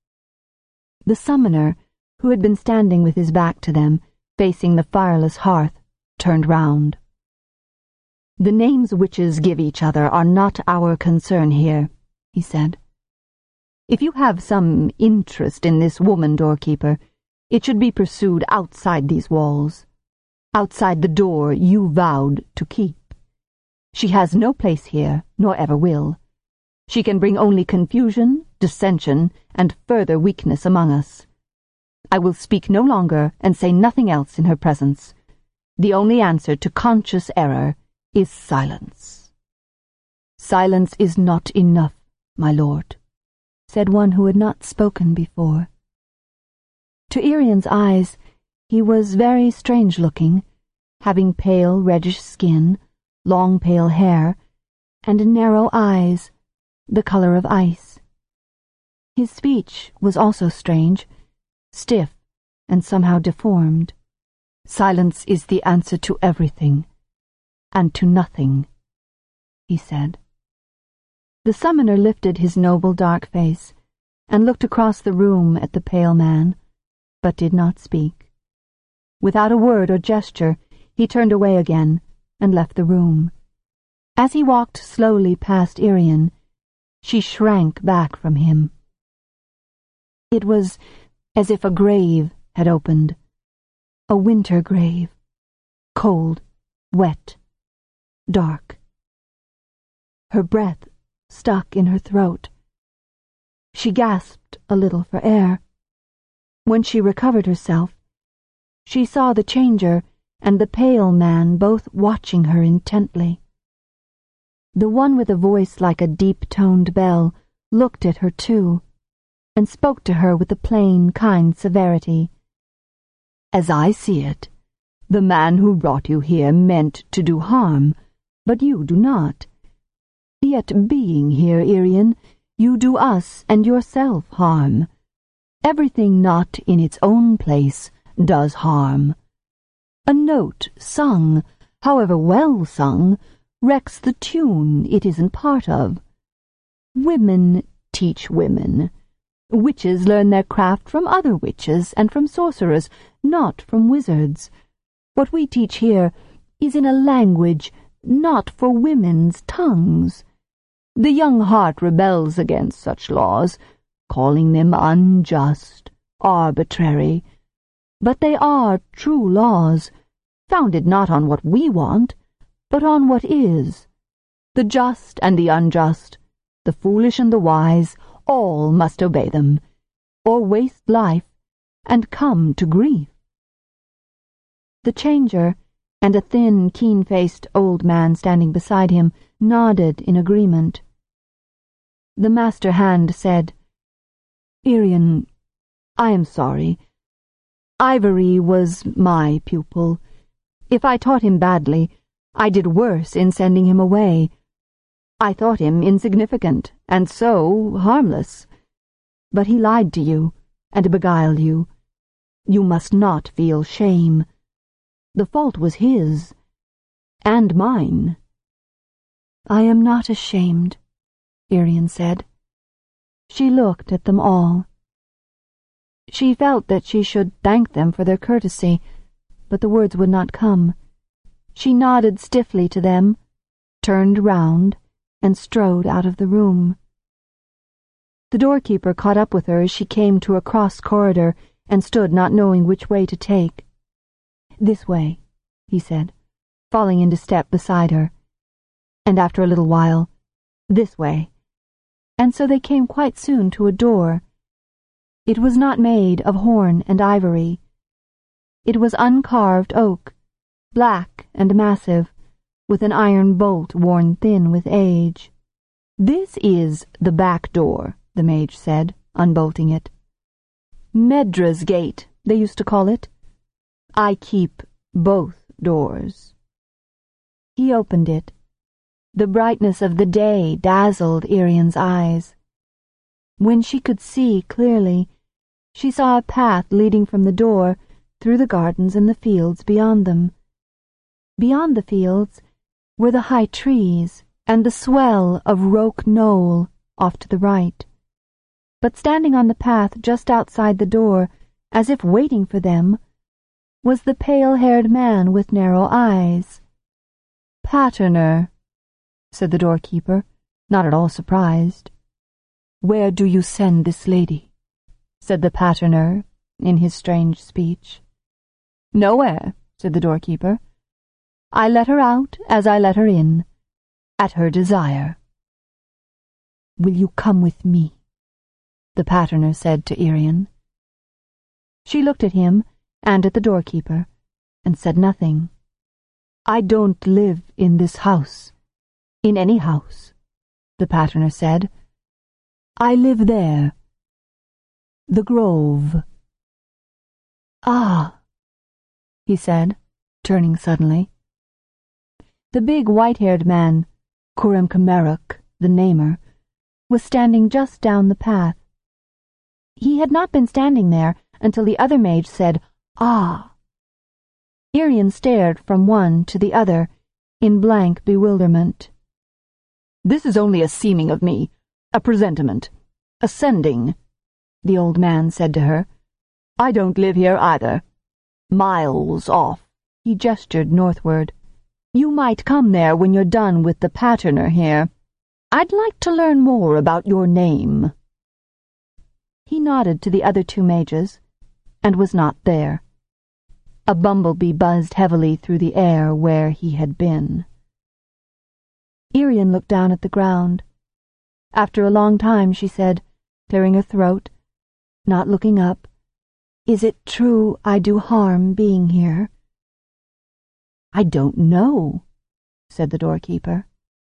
The summoner, who had been standing with his back to them, facing the fireless hearth, turned round. "The names witches give each other are not our concern here," he said. "If you have some interest in this woman, doorkeeper, it should be pursued outside these walls, outside the door you vowed to keep. She has no place here, nor ever will. She can bring only confusion, dissension, and further weakness among us. I will speak no longer and say nothing else in her presence. The only answer to conscious error is silence." "Silence is not enough, my lord," said one who had not spoken before. To Irian's eyes, he was very strange-looking, having pale reddish skin, long pale hair, and narrow eyes, the color of ice. His speech was also strange, stiff, and somehow deformed. "Silence is the answer to everything, and to nothing," he said. The summoner lifted his noble dark face and looked across the room at the pale man, but did not speak. Without a word or gesture, he turned away again and left the room. As he walked slowly past Irian, she shrank back from him. It was as if a grave had opened, A winter grave, cold, wet, dark. Her breath stuck in her throat. She gasped a little for air. When she recovered herself, she saw the changer and the pale man both watching her intently. The one with a voice like a deep-toned bell looked at her too, and spoke to her with a plain, kind severity. "As I see it, the man who brought you here meant to do harm, but you do not. Yet being here, Irian, you do us and yourself harm. Everything not in its own place does harm. A note sung, however well sung, wrecks the tune it isn't part of. Women teach women. Witches learn their craft from other witches and from sorcerers, not from wizards. What we teach here is in a language not for women's tongues. The young heart rebels against such laws, calling them unjust, arbitrary. But they are true laws, founded not on what we want, but on what is. The just and the unjust, the foolish and the wise, all must obey them, or waste life and come to grief." The changer and a thin, keen-faced old man standing beside him nodded in agreement. The master hand said, "Irian, I am sorry. Ivory was my pupil. If I taught him badly, I did worse in sending him away. I thought him insignificant, and so harmless. But he lied to you, and beguiled you. You must not feel shame. The fault was his, and mine." "I am not ashamed," Irian said. She looked at them all. She felt that she should thank them for their courtesy, but the words would not come. She nodded stiffly to them, turned round, and strode out of the room. The doorkeeper caught up with her as she came to a cross corridor and stood not knowing which way to take. "This way," he said, falling into step beside her, and after a little while, "This way." And so they came quite soon to a door. It was not made of horn and ivory. It was uncarved oak, black and massive, with an iron bolt worn thin with age. "This is the back door," the mage said, unbolting it. "Medra's gate, they used to call it. I keep both doors." He opened it. The brightness of the day dazzled Irian's eyes. When she could see clearly, she saw a path leading from the door through the gardens and the fields beyond them. Beyond the fields were the high trees and the swell of Roke Knoll off to the right. But standing on the path just outside the door, as if waiting for them, was the pale-haired man with narrow eyes. "Paterner," said the doorkeeper, not at all surprised. "Where do you send this lady?" said the Paterner in his strange speech. "Nowhere," said the doorkeeper. "I let her out as I let her in, at her desire." "Will you come with me?" the Paterner said to Irian. She looked at him and at the doorkeeper, and said nothing. "I don't live in this house, in any house," the Paterner said. "I live there. The Grove." "Ah," he said, turning suddenly. The big white-haired man, Curem Camerach, the namer, was standing just down the path. He had not been standing there until the other mage said, "Ah." Irian stared from one to the other in blank bewilderment. "This is only a seeming of me, a presentiment, a sending," the old man said to her. "I don't live here either. Miles off." He gestured northward. "You might come there when you're done with the Paterner here. I'd like to learn more about your name." He nodded to the other two mages, and was not there. A bumblebee buzzed heavily through the air where he had been. Irian looked down at the ground. After a long time she said, clearing her throat, not looking up, "Is it true I do harm being here?" "I don't know," said the doorkeeper.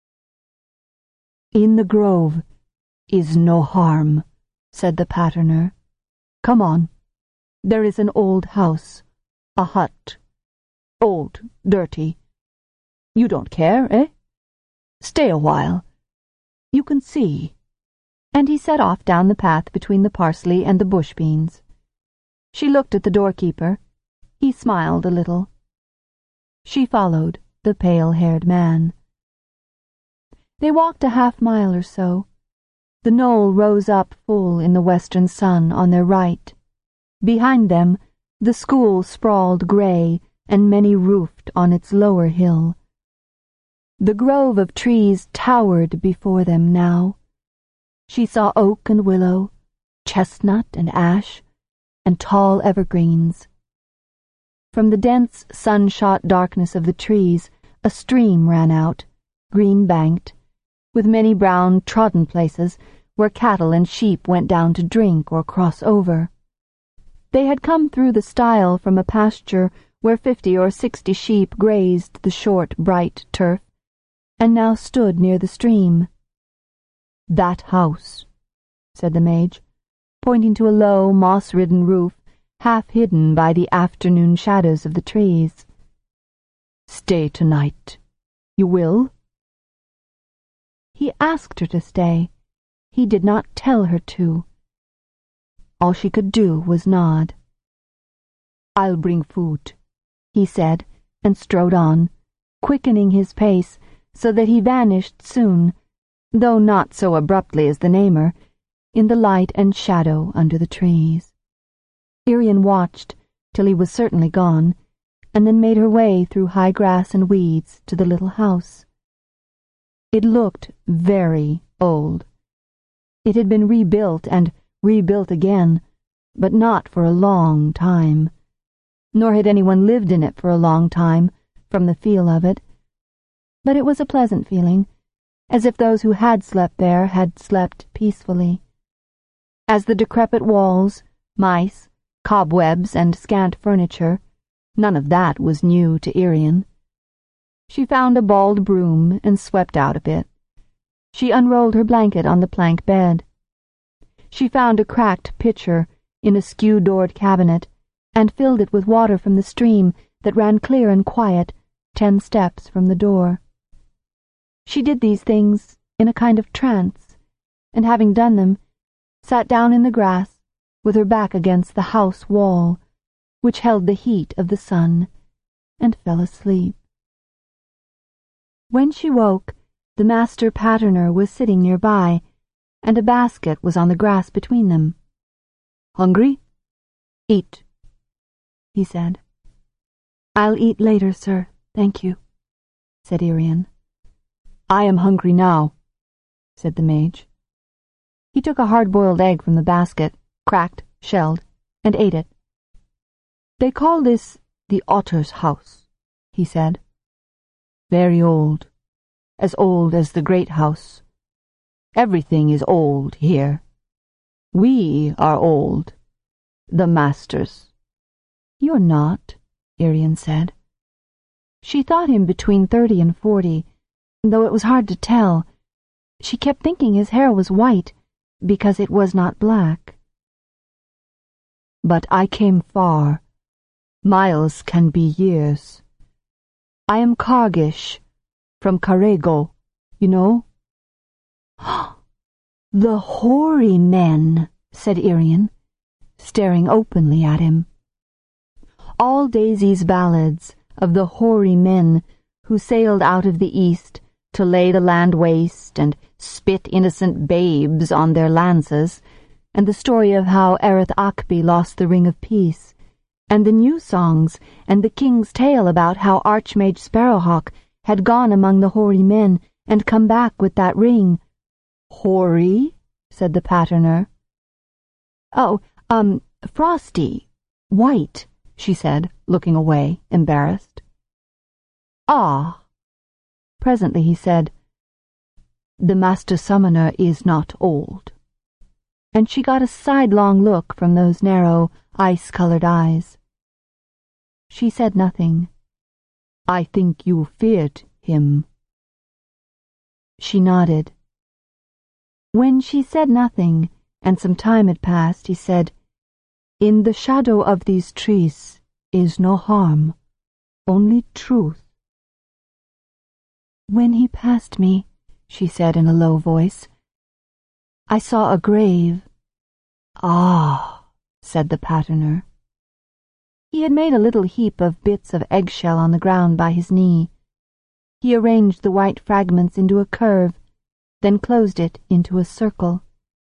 "In the grove is no harm," said the patterner. "Come on. There is an old house, a hut. Old, dirty. You don't care, eh? Stay a while. You can see." And he set off down the path between the parsley and the bush beans. She looked at the doorkeeper. He smiled a little. She followed the pale-haired man. They walked a half-mile or so. The knoll rose up full in the western sun on their right. Behind them, the school sprawled grey and many-roofed on its lower hill. The grove of trees towered before them now. She saw oak and willow, chestnut and ash, and tall evergreens. From the dense, sun-shot darkness of the trees, a stream ran out, green-banked, with many brown trodden places where cattle and sheep went down to drink or cross over. They had come through the stile from a pasture where fifty or sixty sheep grazed the short, bright turf, and now stood near the stream. "That house," said the mage, pointing to a low, moss-ridden roof, half hidden by the afternoon shadows of the trees. "Stay tonight. You will?" He asked her to stay. He did not tell her to. All she could do was nod. "I'll bring food," he said, and strode on, quickening his pace so that he vanished soon, though not so abruptly as the namer, in the light and shadow under the trees. Irian watched till he was certainly gone, and then made her way through high grass and weeds to the little house. It looked very old. It had been rebuilt and rebuilt again, but not for a long time. Nor had anyone lived in it for a long time, from the feel of it. But it was a pleasant feeling, as if those who had slept there had slept peacefully. As the decrepit walls, mice, cobwebs, and scant furniture, none of that was new to Irian. She found a bald broom and swept out a bit. She unrolled her blanket on the plank bed. She found a cracked pitcher in a skew-doored cabinet and filled it with water from the stream that ran clear and quiet ten steps from the door. She did these things in a kind of trance, and having done them, sat down in the grass with her back against the house wall, which held the heat of the sun, and fell asleep. When she woke, the master patterner was sitting nearby, and a basket was on the grass between them. "Hungry? Eat," he said. "I'll eat later, sir, thank you," said Irian. "I am hungry now," said the mage. He took a hard-boiled egg from the basket, cracked, shelled, and ate it. "They call this the Otter's house," he said. "Very old, as old as the great house. Everything is old here. We are old, the masters." "You're not," Irian said. She thought him between thirty and forty, though it was hard to tell. She kept thinking his hair was white, because it was not black. "But I came far. Miles can be years. I am Kargish, from Karego, you know." "The hoary men," said Irian, staring openly at him. All Daisy's ballads of the hoary men who sailed out of the east to lay the land waste and spit innocent babes on their lances, and the story of how Erith Akbi lost the Ring of Peace, and the new songs, and the king's tale about how Archmage Sparrowhawk had gone among the hoary men and come back with that ring. "Hoary?" said the patterner. "Oh, um, frosty, white, she said, looking away, embarrassed. Ah. Presently he said, The Master Summoner is not old. And she got a sidelong look from those narrow, ice-colored eyes. She said nothing. I think you feared him. She nodded. When she said nothing, and some time had passed, he said, In the shadow of these trees is no harm, only truth. When he passed me, she said in a low voice, I saw a grave. Ah, said the patterner. He had made a little heap of bits of eggshell on the ground by his knee. He arranged the white fragments into a curve, then closed it into a circle.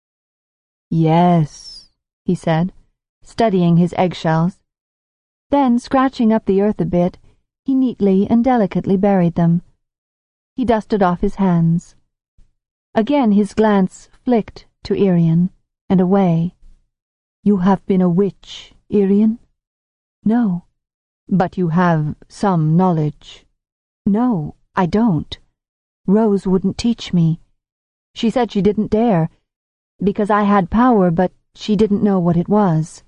Yes, he said, studying his eggshells. Then, scratching up the earth a bit, he neatly and delicately buried them. He dusted off his hands. Again his glance flicked to Irian, and away. You have been a witch, Irian? No. But you have some knowledge. No, I don't. Rose wouldn't teach me. She said she didn't dare, because I had power, but she didn't know what it was.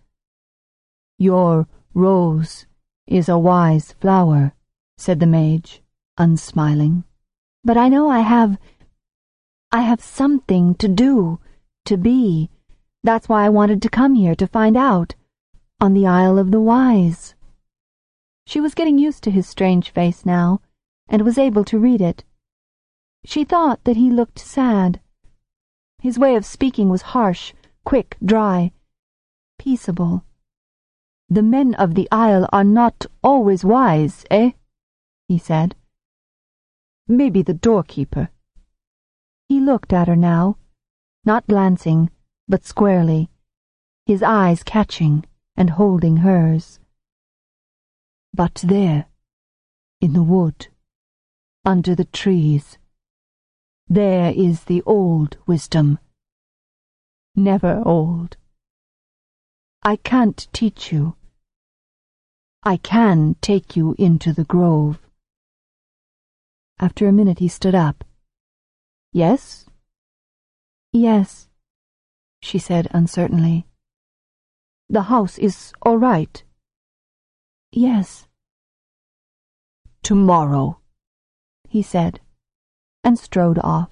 Your Rose is a wise flower, said the mage, unsmiling. But I know I have... I have something to do, to be. That's why I wanted to come here, to find out. On the Isle of the Wise. She was getting used to his strange face now, and was able to read it. She thought that he looked sad. His way of speaking was harsh, quick, dry, peaceable. The men of the Isle are not always wise, eh? He said. Maybe the doorkeeper. He looked at her now, not glancing, but squarely, his eyes catching and holding hers. But there, in the wood, under the trees, there is the old wisdom. Never old. I can't teach you. I can take you into the grove. After a minute he stood up. Yes? Yes, she said uncertainly. The house is all right. Yes. Tomorrow, he said, and strode off.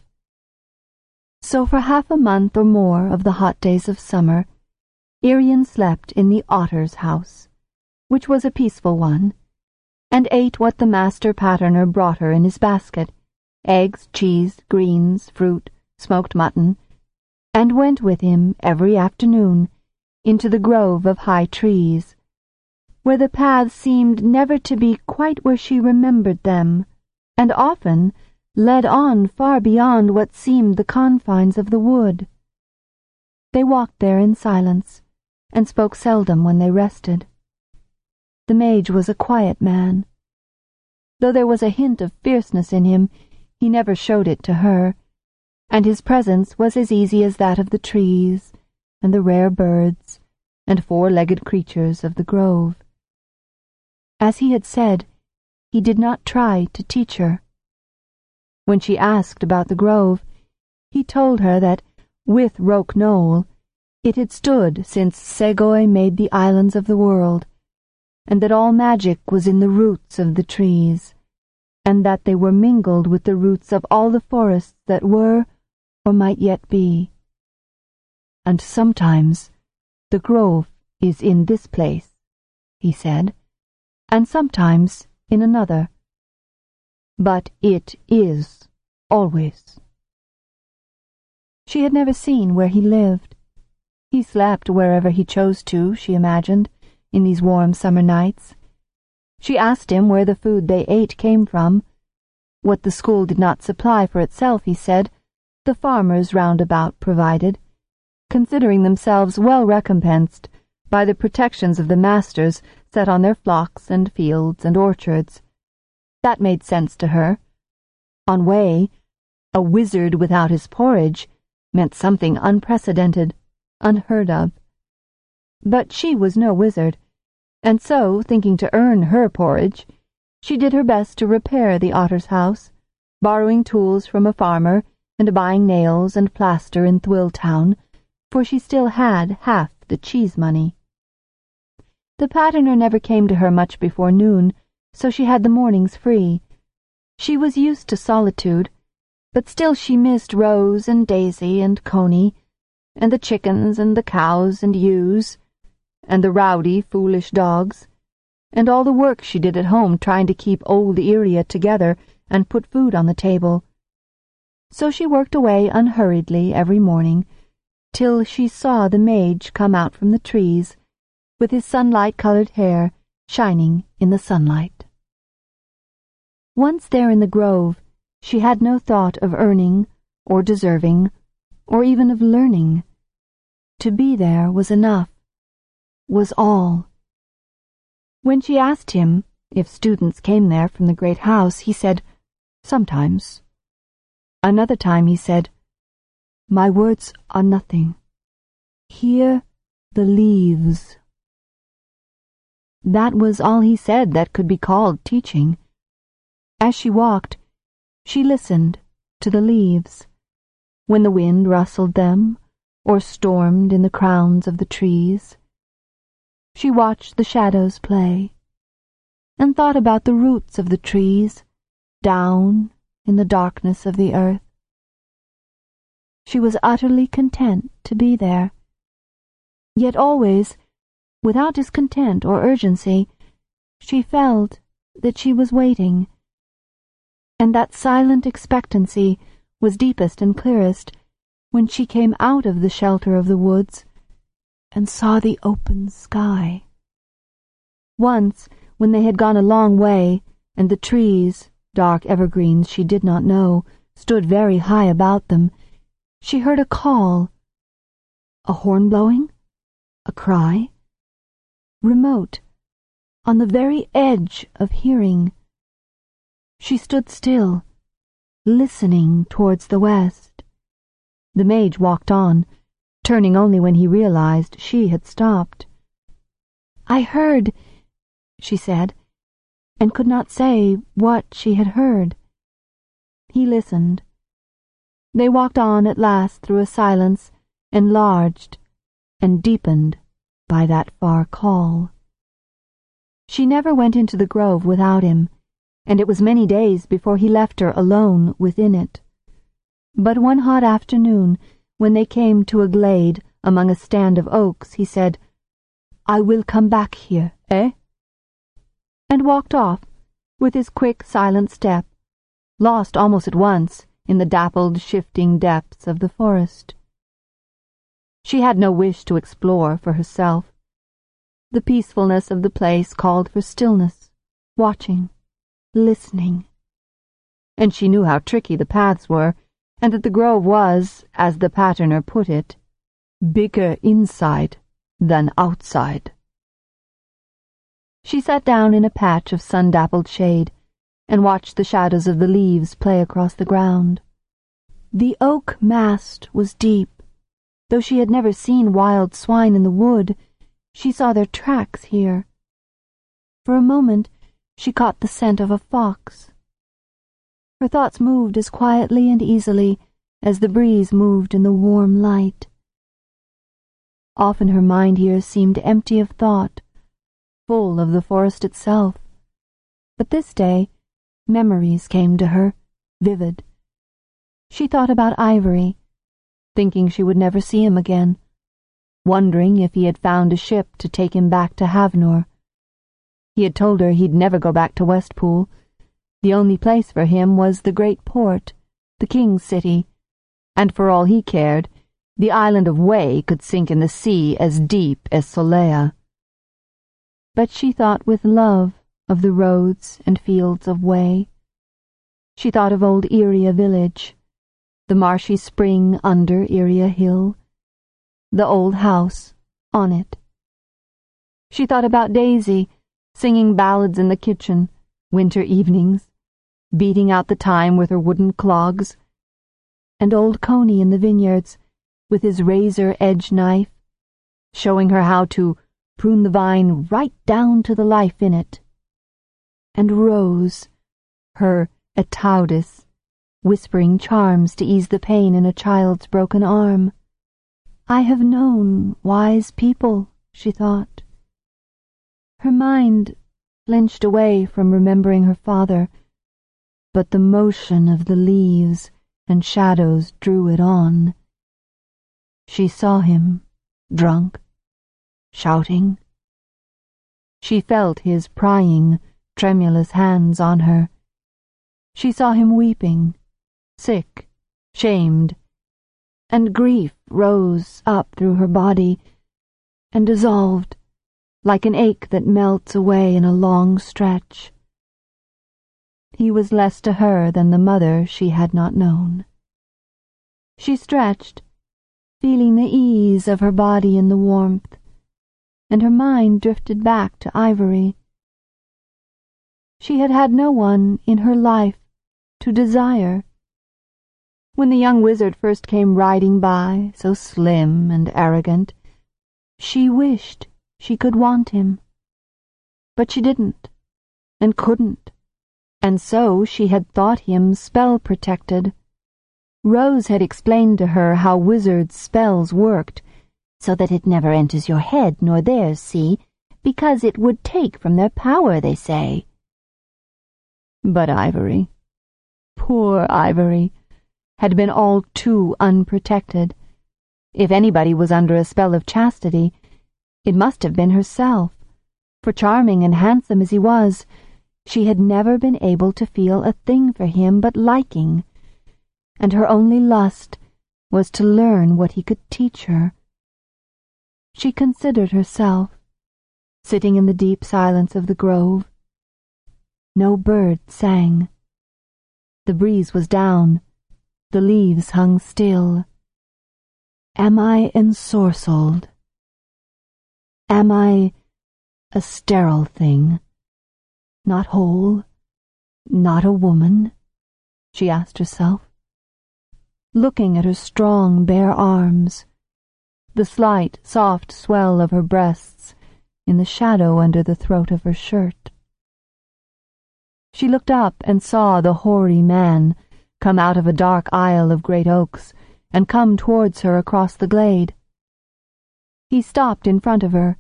So for half a month or more of the hot days of summer, Irian slept in the Otter's house, which was a peaceful one, and ate what the master patterner brought her in his basket, eggs, cheese, greens, fruit, smoked mutton, and went with him every afternoon into the grove of high trees, where the paths seemed never to be quite where she remembered them, and often led on far beyond what seemed the confines of the wood. They walked there in silence, and spoke seldom when they rested. The mage was a quiet man. Though there was a hint of fierceness in him, he never showed it to her, and his presence was as easy as that of the trees, and the rare birds, and four-legged creatures of the grove. As he had said, he did not try to teach her. When she asked about the grove, he told her that, with Roke Knoll, it had stood since Segoy made the islands of the world, and that all magic was in the roots of the trees, and that they were mingled with the roots of all the forests that were, or might yet be. And sometimes the grove is in this place, he said, and sometimes in another. But it is always. She had never seen where he lived. He slept wherever he chose to, she imagined, in these warm summer nights. She asked him where the food they ate came from. What the school did not supply for itself, he said, the farmers round about provided, considering themselves well recompensed by the protections of the masters set on their flocks and fields and orchards. That made sense to her. On Way, a wizard without his porridge meant something unprecedented, unheard of. But she was no wizard, And so, thinking to earn her porridge, she did her best to repair the otter's house, borrowing tools from a farmer and buying nails and plaster in Thwilltown, for she still had half the cheese money. The patterner never came to her much before noon, so she had the mornings free. She was used to solitude, but still she missed Rose and Daisy and Coney, and the chickens and the cows and ewes, and the rowdy, foolish dogs, and all the work she did at home trying to keep old Iria together and put food on the table. So she worked away unhurriedly every morning, till she saw the mage come out from the trees, with his sunlight-colored hair shining in the sunlight. Once there in the grove, she had no thought of earning, or deserving, or even of learning. To be there was enough, was all. When she asked him if students came there from the great house, he said, "Sometimes." Another time he said, "My words are nothing. Hear the leaves." That was all he said that could be called teaching. As she walked, she listened to the leaves, when the wind rustled them, or stormed in the crowns of the trees. She watched the shadows play, and thought about the roots of the trees, down in the darkness of the earth. She was utterly content to be there, yet always, without discontent or urgency, she felt that she was waiting, and that silent expectancy was deepest and clearest when she came out of the shelter of the woods and saw the open sky. Once, when they had gone a long way, and the trees, dark evergreens she did not know, stood very high about them, she heard a call. A horn blowing? A cry? Remote, on the very edge of hearing. She stood still, listening towards the west. The mage walked on, turning only when he realized she had stopped. "I heard," she said, and could not say what she had heard. He listened. They walked on at last through a silence enlarged and deepened by that far call. She never went into the grove without him, and it was many days before he left her alone within it. But one hot afternoon, when they came to a glade among a stand of oaks, he said, "I will come back here, eh?" and walked off with his quick, silent step, lost almost at once in the dappled, shifting depths of the forest. She had no wish to explore for herself. The peacefulness of the place called for stillness, watching, listening. And she knew how tricky the paths were, and that the grove was, as the patterner put it, bigger inside than outside. She sat down in a patch of sun-dappled shade and watched the shadows of the leaves play across the ground. The oak mast was deep. Though she had never seen wild swine in the wood, she saw their tracks here. For a moment she caught the scent of a fox. Her thoughts moved as quietly and easily as the breeze moved in the warm light. Often her mind here seemed empty of thought, full of the forest itself. But this day memories came to her, vivid. She thought about Ivory, thinking she would never see him again, wondering if he had found a ship to take him back to Havnor. He had told her he'd never go back to Westpool. The only place for him was the great port, the king's city, and for all he cared, the island of Way could sink in the sea as deep as Solea. But she thought with love of the roads and fields of Way. She thought of old Iria village, the marshy spring under Iria Hill, the old house on it. She thought about Daisy, singing ballads in the kitchen, winter evenings, beating out the time with her wooden clogs, and old Coney in the vineyards, with his razor-edge knife, showing her how to prune the vine right down to the life in it. And Rose, her Etaudis, whispering charms to ease the pain in a child's broken arm. I have known wise people, she thought. Her mind flinched away from remembering her father, but the motion of the leaves and shadows drew it on. She saw him, drunk, shouting. She felt his prying, tremulous hands on her. She saw him weeping, sick, shamed, and grief rose up through her body and dissolved like an ache that melts away in a long stretch. He was less to her than the mother she had not known. She stretched, feeling the ease of her body in the warmth, and her mind drifted back to Ivory. She had had no one in her life to desire. When the young wizard first came riding by, so slim and arrogant, she wished she could want him. But she didn't, and couldn't, and so she had thought him spell-protected. Rose had explained to her how wizards' spells worked, so that it never enters your head nor theirs, see, because it would take from their power, they say. But Ivory, poor Ivory, had been all too unprotected. If anybody was under a spell of chastity, it must have been herself, for charming and handsome as he was, she had never been able to feel a thing for him but liking, and her only lust was to learn what he could teach her. She considered herself, sitting in the deep silence of the grove. No bird sang. The breeze was down, the leaves hung still. Am I ensorcelled? Am I a sterile thing, not whole, not a woman? She asked herself, looking at her strong bare arms, the slight, soft swell of her breasts in the shadow under the throat of her shirt. She looked up and saw the hoary man come out of a dark aisle of great oaks and come towards her across the glade. He stopped in front of her.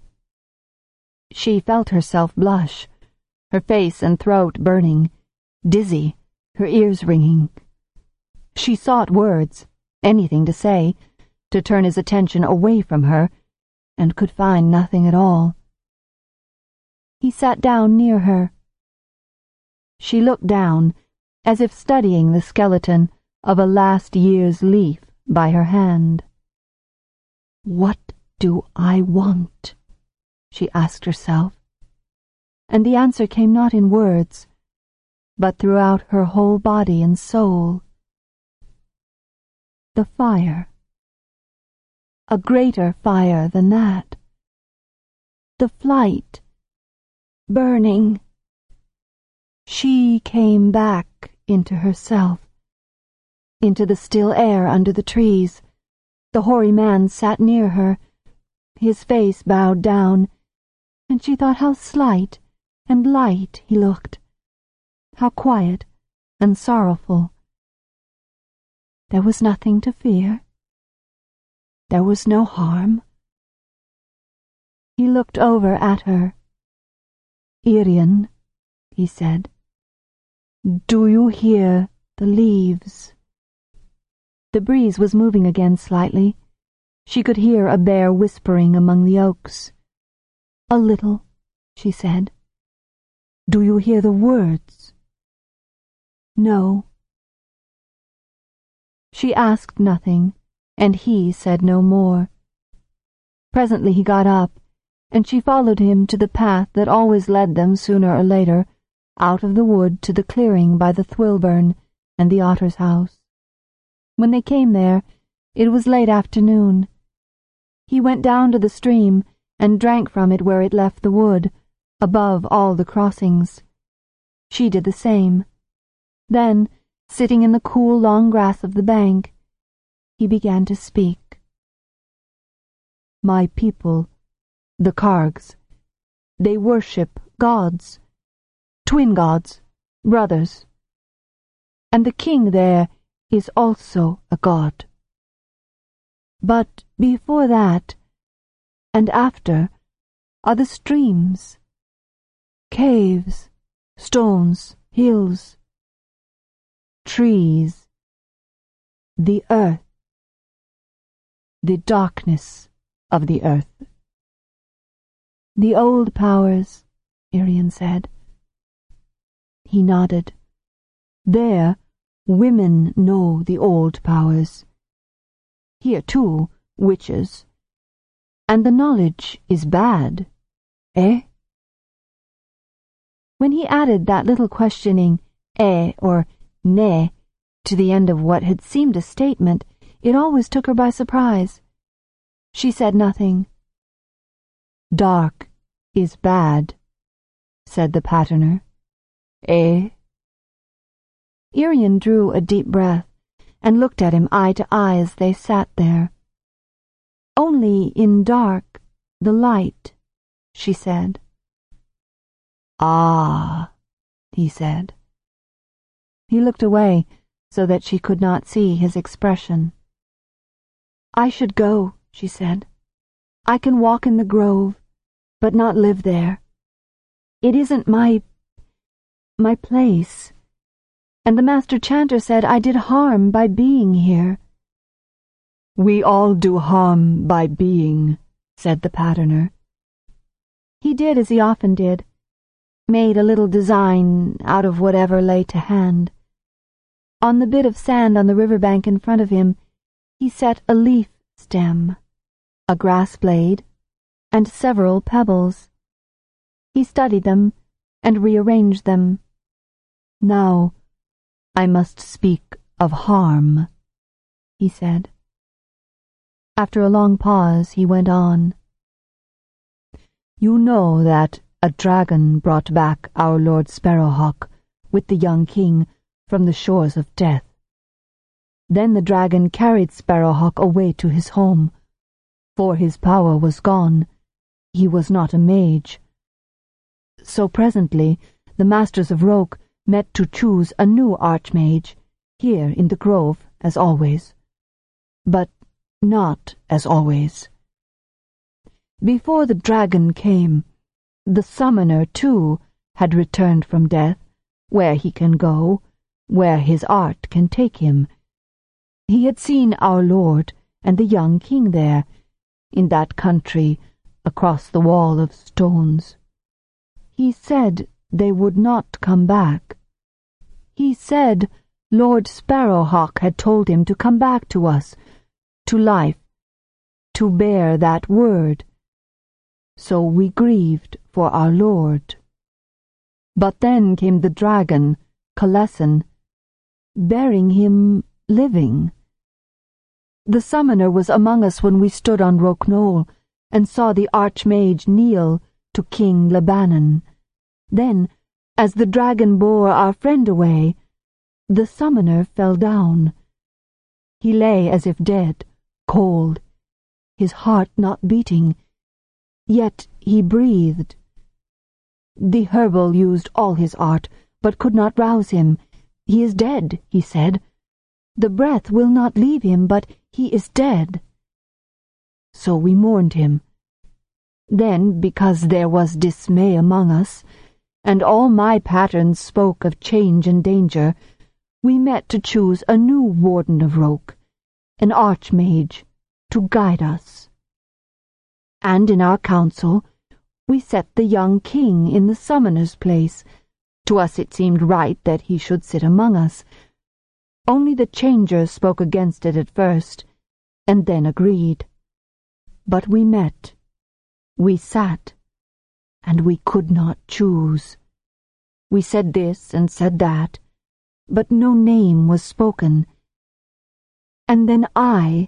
She felt herself blush, her face and throat burning, dizzy, her ears ringing. She sought words, anything to say, to turn his attention away from her, and could find nothing at all. He sat down near her. She looked down, as if studying the skeleton of a last year's leaf by her hand. What do I want? She asked herself, and the answer came not in words, but throughout her whole body and soul. The fire. A greater fire than that. The flight. Burning. She came back into herself, into the still air under the trees. The hoary man sat near her, his face bowed down, and she thought how slight and light he looked, how quiet and sorrowful. There was nothing to fear. There was no harm. He looked over at her. Irian, he said, do you hear the leaves? The breeze was moving again slightly. She could hear a bear whispering among the oaks. A little, she said. Do you hear the words? No. She asked nothing, and he said no more. Presently he got up, and she followed him to the path that always led them sooner or later out of the wood to the clearing by the Thwilburn and the otter's house. When they came there, it was late afternoon. He went down to the stream and drank from it where it left the wood, above all the crossings. She did the same. Then, sitting in the cool long grass of the bank, he began to speak. My people the Kargs. They worship gods, twin gods, brothers. And the king there is also a god. But before that, and after, are the streams, caves, stones, hills, trees, the earth, the darkness of the earth. The old powers, Irian said. He nodded. There, women know the old powers. Here, too, witches. And the knowledge is bad, eh? When he added that little questioning eh or ne to the end of what had seemed a statement, it always took her by surprise. She said nothing. Dark is bad, said the patterner. Eh? Irian drew a deep breath and looked at him eye to eye as they sat there. Only in dark the light, she said. Ah, he said. He looked away so that she could not see his expression. I should go, she said. I can walk in the grove, but not live there. It isn't my... my place. And the master chanter said I did harm by being here. We all do harm by being, said the patterner. He did as he often did, made a little design out of whatever lay to hand. On the bit of sand on the riverbank in front of him, he set a leaf stem, a grass blade, and several pebbles. He studied them and rearranged them. Now, I must speak of harm, he said. After a long pause, he went on. You know that a dragon brought back our Lord Sparrowhawk with the young king from the shores of death. Then the dragon carried Sparrowhawk away to his home, for his power was gone. He was not a mage. So presently the masters of Roke met to choose a new archmage, here in the grove, as always. But not as always. Before the dragon came, the summoner, too, had returned from death, where he can go, where his art can take him. He had seen our lord and the young king there, in that country, across the wall of stones. He said they would not come back. He said Lord Sparrowhawk had told him to come back to us, to life, to bear that word. So we grieved for our lord. But then came the dragon, Kalessan, bearing him living. The summoner was among us when we stood on Roke Knoll and saw the archmage kneel to King Lebanon. Then, as the dragon bore our friend away, the summoner fell down. He lay as if dead, cold, his heart not beating, yet he breathed. The herbal used all his art, but could not rouse him. He is dead, he said. The breath will not leave him, but he is dead. So we mourned him. Then, because there was dismay among us, and all my patterns spoke of change and danger, we met to choose a new warden of Roke, an archmage, to guide us. And in our council we set the young king in the summoner's place. To us it seemed right that he should sit among us. Only the changers spoke against it at first, and then agreed. But we met, we sat, and we could not choose. We said this and said that, but no name was spoken. And then I...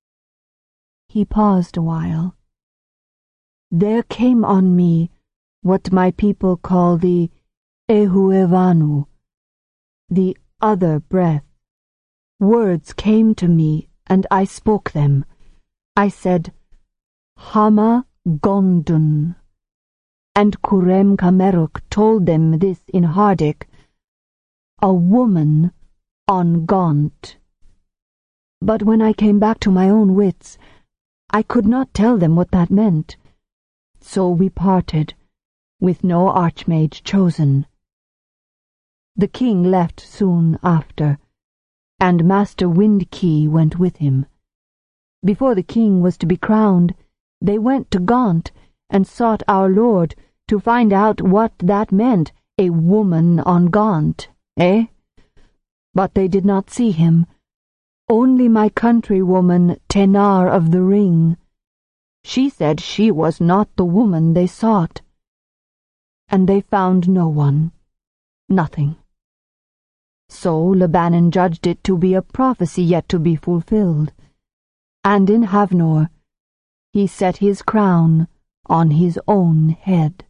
He paused a while. There came on me what my people call the Ehuevanu, the other breath. Words came to me, and I spoke them. I said, Hama Gondun. And Curem Cameruk told them this in Hardic, a woman on Gaunt. But when I came back to my own wits, I could not tell them what that meant. So we parted, with no archmage chosen. The king left soon after, and Master Windkey went with him. Before the king was to be crowned, they went to Gaunt and sought our lord to find out what that meant, a woman on Gaunt, eh? But they did not see him, only my countrywoman Tenar of the Ring. She said she was not the woman they sought. And they found no one, nothing. So Lebanon judged it to be a prophecy yet to be fulfilled, and in Havnor he set his crown on his own head.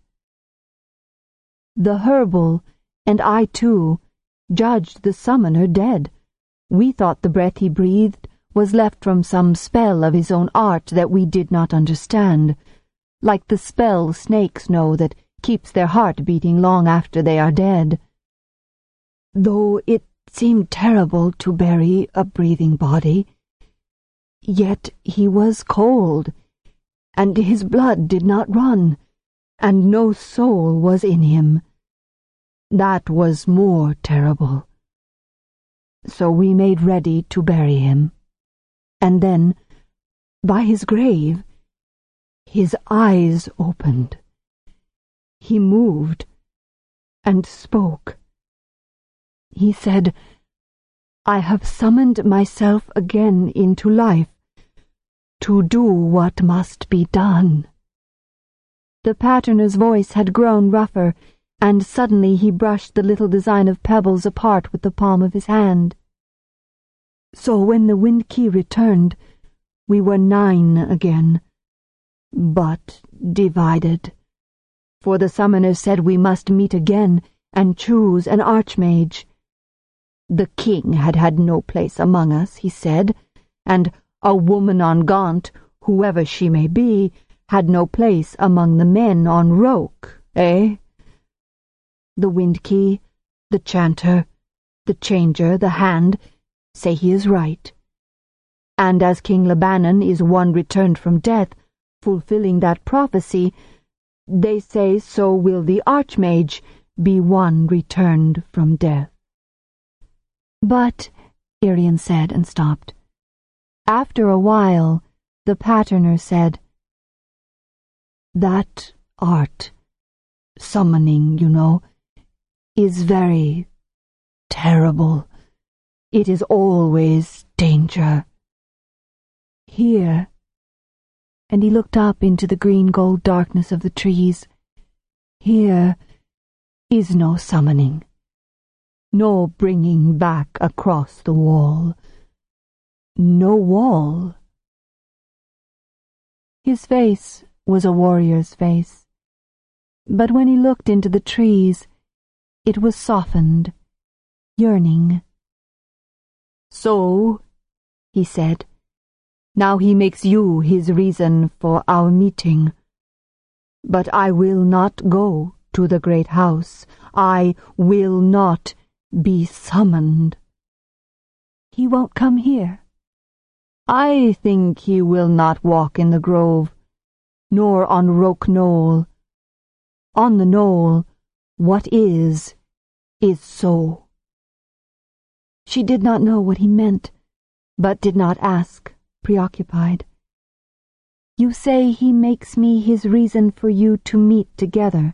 The Herbal, and I too, judged the summoner dead. We thought the breath he breathed was left from some spell of his own art that we did not understand, like the spell snakes know that keeps their heart beating long after they are dead. Though it seemed terrible to bury a breathing body, yet he was cold, and his blood did not run, and no soul was in him. That was more terrible. So we made ready to bury him, and then, by his grave, his eyes opened. He moved and spoke. He said, I have summoned myself again into life to do what must be done. The patterner's voice had grown rougher, and suddenly he brushed the little design of pebbles apart with the palm of his hand. So when the Windkey returned, we were nine again, but divided, for the summoner said we must meet again and choose an archmage. The king had had no place among us, he said, and a woman on Gaunt, whoever she may be, had no place among the men on Roke, eh? The Windkey, the chanter, the changer, the hand, say he is right. And as King Lebanon is one returned from death, fulfilling that prophecy, they say so will the archmage be one returned from death. But, Irian said and stopped. After a while, the patterner said, That art, summoning, you know, is very terrible. It is always danger. Here, and he looked up into the green-gold darkness of the trees, here is no summoning, no bringing back across the wall. No wall. His face was a warrior's face, but when he looked into the trees, it was softened, yearning. So, he said, now he makes you his reason for our meeting. But I will not go to the great house. I will not be summoned. He won't come here. I think he will not walk in the grove, nor on Roke Knoll. On the knoll, what is, is so. She did not know what he meant, but did not ask, preoccupied. You say he makes me his reason for you to meet together.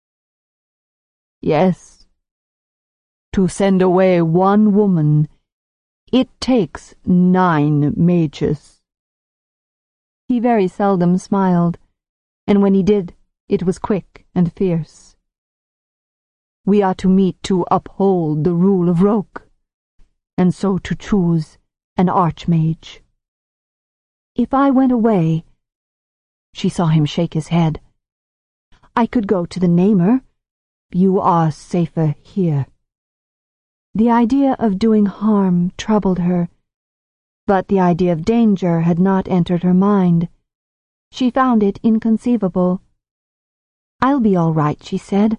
Yes. To send away one woman, it takes nine mages. He very seldom smiled, and when he did, it was quick and fierce. We are to meet to uphold the rule of Roke, and so to choose an archmage. If I went away, she saw him shake his head, I could go to the Namer. You are safer here. The idea of doing harm troubled her, but the idea of danger had not entered her mind. She found it inconceivable. "I'll be all right," she said.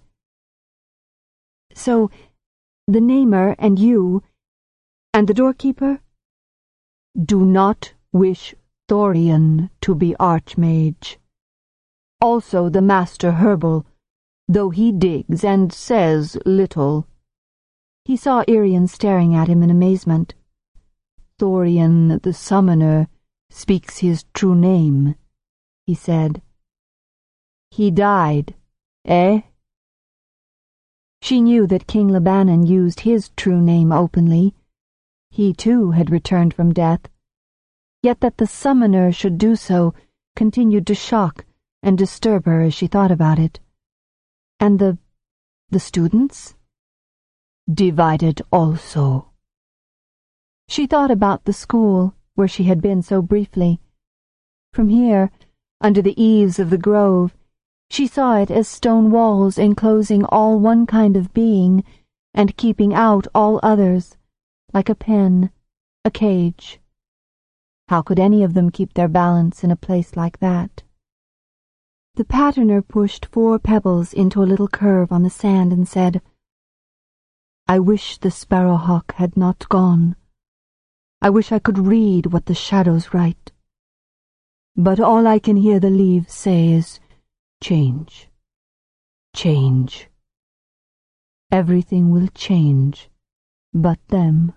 "So, the namer and you, and the doorkeeper, do not wish Thorian to be Archmage. Also the Master Herbal, though he digs and says little." He saw Irian staring at him in amazement. "Thorian the Summoner speaks his true name," he said. "He died, eh?" She knew that King Lebanon used his true name openly. He, too, had returned from death. Yet that the Summoner should do so continued to shock and disturb her as she thought about it. And the... the students? Divided also. She thought about the school, where she had been so briefly. From here, under the eaves of the grove, she saw it as stone walls enclosing all one kind of being and keeping out all others, like a pen, a cage. How could any of them keep their balance in a place like that? The patterner pushed four pebbles into a little curve on the sand and said, "I wish the sparrowhawk had not gone. I wish I could read what the shadows write. But all I can hear the leaves say is, change, change. Everything will change, but them."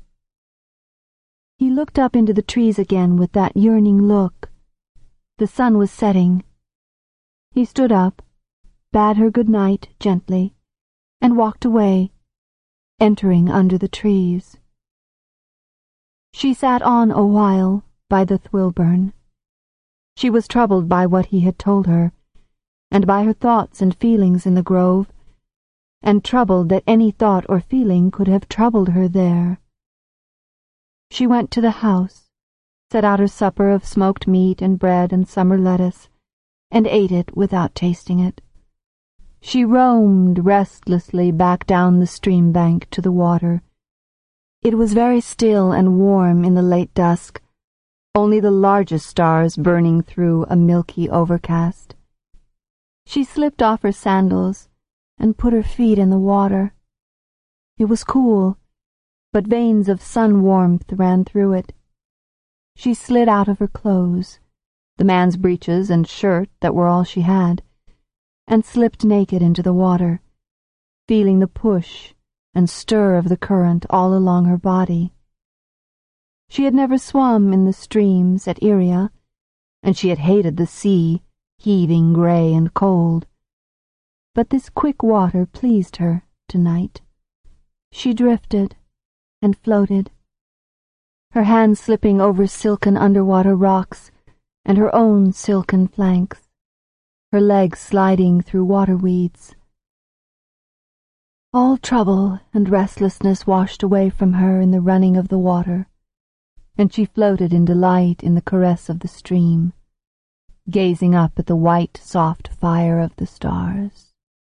He looked up into the trees again with that yearning look. The sun was setting. He stood up, bade her good night gently, and walked away, entering under the trees. She sat on a while by the Thwilburn. She was troubled by what he had told her, and by her thoughts and feelings in the grove, and troubled that any thought or feeling could have troubled her there. She went to the house, set out her supper of smoked meat and bread and summer lettuce, and ate it without tasting it. She roamed restlessly back down the stream bank to the water. It was very still and warm in the late dusk, only the largest stars burning through a milky overcast. She slipped off her sandals and put her feet in the water. It was cool, but veins of sun warmth ran through it. She slid out of her clothes, the man's breeches and shirt that were all she had, and slipped naked into the water, feeling the push and stir of the current all along her body. She had never swum in the streams at Iria, and she had hated the sea, heaving grey and cold. But this quick water pleased her tonight. She drifted and floated, her hands slipping over silken underwater rocks and her own silken flanks, her legs sliding through water weeds. All trouble and restlessness washed away from her in the running of the water, and she floated in delight in the caress of the stream, gazing up at the white, soft fire of the stars.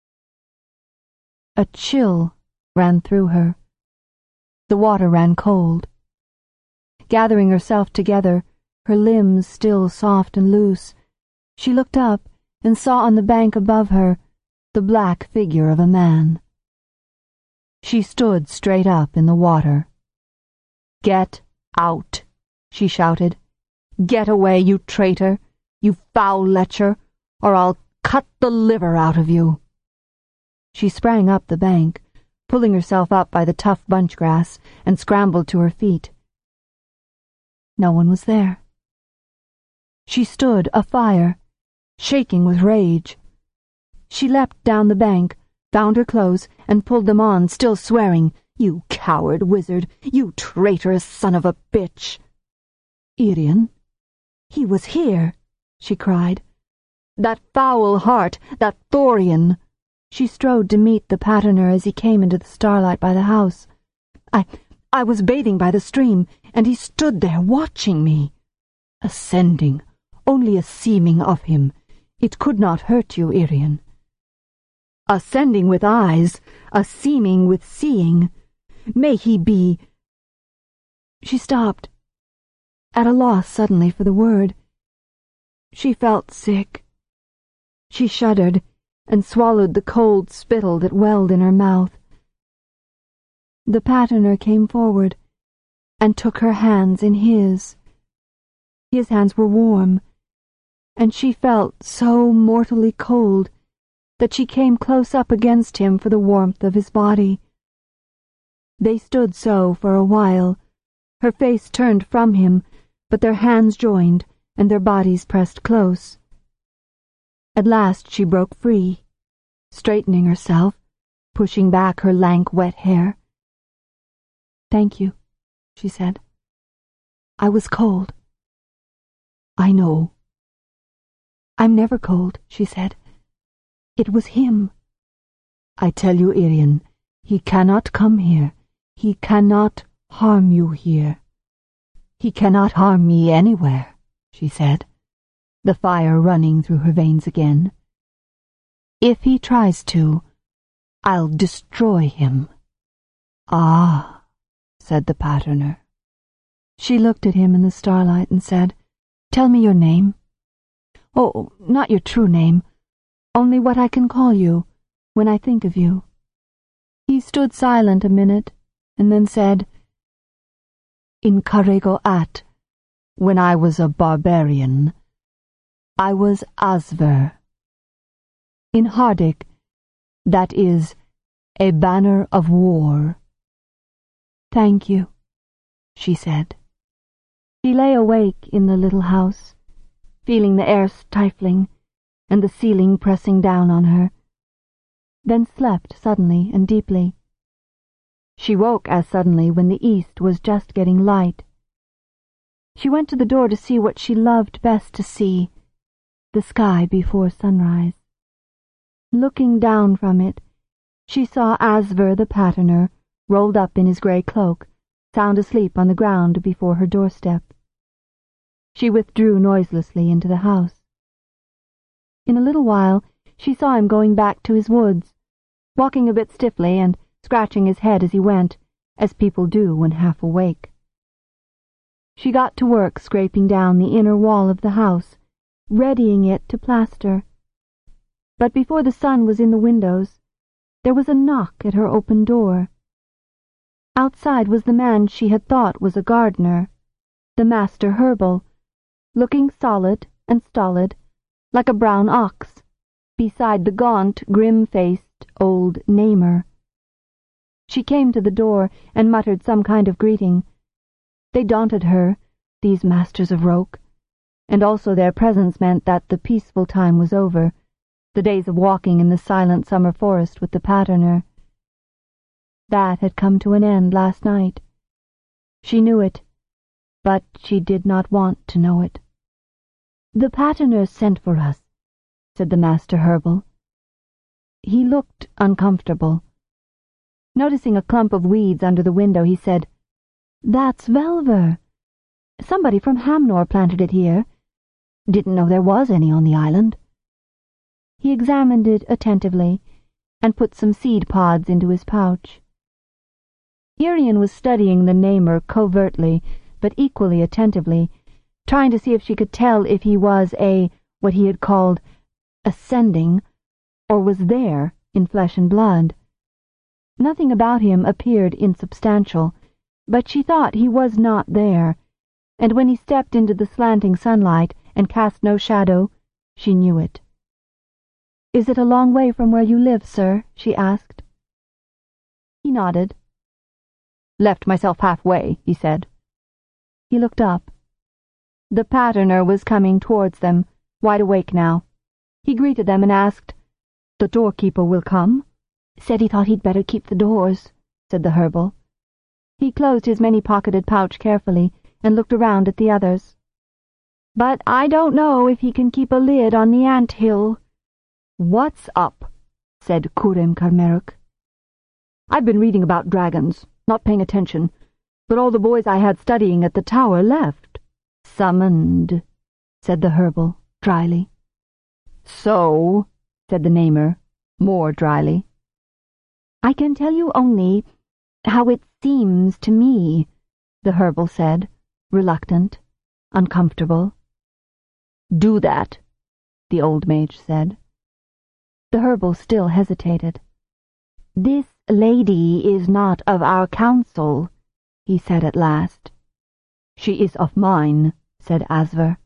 A chill ran through her. The water ran cold. Gathering herself together, her limbs still soft and loose, she looked up and saw on the bank above her the black figure of a man. She stood straight up in the water. "Get out," she shouted. "Get away, you traitor, you foul lecher, or I'll cut the liver out of you." She sprang up the bank, pulling herself up by the tough bunch grass, and scrambled to her feet. No one was there. She stood afire, shaking with rage. She leapt down the bank, found her clothes, and pulled them on, still swearing, "You coward wizard, you traitorous son of a bitch!" "Irian, he was here," she cried. "That foul heart, that Thorian!" She strode to meet the patterner as he came into the starlight by the house. I, I was bathing by the stream, and he stood there watching me. Ascending, only a seeming of him. It could not hurt you, Irian. Ascending with eyes, a seeming with seeing. May he be... She stopped, at a loss suddenly for the word. She felt sick. She shuddered and swallowed the cold spittle that welled in her mouth. The Paterner came forward and took her hands in his. His hands were warm, and she felt so mortally cold that she came close up against him for the warmth of his body. They stood so for a while, her face turned from him, but their hands joined and their bodies pressed close. At last she broke free, straightening herself, pushing back her lank, wet hair. "Thank you," she said. "I was cold." "I know." "I'm never cold," she said. "It was him." "I tell you, Irian, he cannot come here. He cannot harm you here." "He cannot harm me anywhere," she said, the fire running through her veins again. "If he tries to, I'll destroy him." "Ah," said the Paterner. She looked at him in the starlight and said, "Tell me your name." "Oh, not your true name, only what I can call you when I think of you." He stood silent a minute and then said, "In Carrego At, when I was a barbarian, I was Asver. In Hardic, that is a banner of war." "Thank you," she said. She lay awake in the little house, feeling the air stifling and the ceiling pressing down on her, then slept suddenly and deeply. She woke as suddenly when the east was just getting light. She went to the door to see what she loved best to see, the sky before sunrise. Looking down from it, she saw Asver the Paterner, rolled up in his grey cloak, sound asleep on the ground before her doorstep. She withdrew noiselessly into the house. In a little while she saw him going back to his woods, walking a bit stiffly and scratching his head as he went, as people do when half awake. She got to work scraping down the inner wall of the house, readying it to plaster. But before the sun was in the windows, there was a knock at her open door. Outside was the man she had thought was a gardener, the Master Herbal, looking solid and stolid, like a brown ox, beside the gaunt, grim-faced old Namer. She came to the door and muttered some kind of greeting. They daunted her, these masters of Roke, and also their presence meant that the peaceful time was over, the days of walking in the silent summer forest with the Paterner. That had come to an end last night. She knew it, but she did not want to know it. "The Paterner sent for us," said the Master Herbal. He looked uncomfortable. Noticing a clump of weeds under the window, he said, "That's Velver. Somebody from Hamnor planted it here. Didn't know there was any on the island." He examined it attentively and put some seed pods into his pouch. Irian was studying the Namer covertly, but equally attentively, trying to see if she could tell if he was a, what he had called, ascending, or was there in flesh and blood. Nothing about him appeared insubstantial, but she thought he was not there, and when he stepped into the slanting sunlight and cast no shadow, she knew it. "Is it a long way from where you live, sir?" she asked. He nodded. "Left myself halfway," he said. He looked up. The Paterner was coming towards them, wide awake now. He greeted them and asked, "The doorkeeper will come?" "Said he thought he'd better keep the doors," said the Herbal. He closed his many-pocketed pouch carefully and looked around at the others. "But I don't know if he can keep a lid on the ant-hill." "What's up?" said Curem Carmeruk. "I've been reading about dragons, not paying attention, but all the boys I had studying at the tower left." "Summoned," said the Herbal, dryly. "So," said the Namer, more dryly. "I can tell you only how it seems to me," the Herbal said, reluctant, uncomfortable. Do that, the old mage said. The Herbal still hesitated. This lady is not of our council, he said at last. She is of mine, said Asver.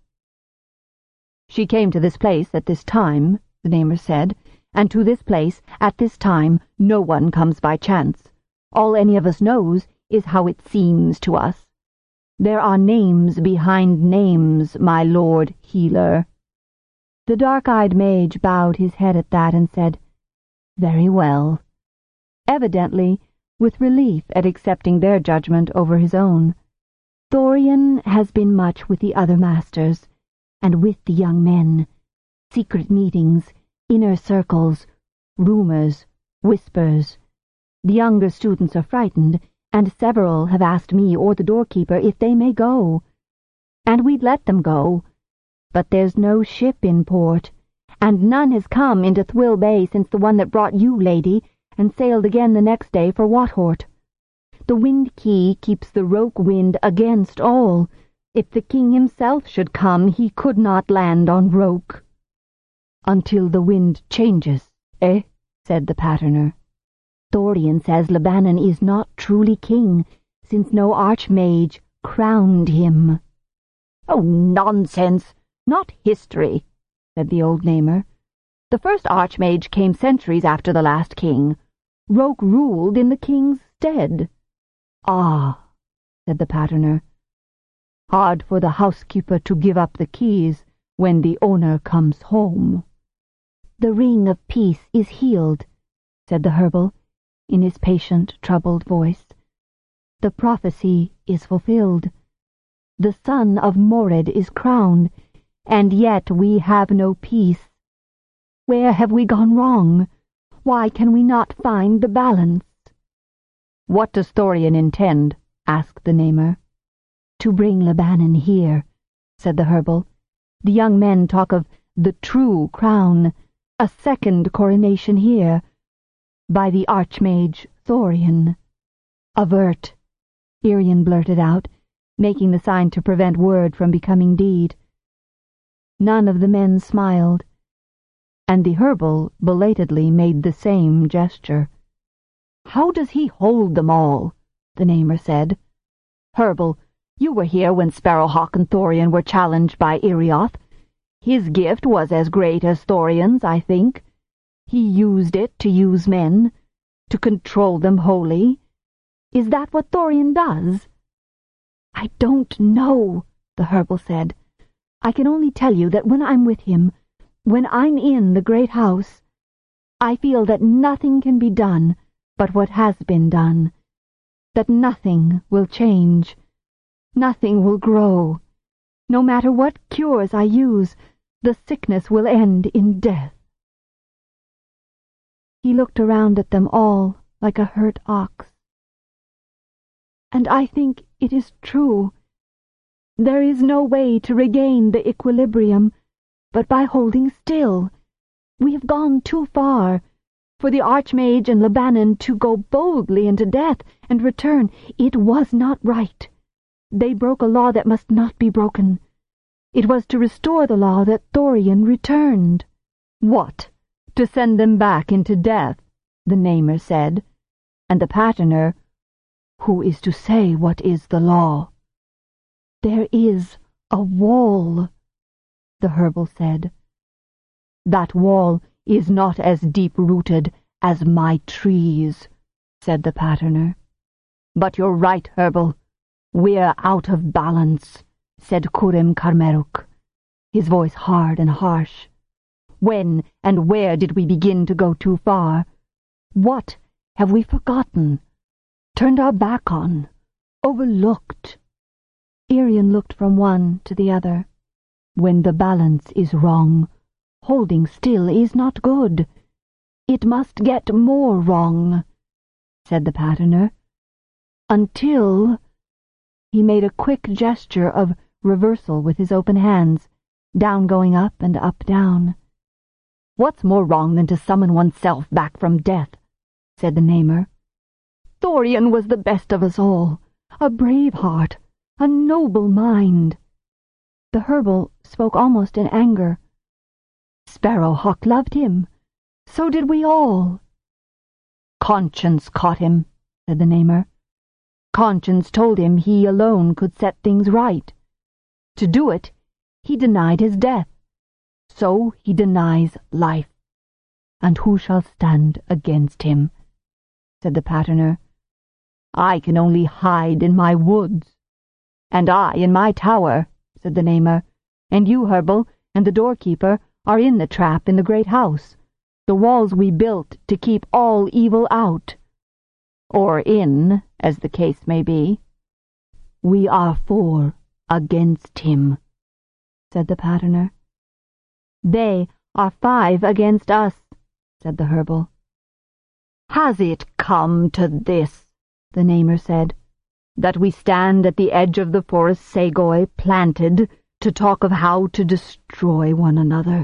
She came to this place at this time, the Namer said, and to this place at this time no one comes by chance. All any of us knows is how it seems to us. There are names behind names, my lord healer. The dark-eyed mage bowed his head at that and said, Very well, evidently with relief at accepting their judgment over his own. Thorian has been much with the other masters, and with the young men. Secret meetings, inner circles, rumors, whispers. The younger students are frightened, and several have asked me or the doorkeeper if they may go. And we'd let them go. But there's no ship in port, and none has come into Thwill Bay since the one that brought you, lady, and sailed again the next day for Wathort. The Wind Key keeps the Roke wind against all. If the king himself should come, he could not land on Roke. Until the wind changes, eh? Said the Patterner. Thorian says Lebanon is not truly king, since no archmage crowned him. Oh, nonsense! Not history, said the old Namer. The first archmage came centuries after the last king. Roke ruled in the king's stead. Ah, said the Patterner. Hard for the housekeeper to give up the keys when the owner comes home. The ring of peace is healed, said the Herbal, in his patient, troubled voice. The prophecy is fulfilled. The son of Mored is crowned, and yet we have no peace. Where have we gone wrong? Why can we not find the balance? What does Thorian intend? Asked the Namer. To bring Lebanon here, said the Herbal. The young men talk of the true crown, a second coronation here, by the Archmage Thorian. Avert, Irian blurted out, making the sign to prevent word from becoming deed. None of the men smiled, and the Herbal belatedly made the same gesture. How does he hold them all? The Namer said. Herbal, you were here when Sparrowhawk and Thorian were challenged by Irioth. His gift was as great as Thorian's, I think. He used it to use men, to control them wholly. Is that what Thorian does? I don't know, the Herbal said. I can only tell you that when I'm with him, when I'm in the great house, I feel that nothing can be done but what has been done, that nothing will change, nothing will grow. No matter what cures I use, the sickness will end in death. He looked around at them all like a hurt ox. And I think it is true. There is no way to regain the equilibrium but by holding still. We have gone too far. For the Archmage and Lebanon to go boldly into death and return, it was not right. They broke a law that must not be broken. It was to restore the law that Thorian returned. What? To send them back into death, the Namer said, and the Patterner, who is to say what is the law? There is a wall, the Herbal said. That wall is not as deep-rooted as my trees, said the Patterner. But you're right, Herbal. We're out of balance, said Curim Carmeruk, his voice hard and harsh. When and where did we begin to go too far? What have we forgotten, turned our back on, overlooked? Irian looked from one to the other. When the balance is wrong, holding still is not good. It must get more wrong, said the Patterner, until... He made a quick gesture of reversal with his open hands, down going up and up down. What's more wrong than to summon oneself back from death? Said the Namer. Thorian was the best of us all, a brave heart, a noble mind. The Herbal spoke almost in anger. "Sparrowhawk loved him. So did we all." "Conscience caught him," said the Namer. "Conscience told him he alone could set things right. To do it, he denied his death. So he denies life. And who shall stand against him?" said the Patterner. "I can only hide in my woods." "And I in my tower," said the Namer. "And you, Herbal, and the doorkeeper are in the trap in the great house, the walls we built to keep all evil out. Or in, as the case may be. We are four against him," said the Patterner. "They are five against us," said the Herbal. "Has it come to this," the Namer said, "that we stand at the edge of the forest Sagoy, planted, to talk of how to destroy one another?"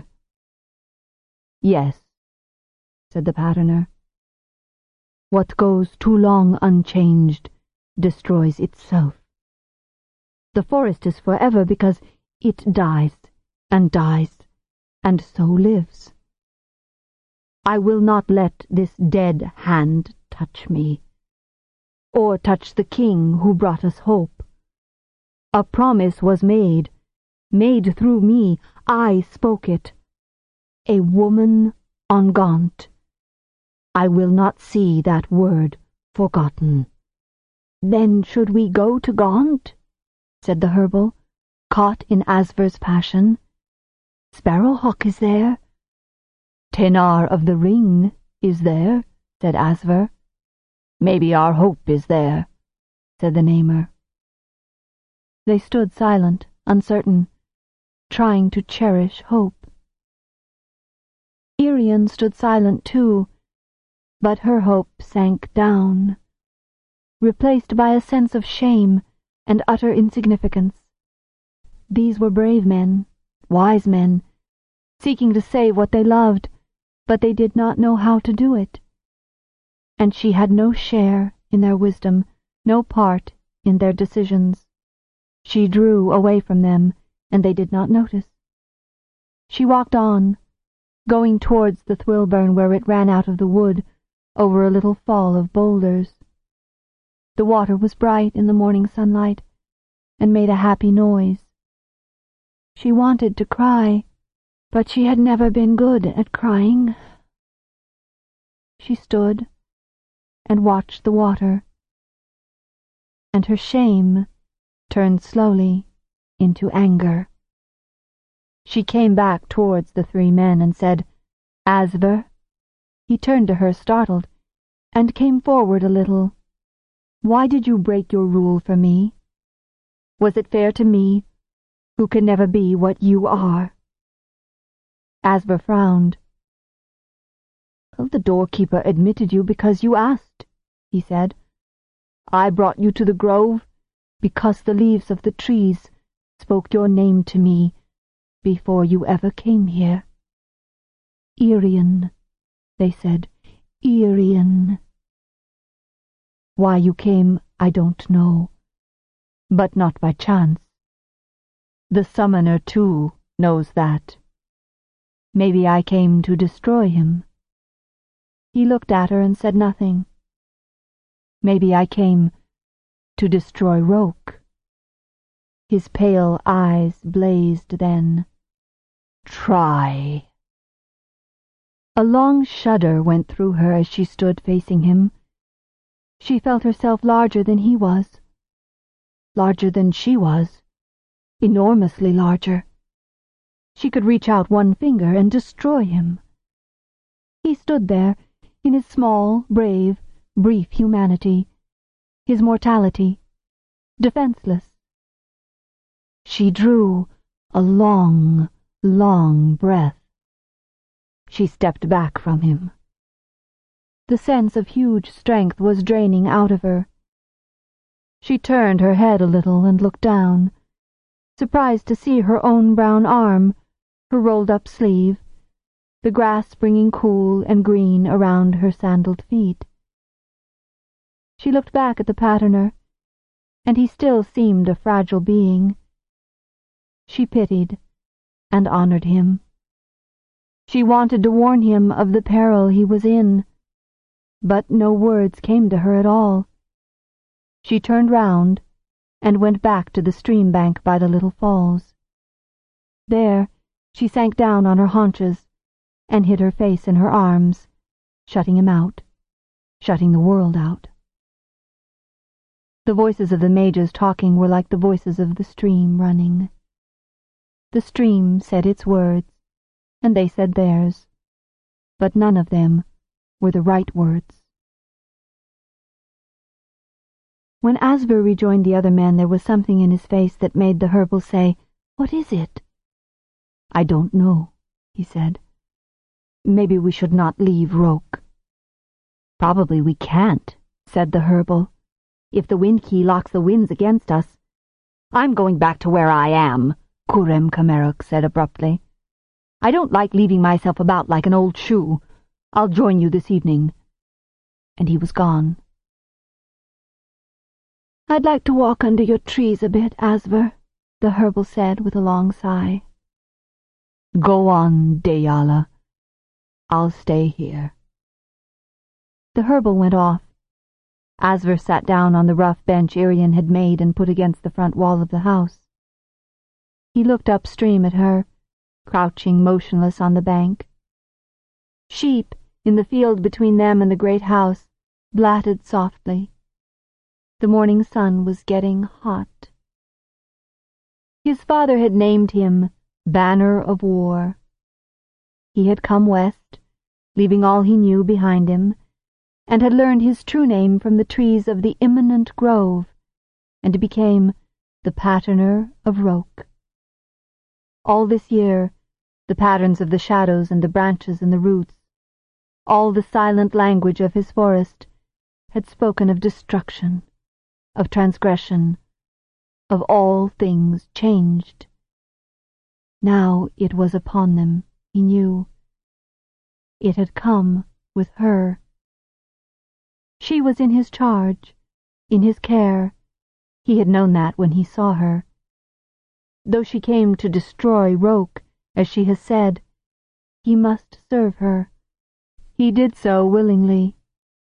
"Yes," said the Patterner. "What goes too long unchanged destroys itself. The forest is forever because it dies, and dies, and so lives. I will not let this dead hand touch me, or touch the king who brought us hope. A promise was made, made through me, I spoke it. A woman on Gaunt. I will not see that word forgotten." "Then should we go to Gaunt?" said the Herbal, caught in Asver's passion. "Sparrowhawk is there." "Tenar of the Ring is there," said Asver. "Maybe our hope is there," said the Namer. They stood silent, uncertain, trying to cherish hope. Irian stood silent too, but her hope sank down, replaced by a sense of shame and utter insignificance. These were brave men, wise men, seeking to save what they loved, but they did not know how to do it. And she had no share in their wisdom, no part in their decisions. She drew away from them, and they did not notice. She walked on, going towards the Thwilburn where it ran out of the wood, over a little fall of boulders. The water was bright in the morning sunlight, and made a happy noise. She wanted to cry, but she had never been good at crying. She stood and watched the water, and her shame turned slowly into anger. She came back towards the three men and said, "Asver." He turned to her, startled, and came forward a little. "Why did you break your rule for me? Was it fair to me, who can never be what you are?" Asver frowned. "Well, the doorkeeper admitted you because you asked," he said. "I brought you to the grove because the leaves of the trees spoke your name to me before you ever came here. Irian, they said, Irian. Why you came, I don't know, but not by chance. The summoner, too, knows that. Maybe I came to destroy him." He looked at her and said nothing. "Maybe I came to destroy Roke." His pale eyes blazed then. "Try." A long shudder went through her as she stood facing him. She felt herself larger than he was, larger than she was, enormously larger. She could reach out one finger and destroy him. He stood there, in his small, brave, brief humanity, his mortality, defenseless. She drew a long, long breath. She stepped back from him. The sense of huge strength was draining out of her. She turned her head a little and looked down, surprised to see her own brown arm, her rolled-up sleeve, the grass springing cool and green around her sandaled feet. She looked back at the Patterner, and he still seemed a fragile being. she pitied and honored him. She wanted to warn him of the peril he was in, but no words came to her at all. She turned round and went back to the stream bank by the little falls. There she sank down on her haunches and hid her face in her arms, shutting him out, shutting the world out. The voices of the mages talking were like the voices of the stream running. The stream said its words, and they said theirs, but none of them were the right words. When Asver rejoined the other men, there was something in his face that made the Herbal say, "What is it?" "I don't know," he said. "Maybe we should not leave Roke." "Probably we can't," said the Herbal. "If the wind key locks the winds against us." "I'm going back to where I am," Curem Cameruk said abruptly. "I don't like leaving myself about like an old shoe. I'll join you this evening." And he was gone. "I'd like to walk under your trees a bit, Asver," the Herbal said with a long sigh. "Go on, Dayala. I'll stay here." The Herbal went off. Asver sat down on the rough bench Irian had made and put against the front wall of the house. He looked upstream at her, crouching motionless on the bank. Sheep, in the field between them and the great house, blatted softly. The morning sun was getting hot. His father had named him Banner of War. He had come west, leaving all he knew behind him, and had learned his true name from the trees of the imminent grove, and became the Patterner of Roke. All this year, the patterns of the shadows and the branches and the roots, all the silent language of his forest, had spoken of destruction, of transgression, of all things changed. Now it was upon them, he knew. It had come with her. She was in his charge, in his care. He had known that when he saw her. Though she came to destroy Roke, as she has said, he must serve her. He did so willingly.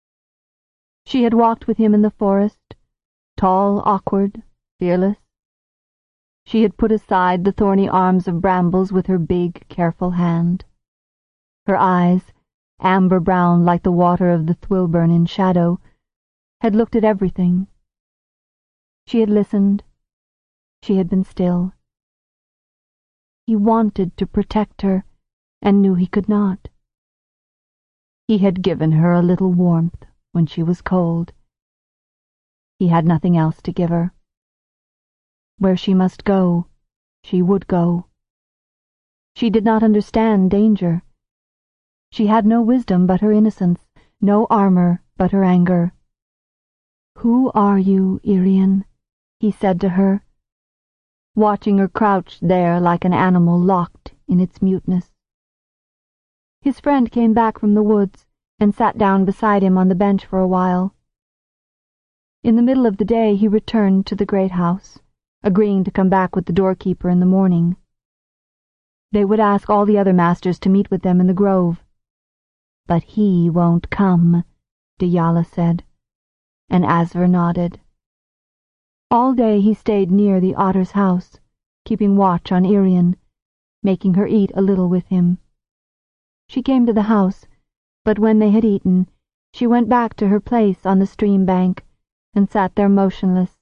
She had walked with him in the forest, tall, awkward, fearless. She had put aside the thorny arms of brambles with her big, careful hand. Her eyes, amber-brown like the water of the Thwilburn in shadow, had looked at everything. She had listened. She had been still. He wanted to protect her, and knew he could not. He had given her a little warmth when she was cold. He had nothing else to give her. Where she must go, she would go. She did not understand danger. She had no wisdom but her innocence, no armor but her anger. "Who are you, Irian?" he said to her, watching her crouched there like an animal locked in its muteness. His friend came back from the woods and sat down beside him on the bench for a while. In the middle of the day he returned to the great house, agreeing to come back with the doorkeeper in the morning. They would ask all the other masters to meet with them in the grove. "But he won't come," Dayala said, and Asver nodded. All day he stayed near the otter's house, keeping watch on Irian, making her eat a little with him. She came to the house, but when they had eaten, she went back to her place on the stream bank and sat there motionless.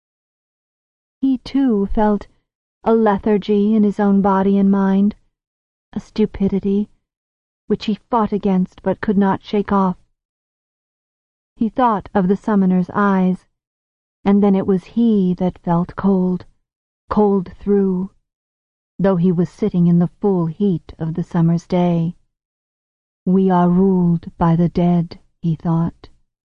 He, too, felt a lethargy in his own body and mind, a stupidity which he fought against but could not shake off. He thought of the summoner's eyes, and then it was he that felt cold, cold through, though he was sitting in the full heat of the summer's day. "We are ruled by the dead," he thought.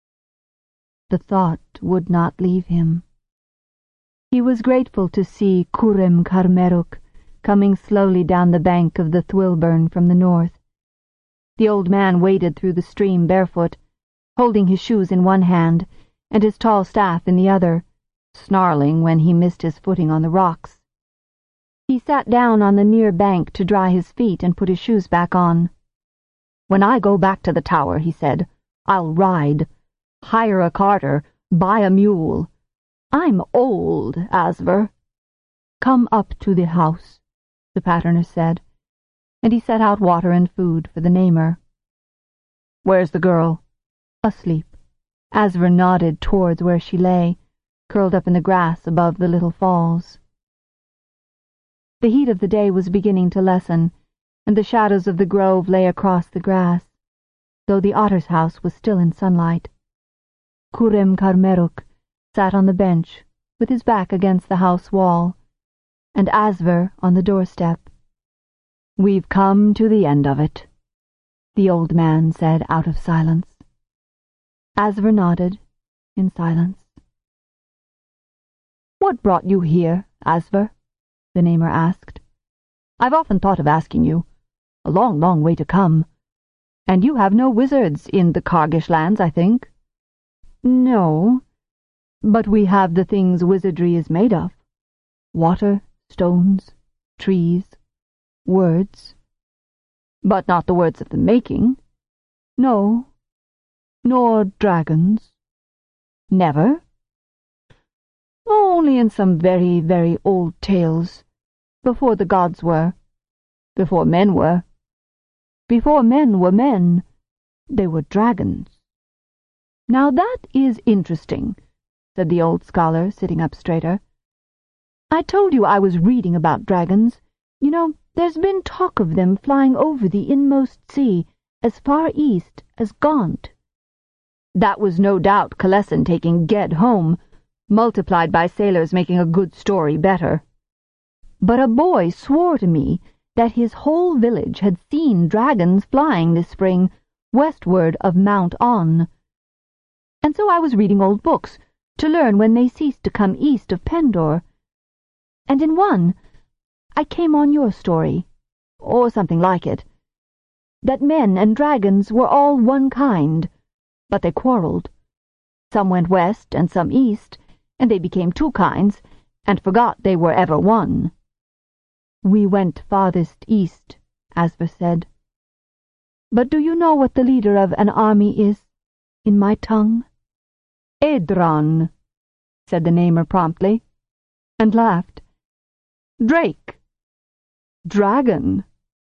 The thought would not leave him. He was grateful to see Curem Cameruk coming slowly down the bank of the Thwilburn from the north. The old man waded through the stream barefoot, holding his shoes in one hand and his tall staff in the other, snarling when he missed his footing on the rocks. He sat down on the near bank to dry his feet and put his shoes back on. "When I go back to the tower," he said, "I'll ride, hire a carter, buy a mule. I'm old, Asver." "Come up to the house," the Paterner said, and he set out water and food for the Namer. "Where's the girl?" "Asleep." Asver nodded towards where she lay, curled up in the grass above the little falls. The heat of the day was beginning to lessen, and the shadows of the grove lay across the grass, though the otter's house was still in sunlight. Kurem Karmeruk sat on the bench, with his back against the house wall, and Asver on the doorstep. "We've come to the end of it," the old man said out of silence. Asver nodded, in silence. "What brought you here, Asver?" the Namer asked. "I've often thought of asking you. A long, long way to come. And you have no wizards in the Kargish lands, I think." "No, but we have the things wizardry is made of. Water, stones, trees, words." "But not the words of the making." "No, nor dragons." "Never?" "Only in some very, very old tales, before the gods were, before men were. Before men were men, they were dragons." "Now that is interesting," said the old scholar, sitting up straighter. "I told you I was reading about dragons. You know, there's been talk of them flying over the inmost sea, as far east as Gaunt. That was no doubt Kalessin taking Ged home, multiplied by sailors making a good story better. But a boy swore to me that his whole village had seen dragons flying this spring westward of Mount On. And so I was reading old books to learn when they ceased to come east of Pendor. And in one, I came on your story, or something like it, that men and dragons were all one kind, but they quarreled. Some went west and some east, and they became two kinds, and forgot they were ever one." "We went farthest east," Asver said. "But do you know what the leader of an army is, in my tongue?" "Edron," said the Namer promptly, and laughed. "Drake. Dragon."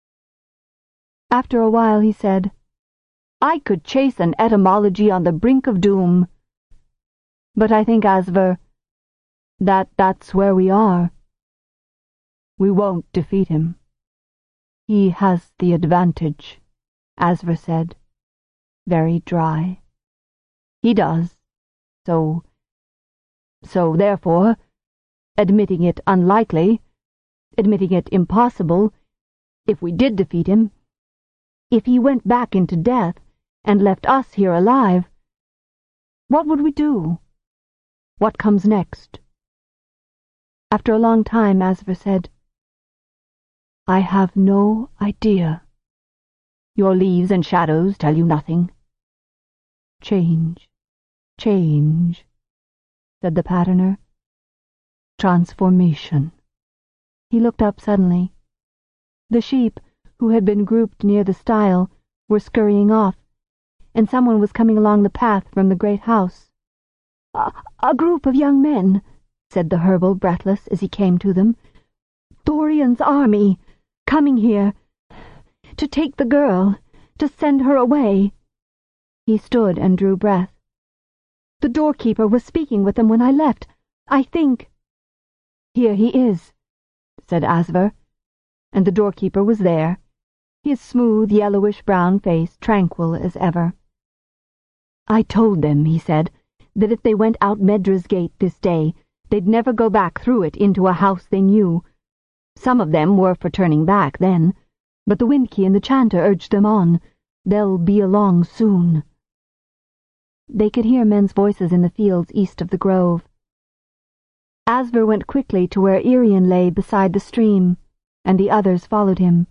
After a while he said, "I could chase an etymology on the brink of doom. But I think, Asver, that that's where we are. We won't defeat him." "He has the advantage," Asver said, very dry. "He does. So, so therefore, admitting it unlikely, admitting it impossible, if we did defeat him, if he went back into death and left us here alive, what would we do? What comes next?" After a long time, Asver said, "I have no idea." "Your leaves and shadows tell you nothing?" "Change, change," said the Paterner. "Transformation." He looked up suddenly. The sheep, who had been grouped near the stile, were scurrying off, and someone was coming along the path from the great house. A, a group of young men," said the Herbal, breathless, as he came to them. "Thorian's army, coming here, to take the girl, to send her away." He stood and drew breath. "The doorkeeper was speaking with them when I left. I think—" "Here he is," said Asver, and the doorkeeper was there, his smooth yellowish-brown face tranquil as ever. "I told them," he said, "that if they went out Medra's gate this day, they'd never go back through it into a house they knew. Some of them were for turning back then, but the Windkey and the Chanter urged them on. They'll be along soon." They could hear men's voices in the fields east of the grove. Asver went quickly to where Irian lay beside the stream, and the others followed him.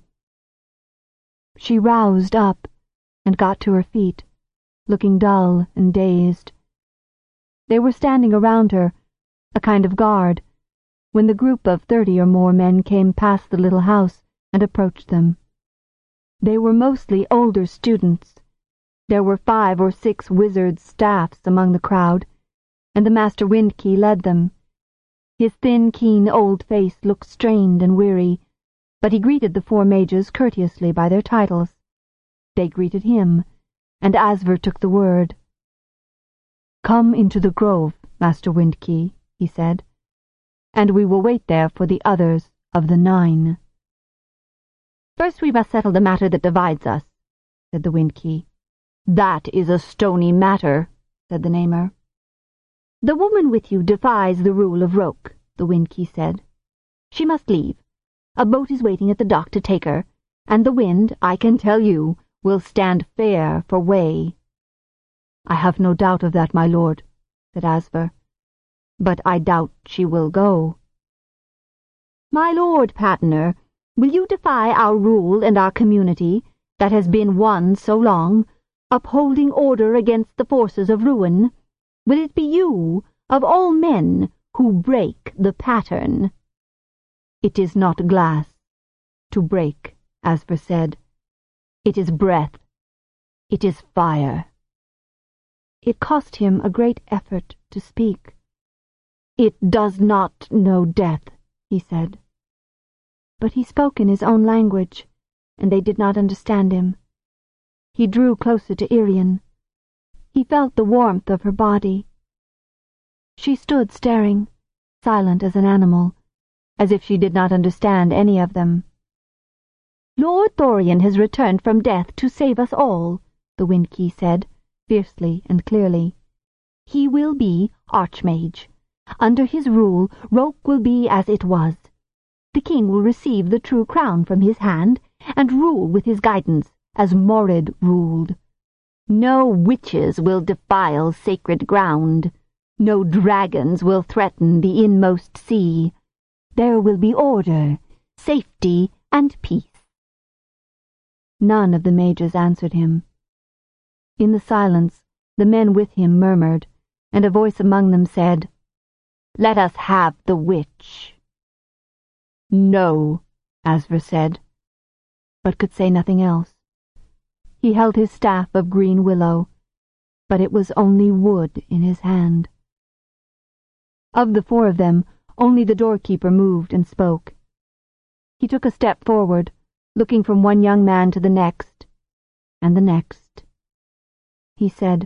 She roused up and got to her feet, looking dull and dazed. They were standing around her, a kind of guard, when the group of thirty or more men came past the little house and approached them. They were mostly older students. There were five or six wizards' staffs among the crowd, and the Master Windkey led them. His thin, keen old face looked strained and weary, but he greeted the four mages courteously by their titles. They greeted him, and Asver took the word. "Come into the grove, Master Windkey," he said, "and we will wait there for the others of the Nine." "First we must settle the matter that divides us," said the Windkey. "That is a stony matter," said the Namer. "The woman with you defies the rule of Roke," the Windkey said. "She must leave. A boat is waiting at the dock to take her, and the wind, I can tell you, will stand fair for way." "I have no doubt of that, my lord," said Asver, "but I doubt she will go." "My lord Patener, will you defy our rule and our community, that has been one so long, upholding order against the forces of ruin? Will it be you, of all men, who break the pattern?" "It is not glass to break," Asver said. "It is breath. It is fire." It cost him a great effort to speak. "It does not know death," he said. But he spoke in his own language, and they did not understand him. He drew closer to Irian. He felt the warmth of her body. She stood staring, silent as an animal, as if she did not understand any of them. "Lord Thorian has returned from death to save us all," the Windkey said, fiercely and clearly. "He will be Archmage. Under his rule, Roke will be as it was. The king will receive the true crown from his hand, and rule with his guidance, as Morid ruled. No witches will defile sacred ground. No dragons will threaten the inmost sea. There will be order, safety, and peace." None of the mages answered him. In the silence, the men with him murmured, and a voice among them said, "Let us have the witch." "No," Asver said, but could say nothing else. He held his staff of green willow, but it was only wood in his hand. Of the four of them, only the doorkeeper moved and spoke. He took a step forward, looking from one young man to the next, and the next. He said,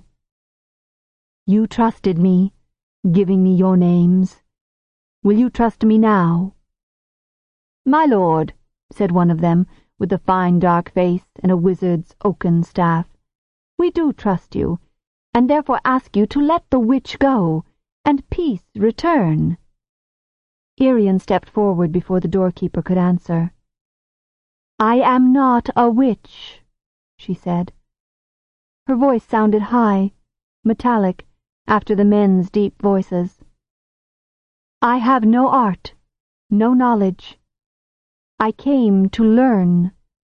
"You trusted me, giving me your names. Will you trust me now?" "My lord," said one of them, with a fine dark face and a wizard's oaken staff, "we do trust you, and therefore ask you to let the witch go, and peace return." Irian stepped forward before the doorkeeper could answer. "I am not a witch," she said. Her voice sounded high, metallic, after the men's deep voices. "I have no art, no knowledge. I came to learn."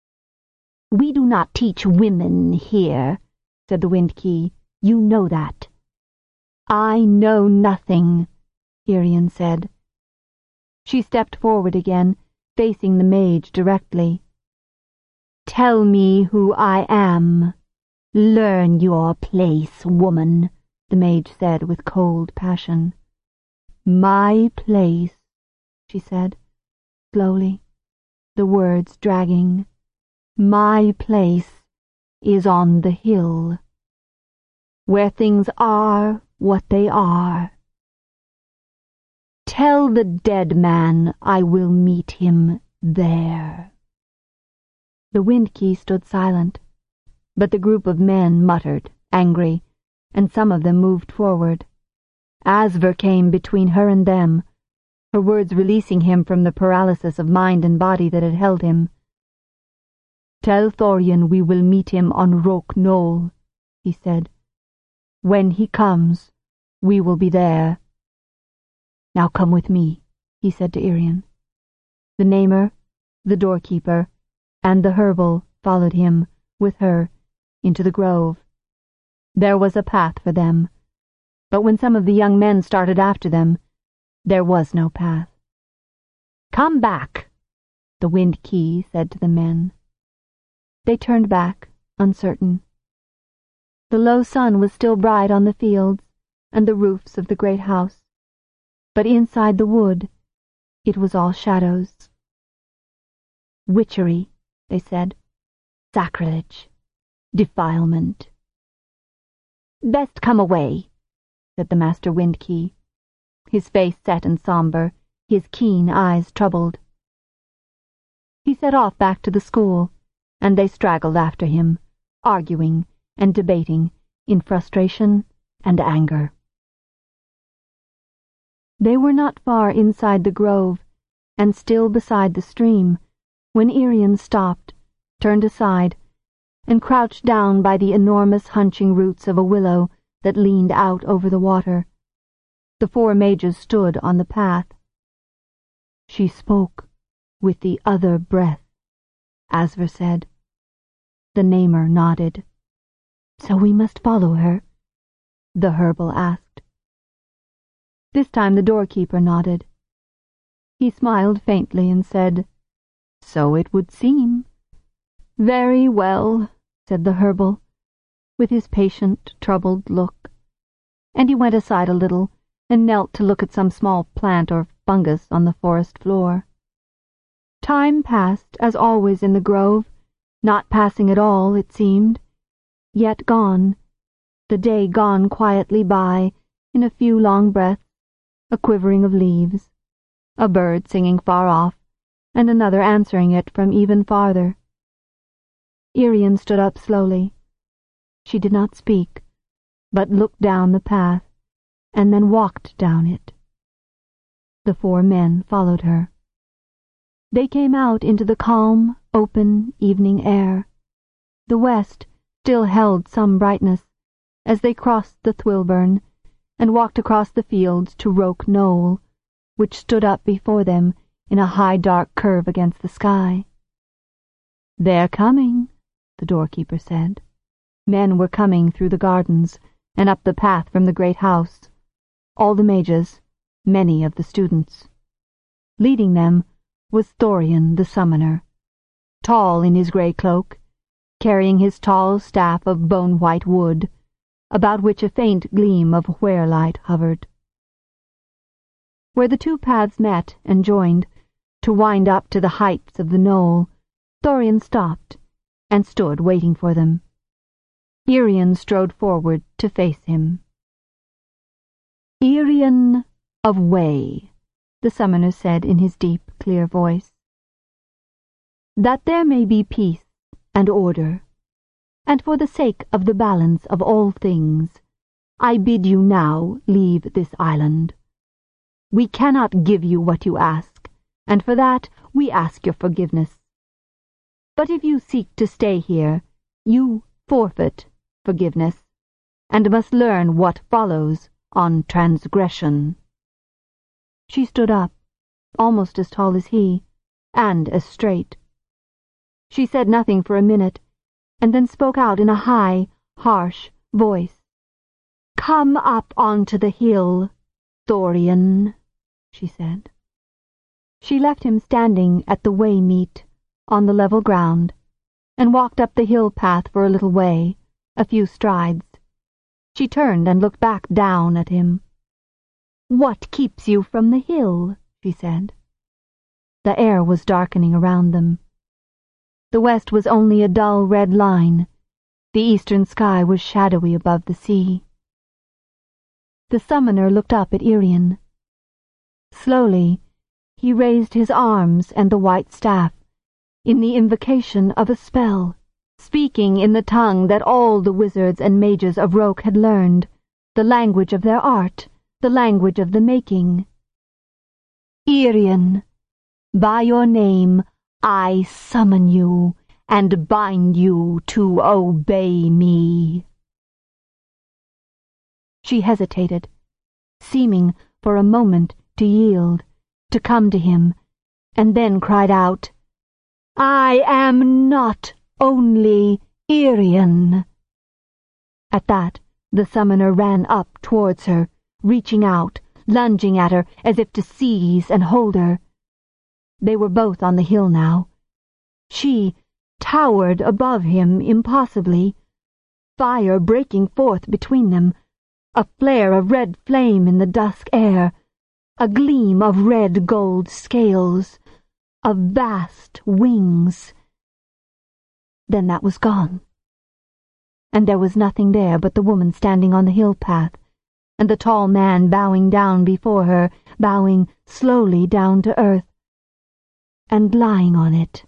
"We do not teach women here," said the Windkey. "You know that." "I know nothing," Irian said. She stepped forward again, facing the mage directly. "Tell me who I am. Learn your place, woman," the mage said with cold passion. "My place," she said, slowly, the words dragging. "My place is on the hill, where things are what they are. Tell the dead man I will meet him there." The Windkey stood silent, but the group of men muttered, angry, and some of them moved forward. Asver came between her and them, her words releasing him from the paralysis of mind and body that had held him. "Tell Thorian we will meet him on Roke Knoll," he said. "When he comes, we will be there. Now come with me," he said to Irian. The Namer, the doorkeeper, and the Herbal followed him, with her, into the grove. There was a path for them, but when some of the young men started after them, there was no path. "Come back," the Wind Key said to the men. They turned back, uncertain. The low sun was still bright on the fields and the roofs of the great house, but inside the wood it was all shadows. "Witchery," they said. "Sacrilege. Defilement." "Best come away," said the Master Wind Key, his face set and somber, his keen eyes troubled. He set off back to the school, and they straggled after him, arguing and debating in frustration and anger. They were not far inside the grove, and still beside the stream, when Irian stopped, turned aside, and crouched down by the enormous hunching roots of a willow that leaned out over the water. The four mages stood on the path. "She spoke with the other breath," Asver said. The Namer nodded. "So we must follow her?" the Herbal asked. This time the doorkeeper nodded. He smiled faintly and said, "So it would seem." "Very well," said the Herbal, with his patient, troubled look, and he went aside a little and knelt to look at some small plant or fungus on the forest floor. Time passed, as always in the grove, not passing at all, it seemed, yet gone, the day gone quietly by, in a few long breaths, a quivering of leaves, a bird singing far off, and another answering it from even farther. Irian stood up slowly. She did not speak, but looked down the path, and then walked down it. The four men followed her. They came out into the calm, open evening air. The west still held some brightness, as they crossed the Thwilburn and walked across the fields to Roke Knoll, which stood up before them in a high dark curve against the sky. "They're coming," the doorkeeper said. Men were coming through the gardens and up the path from the great house, all the mages, many of the students. Leading them was Thorian the summoner, tall in his grey cloak, carrying his tall staff of bone-white wood, about which a faint gleam of where-light hovered. Where the two paths met and joined, to wind up to the heights of the knoll, Thorian stopped and stood waiting for them. Irian strode forward to face him. "Irian of Way," the summoner said in his deep, clear voice, "that there may be peace and order, and for the sake of the balance of all things, I bid you now leave this island. We cannot give you what you ask, and for that we ask your forgiveness. But if you seek to stay here, you forfeit forgiveness, and must learn what follows on transgression." She stood up, almost as tall as he, and as straight. She said nothing for a minute, and then spoke out in a high, harsh voice. "Come up onto the hill, Thorian," she said. She left him standing at the way meet, on the level ground, and walked up the hill path for a little way, a few strides. She turned and looked back down at him. "What keeps you from the hill?" she said. The air was darkening around them. The west was only a dull red line. The eastern sky was shadowy above the sea. The summoner looked up at Irian. Slowly, he raised his arms and the white staff, in the invocation of a spell, speaking in the tongue that all the wizards and mages of Roke had learned, the language of their art, the language of the making. "Irian, by your name I summon you and bind you to obey me." She hesitated, seeming for a moment to yield, to come to him, and then cried out, "I am not only Irian." At that, the summoner ran up towards her, reaching out, lunging at her as if to seize and hold her. They were both on the hill now. She towered above him impossibly, fire breaking forth between them, a flare of red flame in the dusk air, a gleam of red gold scales, of vast wings. Then that was gone, and there was nothing there but the woman standing on the hill path, and the tall man bowing down before her, bowing slowly down to earth, and lying on it.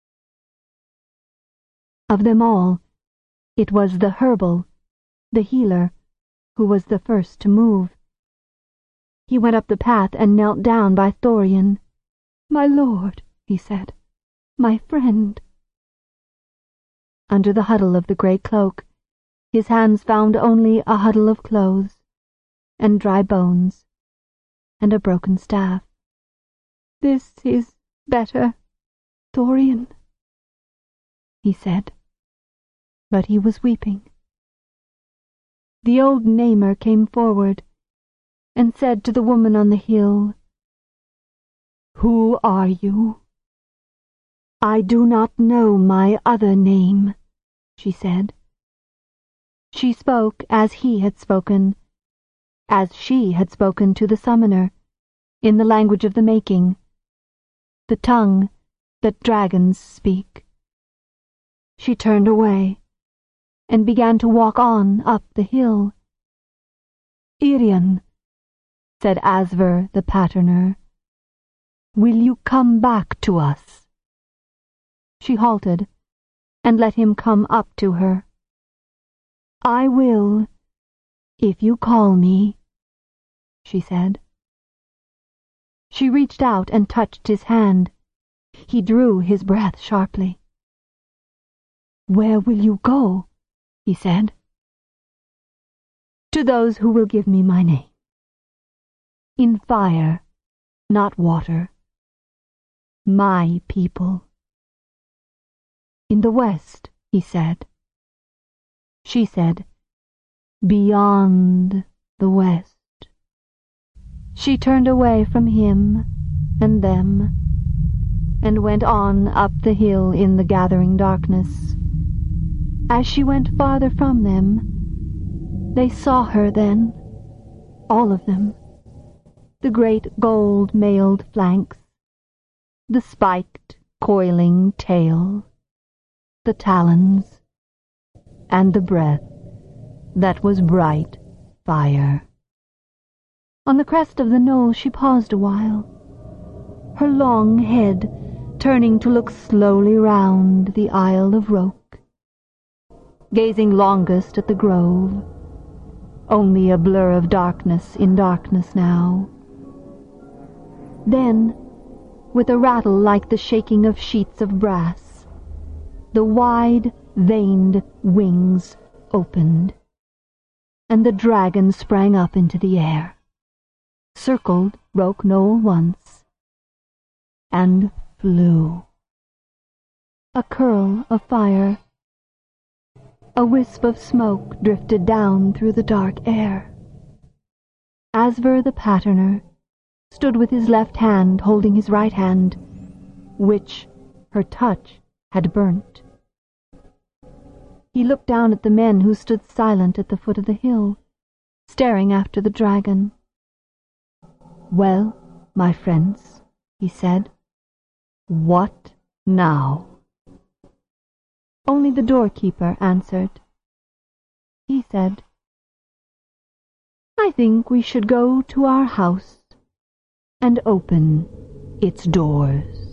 Of them all, it was the herbal, the healer, who was the first to move. He went up the path and knelt down by Thorian. "My lord," he said, "my friend." Under the huddle of the grey cloak, his hands found only a huddle of clothes, and dry bones, and a broken staff. "This is better, Thorian," he said, but he was weeping. The old namer came forward, and said to the woman on the hill, "Who are you?" "I do not know my other name," she said. She spoke as he had spoken, as she had spoken to the summoner, in the language of the making, the tongue that dragons speak. She turned away, and began to walk on up the hill. "Irian," said Asver the Patterner, "will you come back to us?" She halted, and let him come up to her. "I will, if you call me," she said. She reached out and touched his hand. He drew his breath sharply. "Where will you go?" he said. "To those who will give me my name. In fire, not water. My people." "In the west," he said. She said, "Beyond the west." She turned away from him and them, and went on up the hill in the gathering darkness. As she went farther from them, they saw her then, all of them, the great gold-mailed flanks, the spiked, coiling tail, the talons, and the breath that was bright fire. On the crest of the knoll she paused a while, her long head turning to look slowly round the Isle of Roke, gazing longest at the grove, only a blur of darkness in darkness now. Then, with a rattle like the shaking of sheets of brass, the wide, veined wings opened, and the dragon sprang up into the air, circled Roke Knoll once, and flew. A curl of fire, a wisp of smoke drifted down through the dark air. Asver the Patterner stood with his left hand holding his right hand, which her touch had burnt. He looked down at the men who stood silent at the foot of the hill, staring after the dragon. "Well, my friends," he said, "what now?" Only the doorkeeper answered. He said, "I think we should go to our house and open its doors."